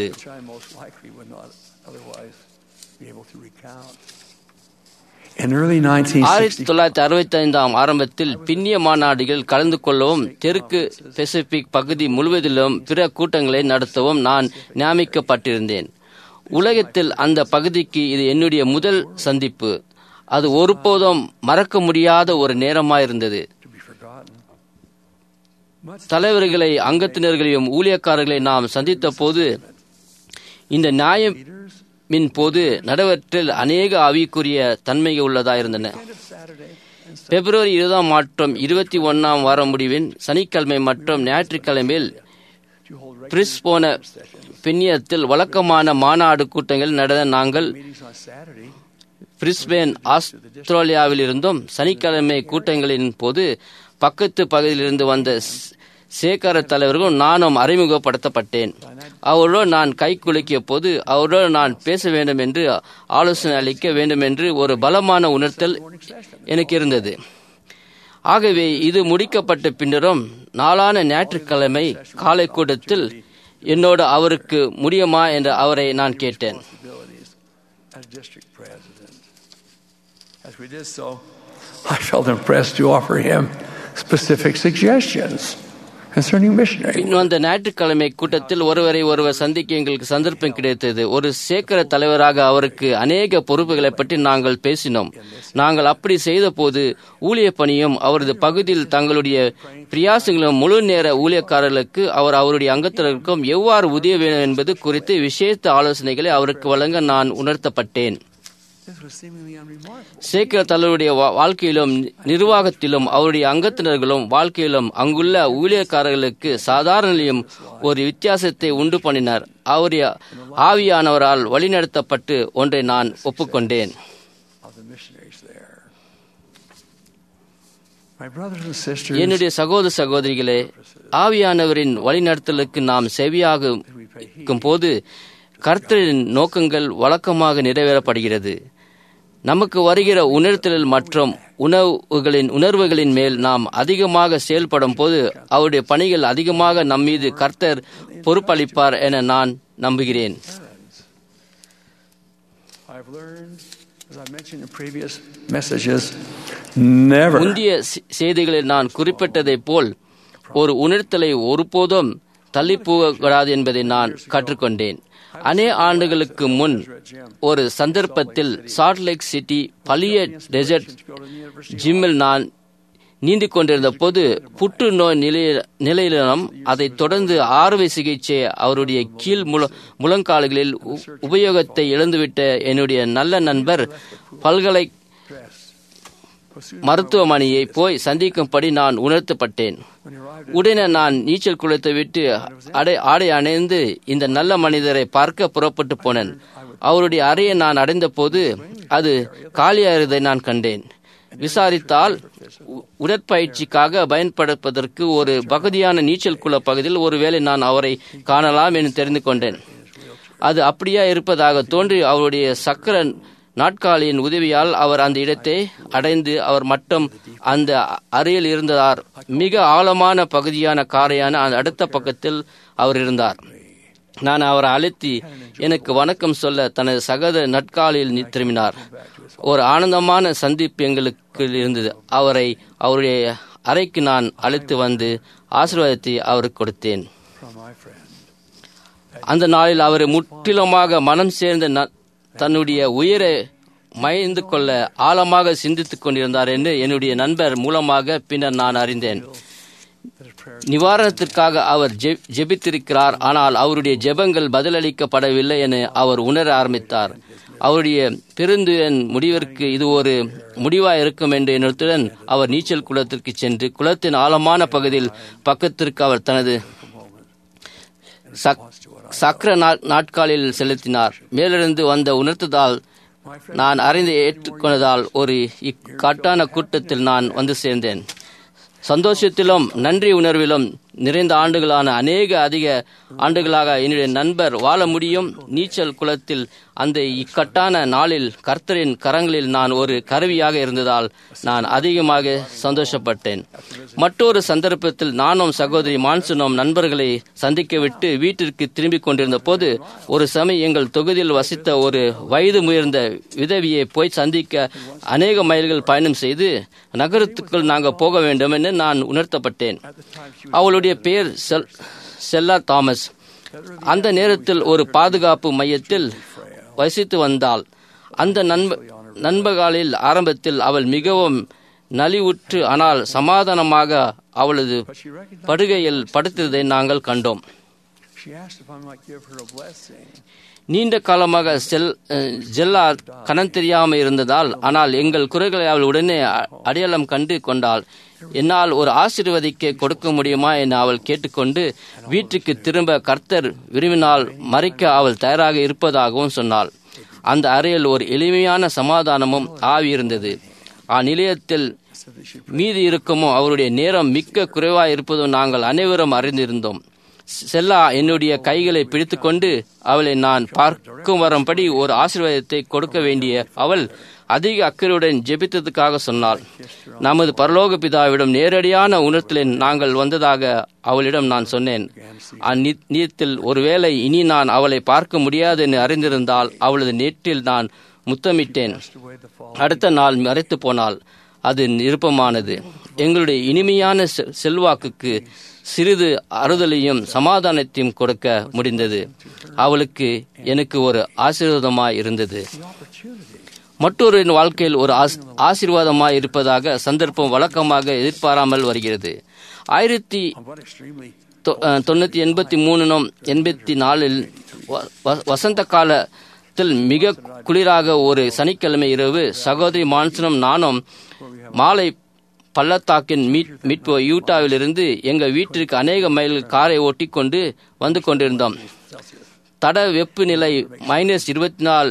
B: 1965 ஆரம்பத்தில் பின்னிய மாநாடுகள் கலந்து கொள்ளவும் தெற்கு பசிபிக் பகுதி முழுவதிலும் பிற கூட்டங்களை நடத்தவும் நான் நியமிக்கப்பட்டிருந்தேன். உலகத்தில் அந்த பகுதிக்கு இது என்னுடைய முதல் சந்திப்பு. அது ஒருபோதும் மறக்க முடியாத ஒரு நேரமாயிருந்தது. தலைவர்களை, அங்கத்தினர்களையும் ஊழியக்காரர்களை நாம் சந்தித்த போது இந்த நியாயமின் போது நடவற்றில் அநேக ஆவிக்குரிய தன்மைகள் உள்ளதாயிருந்தன. பிப்ரவரி 20 மற்றும் 21 வார முடிவின் சனிக்கிழமை மற்றும் ஞாயிற்றுக்கிழமையில் பிரிஸ்போன பின்னியத்தில் வழக்கமான மாநாடு கூட்டங்கள் நடந்த நாங்கள் பிரிஸ்பேன் ஆஸ்திரேலியாவில் இருந்தும் சனிக்கிழமை கூட்டங்களின் போது பக்கத்து பகுதியிலிருந்து வந்த சேகர தலைவர்களும் நானும் அறிமுகப்படுத்தப்பட்டேன். அவரோடு நான் கை குலுக்கிய போது அவரோடு நான் பேச வேண்டும் என்று ஆலோசனை அளிக்க வேண்டும் என்று ஒரு பலமான உணர்த்தல் எனக்கு இருந்தது. ஆகவே இது முடிக்கப்பட்ட பின்னரும் நாளான ஞாயிற்றுக்கிழமை காலை கூட்டத்தில் என்னோடு அவருக்கு முடியுமா என்று அவரை நான் கேட்டேன்.
K: As we did so, I felt impressed to offer him specific suggestions concerning missionaries.
B: பின் அந்த ஞாயிற்றுக்கிழமை கூட்டத்தில் ஒருவர் சந்திக்க எங்களுக்கு சந்தர்ப்பம் கிடைத்தது. ஒரு சேகர தலைவராக அவருக்கு அநேக பொறுப்புகளை பற்றி நாங்கள் பேசினோம். நாங்கள் அப்படி செய்த போது ஊழிய பணியும் அவரது பகுதியில் தங்களுடைய பிரியாசங்களும் முழு நேர ஊழியக்காரர்களுக்கு அவருடைய அங்கத்தினருக்கும் எவ்வாறு உதவ வேண்டும் என்பது குறித்து விசேஷ ஆலோசனைகளை அவருக்கு வழங்க நான் உணர்த்தப்பட்டேன். சேகர தலைவருடைய வாழ்க்கையிலும் நிர்வாகத்திலும் அவருடைய அங்கத்தினர்களும் வாழ்க்கையிலும் அங்குள்ள ஊழியக்காரர்களுக்கு சாதாரண ஒரு வித்தியாசத்தை உண்டு பண்ணினார். அவருடைய ஆவியானவரால் வழிநடத்தப்பட்டு ஒன்றை நான் ஒப்புக்கொண்டேன். என்னுடைய சகோதர சகோதரிகளே, ஆவியானவரின் வழிநடத்தலுக்கு நாம் செவியாக இருக்கும் போது கர்த்தரின் நோக்கங்கள் வழக்கமாக நிறைவேறப்படுகிறது. நமக்கு வருகிற உணர்த்தல் மற்றும் உணர்வுகளின் மேல் நாம் அதிகமாக செயல்படும் போது அவருடைய பணிகள் அதிகமாக நம்மீது கர்த்தர் பொறுப்பளிப்பார் என நான் நம்புகிறேன். முந்தைய செய்திகளில் நான் குறிப்பிட்டதை போல் ஒரு உணர்த்தலை ஒருபோதும் தள்ளி போகக்கூடாது என்பதை நான் கற்றுக்கொண்டேன். அநேக ஆண்டுகளுக்கு முன் ஒரு சந்தர்ப்பத்தில் சால்ட் லேக் சிட்டி பழைய டெசர்ட் ஜிம்மில் நான் நீந்திக் கொண்டிருந்த போது புற்றுநோய் நிலையிலும் அதைத் தொடர்ந்து அறுவை சிகிச்சை அவருடைய கீழ் முழங்கால்களில் உபயோகத்தை இழந்துவிட்ட என்னுடைய நல்ல நண்பர் பல்கலை மருத்துவமனையை போய் சந்திக்கும்படி நான் உணர்த்தப்பட்டேன். உடனே நான் நீச்சல் குளத்தை விட்டு ஆடை அணைந்து இந்த நல்ல மனிதரை பார்க்க புறப்பட்டு போனேன். அவருடைய அறையை நான் அடைந்த போது அது காலியாகிறதை நான் கண்டேன். விசாரித்தால் உடற்பயிற்சிக்காக பயன்படுத்துவதற்கு ஒரு பகுதியான நீச்சல் குள பகுதியில் ஒருவேளை நான் அவரை காணலாம் என்று தெரிந்து கொண்டேன். அது அப்படியா இருப்பதாக தோன்றி அவருடைய சக்கர நாட்காலியின் உதவியால் அவர் அந்த இடத்தை அடைந்து அவர் மட்டும் அந்த அறையில் இருந்தார். மிக ஆழமான பகுதியான காரையான அந்த அடுத்த பக்கத்தில் அவர் இருந்தார். நான் அவரை அழைத்து எனக்கு வணக்கம் சொல்ல தனது சகோதர நட்காலில் திரும்பினார். ஒரு ஆனந்தமான சந்திப்பு எங்களுக்கு இருந்தது. அவருடைய அறைக்கு நான் அழைத்து வந்து ஆசீர்வாதத்தை அவருக்கு கொடுத்தேன். அந்த நாளில் அவர் முற்றிலுமாக மனம் சேர்ந்த தன்னுடைய உயிரை மயந்து கொள்ள ஆழமாக சிந்தித்துக் கொண்டிருந்தார் என்று என்னுடைய நண்பர் மூலமாக பின்னர் நான் அறிந்தேன். நிவாரணத்திற்காக அவர் ஜெபித்திருக்கிறார். ஆனால் அவருடைய ஜெபங்கள் பதிலளிக்கப்படவில்லை என அவர் உணர ஆரம்பித்தார். அவருடைய பெருந்துயன் முடிவிற்கு இது ஒரு முடிவாக இருக்கும் என்ற எண்ணத்துடன் அவர் நீச்சல் குளத்திற்கு சென்று குளத்தின் ஆழமான பகுதியில் பக்கத்திற்கு அவர் தனது சக்கர நாட்காலில் செலுத்தினார். மேலிருந்து வந்த உணர்த்ததால் நான் அறிந்து ஏற்றுக்கொண்டதால் ஒரு இக்கட்டான கூட்டத்தில் நான் வந்து சேர்ந்தேன். சந்தோஷத்திலும் நன்றி உணர்விலும் நிறைந்த அதிக ஆண்டுகளாக என்னுடைய நண்பர் வாழ முடியும். நீச்சல் குளத்தில் அந்த இக்கட்டான நாளில் கர்த்தரின் கரங்களில் நான் ஒரு கருவியாக இருந்ததால் நான் அதிகமாக சந்தோஷப்பட்டேன். மற்றொரு சந்தர்ப்பத்தில் நானும் சகோதரி மான்சனும் நண்பர்களை சந்திக்க விட்டு வீட்டிற்கு திரும்பிக் கொண்டிருந்த போது ஒரு சமயம் எங்கள் தொகுதியில் வசித்த ஒரு வயது முயர்ந்த விதவியை போய் சந்திக்க அநேக மைல்கள் பயணம் செய்து நகரத்துக்குள் நாங்கள் போக வேண்டும் என நான் உணர்த்தப்பட்டேன். அவளுடைய பெயர் செல்லா தாமஸ். அந்த நேரத்தில் ஒரு பாதுகாப்பு மையத்தில் வசித்து வந்தாள். அந்த நண்பகாலில் ஆரம்பத்தில் அவள் மிகவும் நலிவுற்று ஆனால் சமாதானமாக அவளது படுகையில் படுத்ததை நாங்கள் கண்டோம். நீண்ட காலமாக ஜெல்லா கணம் தெரியாமல் இருந்ததால், ஆனால் எங்கள் குறைகளை அவள் உடனே அடையாளம் கண்டு கொண்டாள். என்னால் ஒரு ஆசீர்வதிக்க கொடுக்க முடியுமா என அவள் கேட்டுக்கொண்டு வீட்டுக்கு திரும்ப கர்த்தர் விரும்பினால் மறிக்க அவள் தயாராக இருப்பதாகவும் சொன்னாள். அந்த அறையில் ஒரு எளிமையான சமாதானமும் ஆவி இருந்தது. அந்நிலையத்தில் மீதி இருக்குமோ அவருடைய நேரம் மிக்க குறைவாக இருப்பதும் நாங்கள் அனைவரும் அறிந்திருந்தோம். செல்லா என்னுடைய கைகளை பிடித்துக்கொண்டு அவளை நான் பார்க்கும் வரும்படி ஒரு ஆசீர்வாதத்தை கொடுக்க வேண்டிய அவள் அதிக அக்கறையுடன் ஜெபித்ததுக்காக சொன்னாள். நமது பரலோக பிதாவிடம் நேரடியான உணர்த்தலில் நாங்கள் வந்ததாக அவளிடம் நான் சொன்னேன். அந்நியத்தில் ஒருவேளை இனி நான் அவளை பார்க்க முடியாது என்று அறிந்திருந்தால் அவளது நெற்றில் நான் முத்தமிட்டேன். அடுத்த நாள் மறைத்து போனாள். அது நிருப்பமானது. எங்களுடைய இனிமையான செல்வாக்குக்கு சிறிது அறுதலையும் சமாதானத்தையும் கொடுக்க முடிந்தது. அவளுக்கு எனக்கு ஒரு ஆசீர்வாதமாய் இருந்தது. மற்றொரு வாழ்க்கையில் ஒரு ஆசீர்வாதமாய் இருப்பதாக சந்தர்ப்பம் வழக்கமாக எதிர்பாராமல் வருகிறது. 1983 வசந்த காலத்தில் மிக குளிராக ஒரு சனிக்கிழமை இரவு சகோதரி மான்சனும் நானும் மாலை பள்ளத்தாக்கின் மீட்பு யூட்டாவிலிருந்து எங்கள் வீட்டிற்கு அநேக மைல் காரை ஓட்டி கொண்டு வந்து கொண்டிருந்தோம். தட வெப்பநிலை -24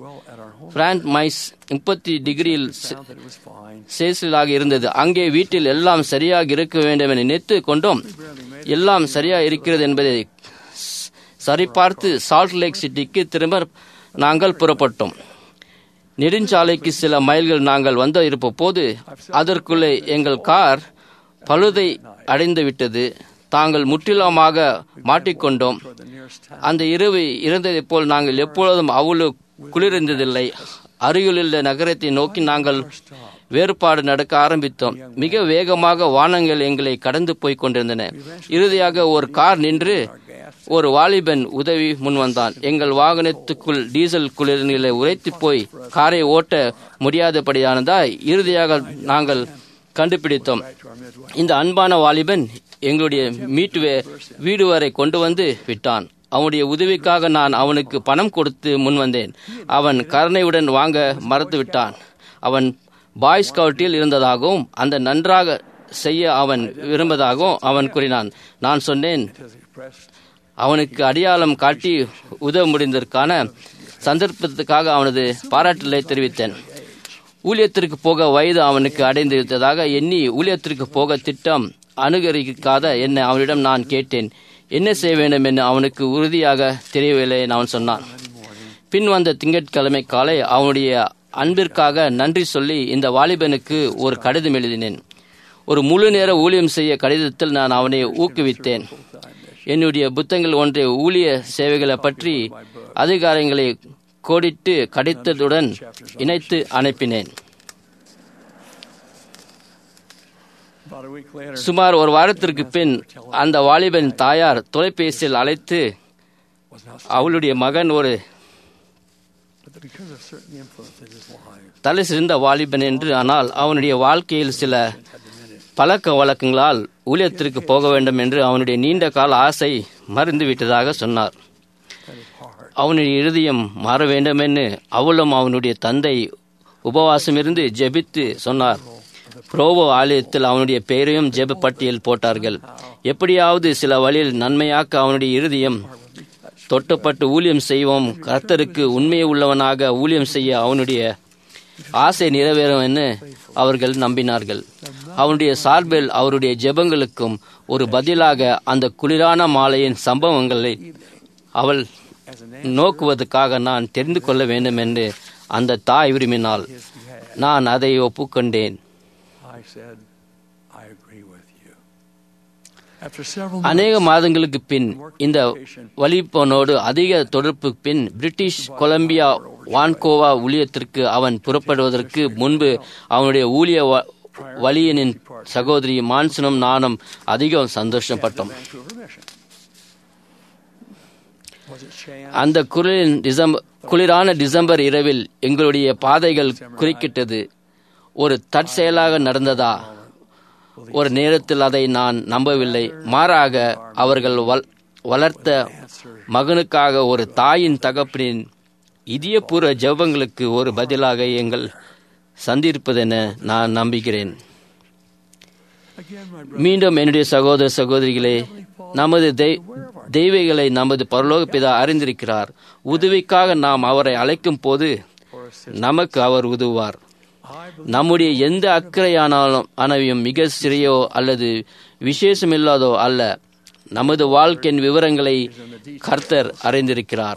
B: 30°C இருந்தது. அங்கே வீட்டில் எல்லாம் சரியாக இருக்க வேண்டும் என நினைத்து கொண்டோம். எல்லாம் சரியாக இருக்கிறது என்பதை சரிபார்த்து சால்ட் லேக் சிட்டிக்கு திரும்ப நாங்கள் புறப்பட்டோம். நெடுஞ்சாலைக்கு சில மைல்கள் நாங்கள் வந்து இருப்ப போது அதற்குள்ளே எங்கள் கார் பழுதை அடைந்து விட்டது. தாங்கள் முற்றிலுமாக மாட்டிக்கொண்டோம். அந்த இரவு இருந்ததைப் போல் நாங்கள் எப்பொழுதும் அவ்வளவு குளிர்ந்ததில்லை. அருகிலுள்ள நகரத்தை நோக்கி நாங்கள் வேறுபாடு நடக்க ஆரம்பித்தோம். மிக வேகமாக வானங்கள் எங்களை கடந்து போய் கொண்டிருந்தன. இறுதியாக ஒரு கார் நின்று ஒரு வாலிபன் உதவி முன்வந்தான். எங்கள் வாகனத்துக்குள் டீசல் குளிர்நிலை உரைத்து போய் காரை ஓட்ட முடியாதபடியானதா இறுதியாக நாங்கள் கண்டுபிடித்தோம். இந்த அன்பான வாலிபன் எங்களுடைய வீடு வரை கொண்டு வந்து விட்டான். அவனுடைய உதவிக்காக நான் அவனுக்கு பணம் கொடுத்து முன்வந்தேன். அவன் கருணையுடன் வாங்க மறுத்து விட்டான். அவன் பாய் ஸ்கவுட்டில் இருந்ததாகவும் அந்த நன்றாக செய்ய அவன் விரும்புவதாகவும் அவன் கூறினான். நான் சொன்னேன், அவனுக்கு அடையாளம் காட்டி உதவ முடிந்ததற்கான சந்தர்ப்பத்துக்காக அவனது பாராட்டுதலை தெரிவித்தேன். ஊழியத்திற்கு போக வயது அவனுக்கு அடைந்து விட்டதாக எண்ணி ஊழியத்திற்கு போக திட்டம் அனுகரிக்காத என்னை அவனிடம் நான் கேட்டேன். என்ன செய்ய வேண்டும் என்று அவனுக்கு உறுதியாக தெரியவில்லை என அவன் சொன்னான். பின் வந்த திங்கட்கிழமை காலை அவனுடைய அன்பிற்காக நன்றி சொல்லி இந்த வாலிபனுக்கு ஒரு கடிதம் எழுதினேன். ஒரு முழு நேர ஊழியம் செய்ய கடிதத்தில் நான் அவனை ஊக்குவித்தேன். என்னுடைய புத்தகங்கள் ஒன்றை ஊழிய சேவைகளை பற்றி அதிகாரங்களை கோடிட்டு கடிதத்துடன் இணைத்து அனுப்பினேன். சுமார் ஒரு வாரத்திற்கு பின் அந்த வாலிபன் தாயார் தொலைபேசியில் அழைத்து அவளுடைய மகன் ஒரு தலை சிறந்த வாலிபன் என்று, ஆனால் அவனுடைய வாழ்க்கையில் சில பழக்க வழக்கங்களால் ஊழியத்திற்கு போக வேண்டும் என்று அவனுடைய நீண்ட கால ஆசை மறந்துவிட்டதாக சொன்னார். அவனுடைய இருதயம் மாற வேண்டும் என்று அவளும் அவனுடைய தந்தை உபவாசம் இருந்து ஜெபித்து சொன்னார். புரோவோ ஆலயத்தில் அவனுடைய பெயரையும் ஜெப பட்டியல் போட்டார்கள். எப்படியாவது சில வழியில் நன்மையாக்க அவனுடைய இருதயம் தொட்டப்பட்டு ஊழியம் செய்வோம், கர்த்தருக்கு உண்மையை உள்ளவனாக ஊழியம் செய்ய அவனுடைய ஆசை நிறைவேறும் என்று அவர்கள் நம்பினார்கள். அவனுடைய சார்பில் அவருடைய ஜெபங்களுக்கும் ஒரு பதிலாக அந்த குளிரான மாலையின் சம்பவங்களை அவள் நோக்குவதற்காக நான் தெரிந்து கொள்ள வேண்டும் என்று அந்த தாய் விரும்பினாள். நான் அதை ஒப்புக்கொண்டேன். அநேக மாதங்களுக்கு பின் இந்த வலிப்பனோடு அதிக தொடர்பு பின் பிரிட்டிஷ் கொலம்பியா வான்கோவா ஊழியத்திற்கு அவன் புறப்படுவதற்கு முன்பு அவனுடைய ஊழிய வலியனின் சகோதரி மான்சனும் நானும் அதிகம் சந்தோஷப்பட்டோம். அந்த குளிரான டிசம்பர் இரவில் எங்களுடைய பாதைகள் குறுக்கிட்டது. ஒரு தற்செயலாக நடந்ததா? ஒரு நேரத்தில் அதை நான் நம்பவில்லை. மாறாக அவர்கள் வளர்த்த மகனுக்காக ஒரு தாயின் தகப்பனின் இதயபூர்வ ஜெபங்களுக்கு ஒரு பதிலாக எங்கள் சந்திருப்பதென நான் நம்புகிறேன். மீண்டும் என்னுடைய சகோதர சகோதரிகளே, நமது தெய்வங்களை நமது பரலோக பிதா அறிந்திருக்கிறார். உதவிக்காக நாம் அவரை அழைக்கும் போது நமக்கு அவர் உதவுவார். நம்முடைய எந்த அக்கறையானாலும் அனவையும் மிக சிறியோ அல்லது விசேஷமில்லாதோ அல்ல. நமது வாழ்க்கையின் விவரங்களை கர்த்தர் அறிந்திருக்கிறார்.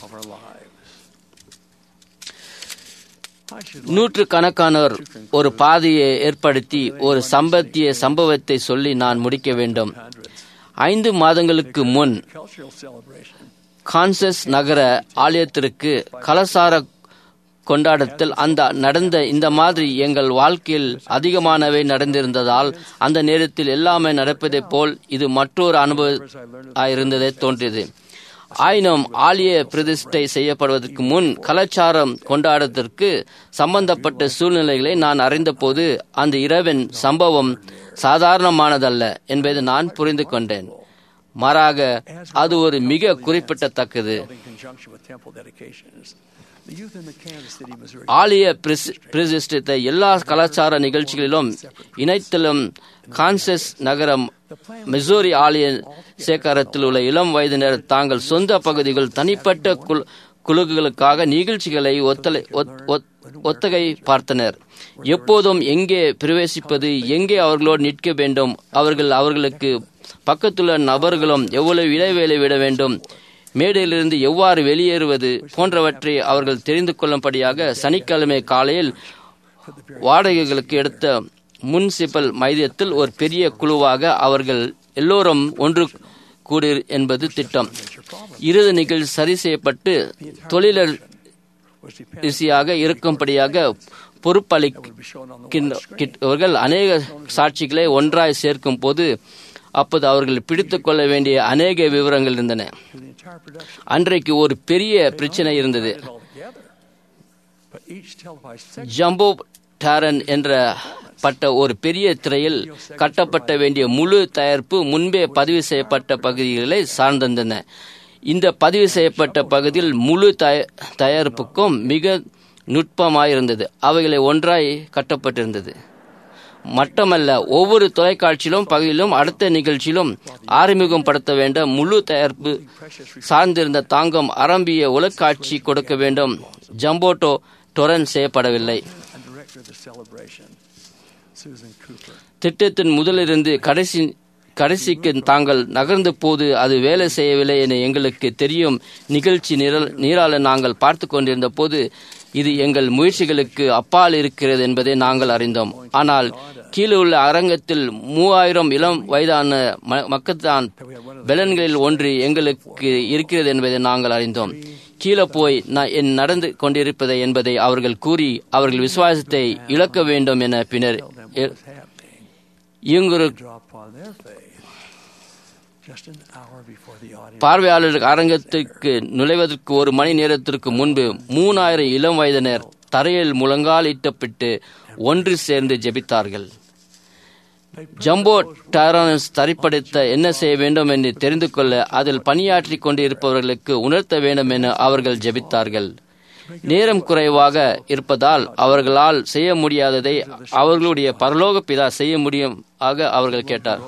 B: நூற்றுக்கணக்கானோர் ஒரு பாதையை ஏற்படுத்தி ஒரு சம்பவத்தை சொல்லி நான் முடிக்க வேண்டும். 5 மாதங்களுக்கு முன் கான்சஸ் நகர ஆலயத்திற்கு கலாசார கொண்டாடத்தில் நடந்த இந்த மாதிரி எங்கள் வாழ்க்கையில் அதிகமானவை நடந்திருந்ததால் அந்த நேரத்தில் எல்லாமே நடப்பதை போல் இது மற்றொரு அனுபவமாயிருந்ததை தோன்றியது. ஆயினும் ஆலய பிரதிஷ்டை செய்யப்படுவதற்கு முன் கலாச்சாரம் கொண்டாடத்திற்கு சம்பந்தப்பட்ட சூழ்நிலைகளை நான் அறிந்தபோது அந்த இரவின் சம்பவம் சாதாரணமானதல்ல என்பதை நான் புரிந்து கொண்டேன். மாறாக அது ஒரு மிக குறிப்பிடத்தக்கது. ஆலய பிரதிஷ்டை எல்லா கலாச்சார நிகழ்ச்சிகளிலும் இணைத்தலும் கான்சஸ் நகரம் மிசோரி ஆலய சேகரத்தில் உள்ள இளம் வயதினர் தாங்கள் சொந்த பகுதிகள் தனிப்பட்ட குழுக்களுக்காக நிகழ்ச்சிகளை ஒத்தகை பார்த்தனர். எப்போதும் எங்கே பிரவேசிப்பது, எங்கே அவர்களோடு நிற்க வேண்டும், அவர்களுக்கு பக்கத்துள்ள நபர்களும் எவ்வளவு இடைவேளை விட வேண்டும், மேடையிலிருந்து எவ்வாறு வெளியேறுவது போன்றவற்றை அவர்கள் தெரிந்து கொள்ளும்படியாக சனிக்கிழமை காலையில் வாடகைகளுக்கு எடுத்த முனிசிபல் மையத்தில் ஒரு பெரிய குழுவாக அவர்கள் எல்லோரும் ஒன்று கூடு என்பது திட்டம். இறுதி நிகழ்ச்சி சரி செய்யப்பட்டு தொழிலர் ரிசியாக இருக்கும்படியாக பொறுப்பளிக்கின்றவர்கள் அநேக சாட்சிகளை ஒன்றாய் சேர்க்கும் போது அப்போது அவர்கள் பிடித்துக் கொள்ள வேண்டிய அநேக விவரங்கள் இருந்தன. அன்றைக்கு ஒரு பெரிய பிரச்சனை இருந்தது. ஜம்போ டாரன் என்ற ஒரு பெரிய திரையில் கட்டப்பட்ட வேண்டிய முழு தயாரிப்பு முன்பே பதிவு செய்யப்பட்ட பகுதிகளை சார்ந்திருந்தன. இந்த பதிவு செய்யப்பட்ட பகுதியில் முழு தயாரிப்புக்கும் மிக நுட்பமாயிருந்தது. அவைகளை ஒன்றாய் கட்டப்பட்டிருந்தது. மட்டுமல்ல, ஒவ்வொரு தொலைக்காட்சியிலும் பகுதியிலும் அடுத்த நிகழ்ச்சியிலும் ஆரம்பிகம் படுத்த வேண்டும். முழு தயாரிப்பு சார்ந்திருந்த தாங்கம் அரம்பிய உலக்காட்சி கொடுக்க வேண்டும். ஜம்போட்டோ டொரன் செய்யப்படவில்லை. திட்டத்தின் முதலிருந்து கடைசிக்கு தாங்கள் நகர்ந்த போது அது வேலை செய்யவில்லை என எங்களுக்கு தெரியும். நிகழ்ச்சி நீரால நாங்கள் பார்த்து கொண்டிருந்த போது இது எங்கள் முயற்சிகளுக்கு அப்பால் இருக்கிறது என்பதை நாங்கள் அறிந்தோம். ஆனால் கீழே உள்ள அரங்கத்தில் 3000 இளம் வயதான மக்கள்தான் பெலன்களில் ஒன்று எங்களுக்கு இருக்கிறது என்பதை நாங்கள் அறிந்தோம். கீழே போய் என் நடந்து கொண்டிருப்பதை என்பதை அவர்கள் கூறி அவர்கள் விசுவாசத்தை இழக்க வேண்டும் என பின்னர் பார்வையாளர் அரங்கத்திற்கு நுழைவதற்கு 1 மணி நேரத்திற்கு முன்பு 3000 இளம் வயதினர் தரையில் முழங்கால் இட்டப்பட்டு ஒன்று சேர்ந்து ஜெபித்தார்கள். ஜம்போ டாரன்ஸ் தரிப்படுத்த என்ன செய்ய வேண்டும் என்று தெரிந்து கொள்ள அதில் பணியாற்றி கொண்டு இருப்பவர்களுக்கு உணர்த்த வேண்டும் என அவர்கள் ஜெபித்தார்கள். நேரம் குறைவாக இருப்பதால் அவர்களால் செய்ய முடியாததை அவர்களுடைய பரலோக பிதா செய்ய முடியும் ஆக அவர்கள் கேட்டார்.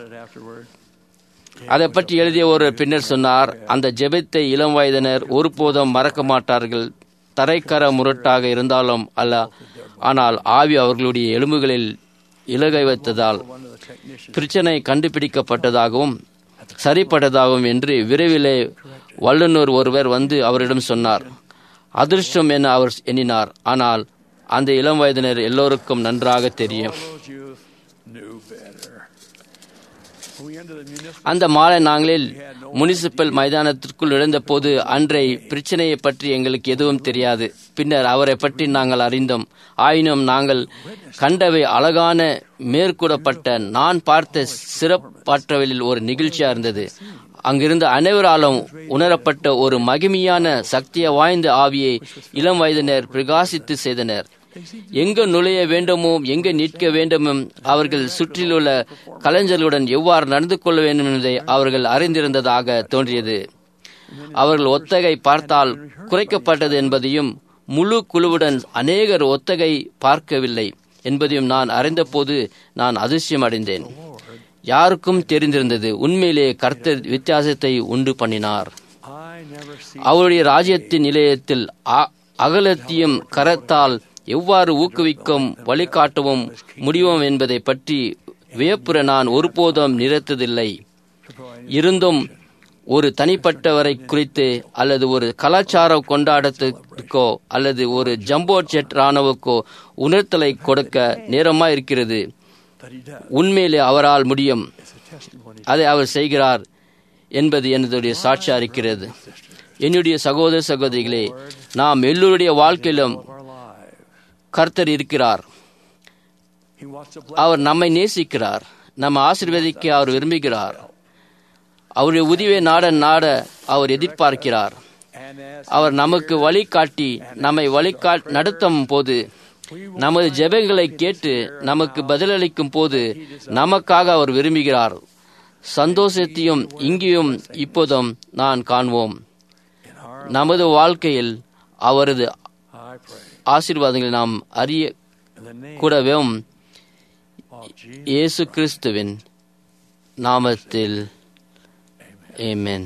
B: அதை பற்றி எழுதிய ஒரு பின்னர் சொன்னார், அந்த ஜெபத்தை இளம் வயதினர் ஒருபோதும் மறக்க மாட்டார்கள். தரைக்கர முரட்டாக இருந்தாலும் அல்ல, ஆனால் ஆவி அவர்களுடைய எலும்புகளில் இலகை வைத்ததால் பிரச்சனை கண்டுபிடிக்கப்பட்டதாகவும் சரிப்பட்டதாகவும் என்று விரைவிலே வல்லுநர் ஒருவர் வந்து அவரிடம் சொன்னார். அதிர்ஷ்டம் என அவர் எண்ணினார். ஆனால் அந்த இளம் வயதினர் எல்லோருக்கும் நன்றாக தெரியும். அந்த மாலை நாங்களில் முனிசிபல் மைதானத்திற்குள் நுழைந்த போது அன்றை பிரச்சனையை பற்றி எங்களுக்கு எதுவும் தெரியாது. பின்னர் அவரை பற்றி நாங்கள் அறிந்தோம். ஆயினும் நாங்கள் கண்டவை அழகான மேற்கூடப்பட்ட நான் பார்த்த சிறப்பாற்றவளில் ஒரு நிகழ்ச்சியா இருந்தது. அங்கிருந்த அனைவராலும் உணரப்பட்ட ஒரு மகிமையான சக்திய வாய்ந்த ஆவியை இளம் வயதினர் பிரகாசித்து செய்தனர். எங்கு நுழைய வேண்டுமோ எங்கு நிற்க வேண்டுமோ அவர்கள் சுற்றிலுள்ள கலைஞர்களுடன் எவ்வாறு நடந்து கொள்ள வேண்டும் என்பதை அவர்கள் அறிந்திருந்ததாக தோன்றியது. அவர்கள் ஒத்தகை பார்த்தால் குறைக்கப்பட்டது என்பதையும் முழு குழுவுடன் அநேகர் ஒத்தகை பார்க்கவில்லை என்பதையும் நான் அறிந்தபோது நான் அதிர்ஷ்டம் அடைந்தேன். யாருக்கும் தெரிந்திருந்தது உண்மையிலே கர்த்தர் வித்தியாசத்தை உண்டு பண்ணினார். அவருடைய ராஜ்யத்தின் நிலையத்தில் அகலத்தையும் கரத்தால் எவ்வாறு ஊக்குவிக்கும் வழிகாட்டவும் முடியும் என்பதை பற்றி வியப்புற நான் ஒருபோதும் நிறுத்ததில்லை. இருந்தும் ஒரு தனிப்பட்டவரை குறித்து அல்லது ஒரு கலாச்சார கொண்டாட்டத்துக்கோ அல்லது ஒரு ஜம்போ ஜெட் ராணுவுக்கோ உணர்த்தலை கொடுக்க நேரமாக இருக்கிறது. உண்மையிலே அவரால் முடியும், அதை அவர் செய்கிறார் என்பது என்னுடைய சாட்சியாக இருக்கிறது. என்னுடைய சகோதர சகோதரிகளே, நாம் எல்லோருடைய வாழ்க்கையிலும் கர்த்தர் இருக்கிறார். அவர் நம்மை நேசிக்கிறார், நம்ம ஆசீர்வதிக்க அவர் விரும்புகிறார். அவருடைய உதவியை நாட அவர் எதிர்பார்க்கிறார். அவர் நமக்கு வழிகாட்டி நம்மை நடத்தும் போது, நமது ஜெபங்களை கேட்டு நமக்கு பதிலளிக்கும் போது நமக்காக அவர் விரும்புகிறார். சந்தோஷத்தையும் இங்கேயும் இப்போதும் நான் காண்போம். நமது வாழ்க்கையில் அவரது ஆசீர்வாதங்களை நாம் அறிய கூடவே இயேசு கிறிஸ்துவின் நாமத்தில் ஆமென்.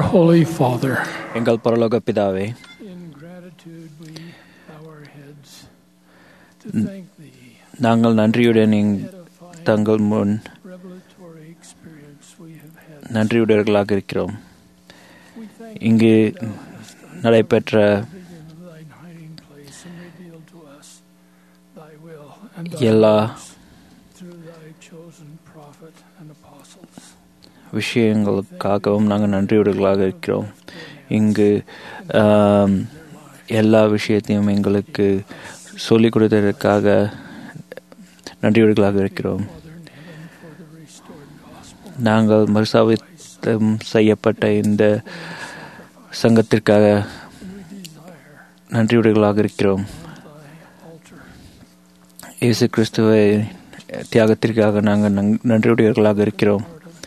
K: Holy Father,
E: எங்கள் பரலோக பிதாவே,
K: in gratitude we bow our heads to thank thee
E: நாங்கள் நன்றியுடன் தங்கள் முன்
K: revelatory experience we have had.
E: நன்றியுடையவர்களாக இருக்கிறோம். இங்கு நடைபெற்ற எல்லா விஷயங்களுக்காகவும் நாங்கள் நன்றியுடையவர்களாக இருக்கிறோம். இங்கு எல்லா விஷயத்தையும் எங்களுக்கு சொல்லிக் கொடுத்ததற்காக நன்றியுடையவர்களாக இருக்கிறோம். நாங்கள் மறுசாவித்தம் செய்யப்பட்ட இந்த சங்கத்திற்காக நன்றியுடையவர்களாக இருக்கிறோம். இயேசு கிறிஸ்துவை தியாகத்திற்காக நாங்கள் நன்றியுடையவர்களாக இருக்கிறோம்.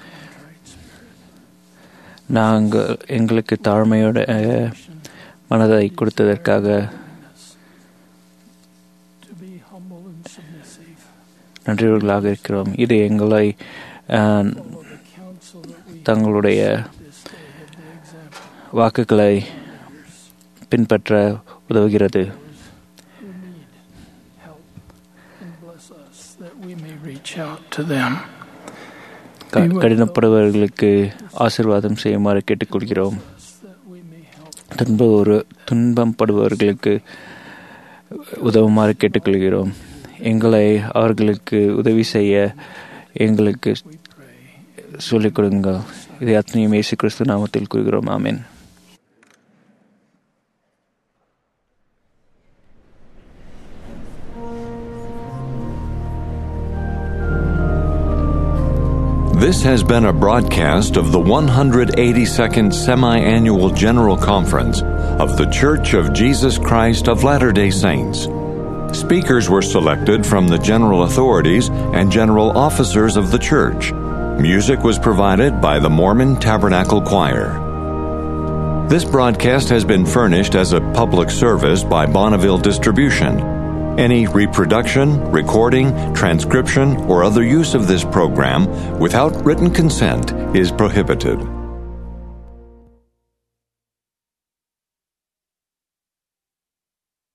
E: நாங்கள் எங்களுக்கு தாழ்மையோட மனதை கொடுத்ததற்காக நன்றியுடையவர்களாக இருக்கிறோம். இது எங்களை தங்களுடைய வாக்குகளை பின்பற்ற உதவுகிறது. கடினப்படுபவர்களுக்கு ஆசீர்வாதம் செய்யுமாறு கேட்டுக்கொள்கிறோம். துன்பப்படுபவர்களுக்கு உதவுமாறு கேட்டுக்கொள்கிறோம். எங்களை அவர்களுக்கு உதவி செய்ய எங்களுக்கு சொல்லிக் கொடுங்கள். இதை அத்தனையும் இயேசு கிறிஸ்து நாமத்தில் கூறுகிறோம். ஆமென்.
A: This has been a broadcast of the 182nd Semi-Annual General Conference of the Church of Jesus Christ of Latter-day Saints. Speakers were selected from the general authorities and general officers of the church. Music was provided by the Mormon Tabernacle Choir. This broadcast has been furnished as a public service by Bonneville Distribution. Any reproduction, recording, transcription, or other use of this program without written consent is prohibited.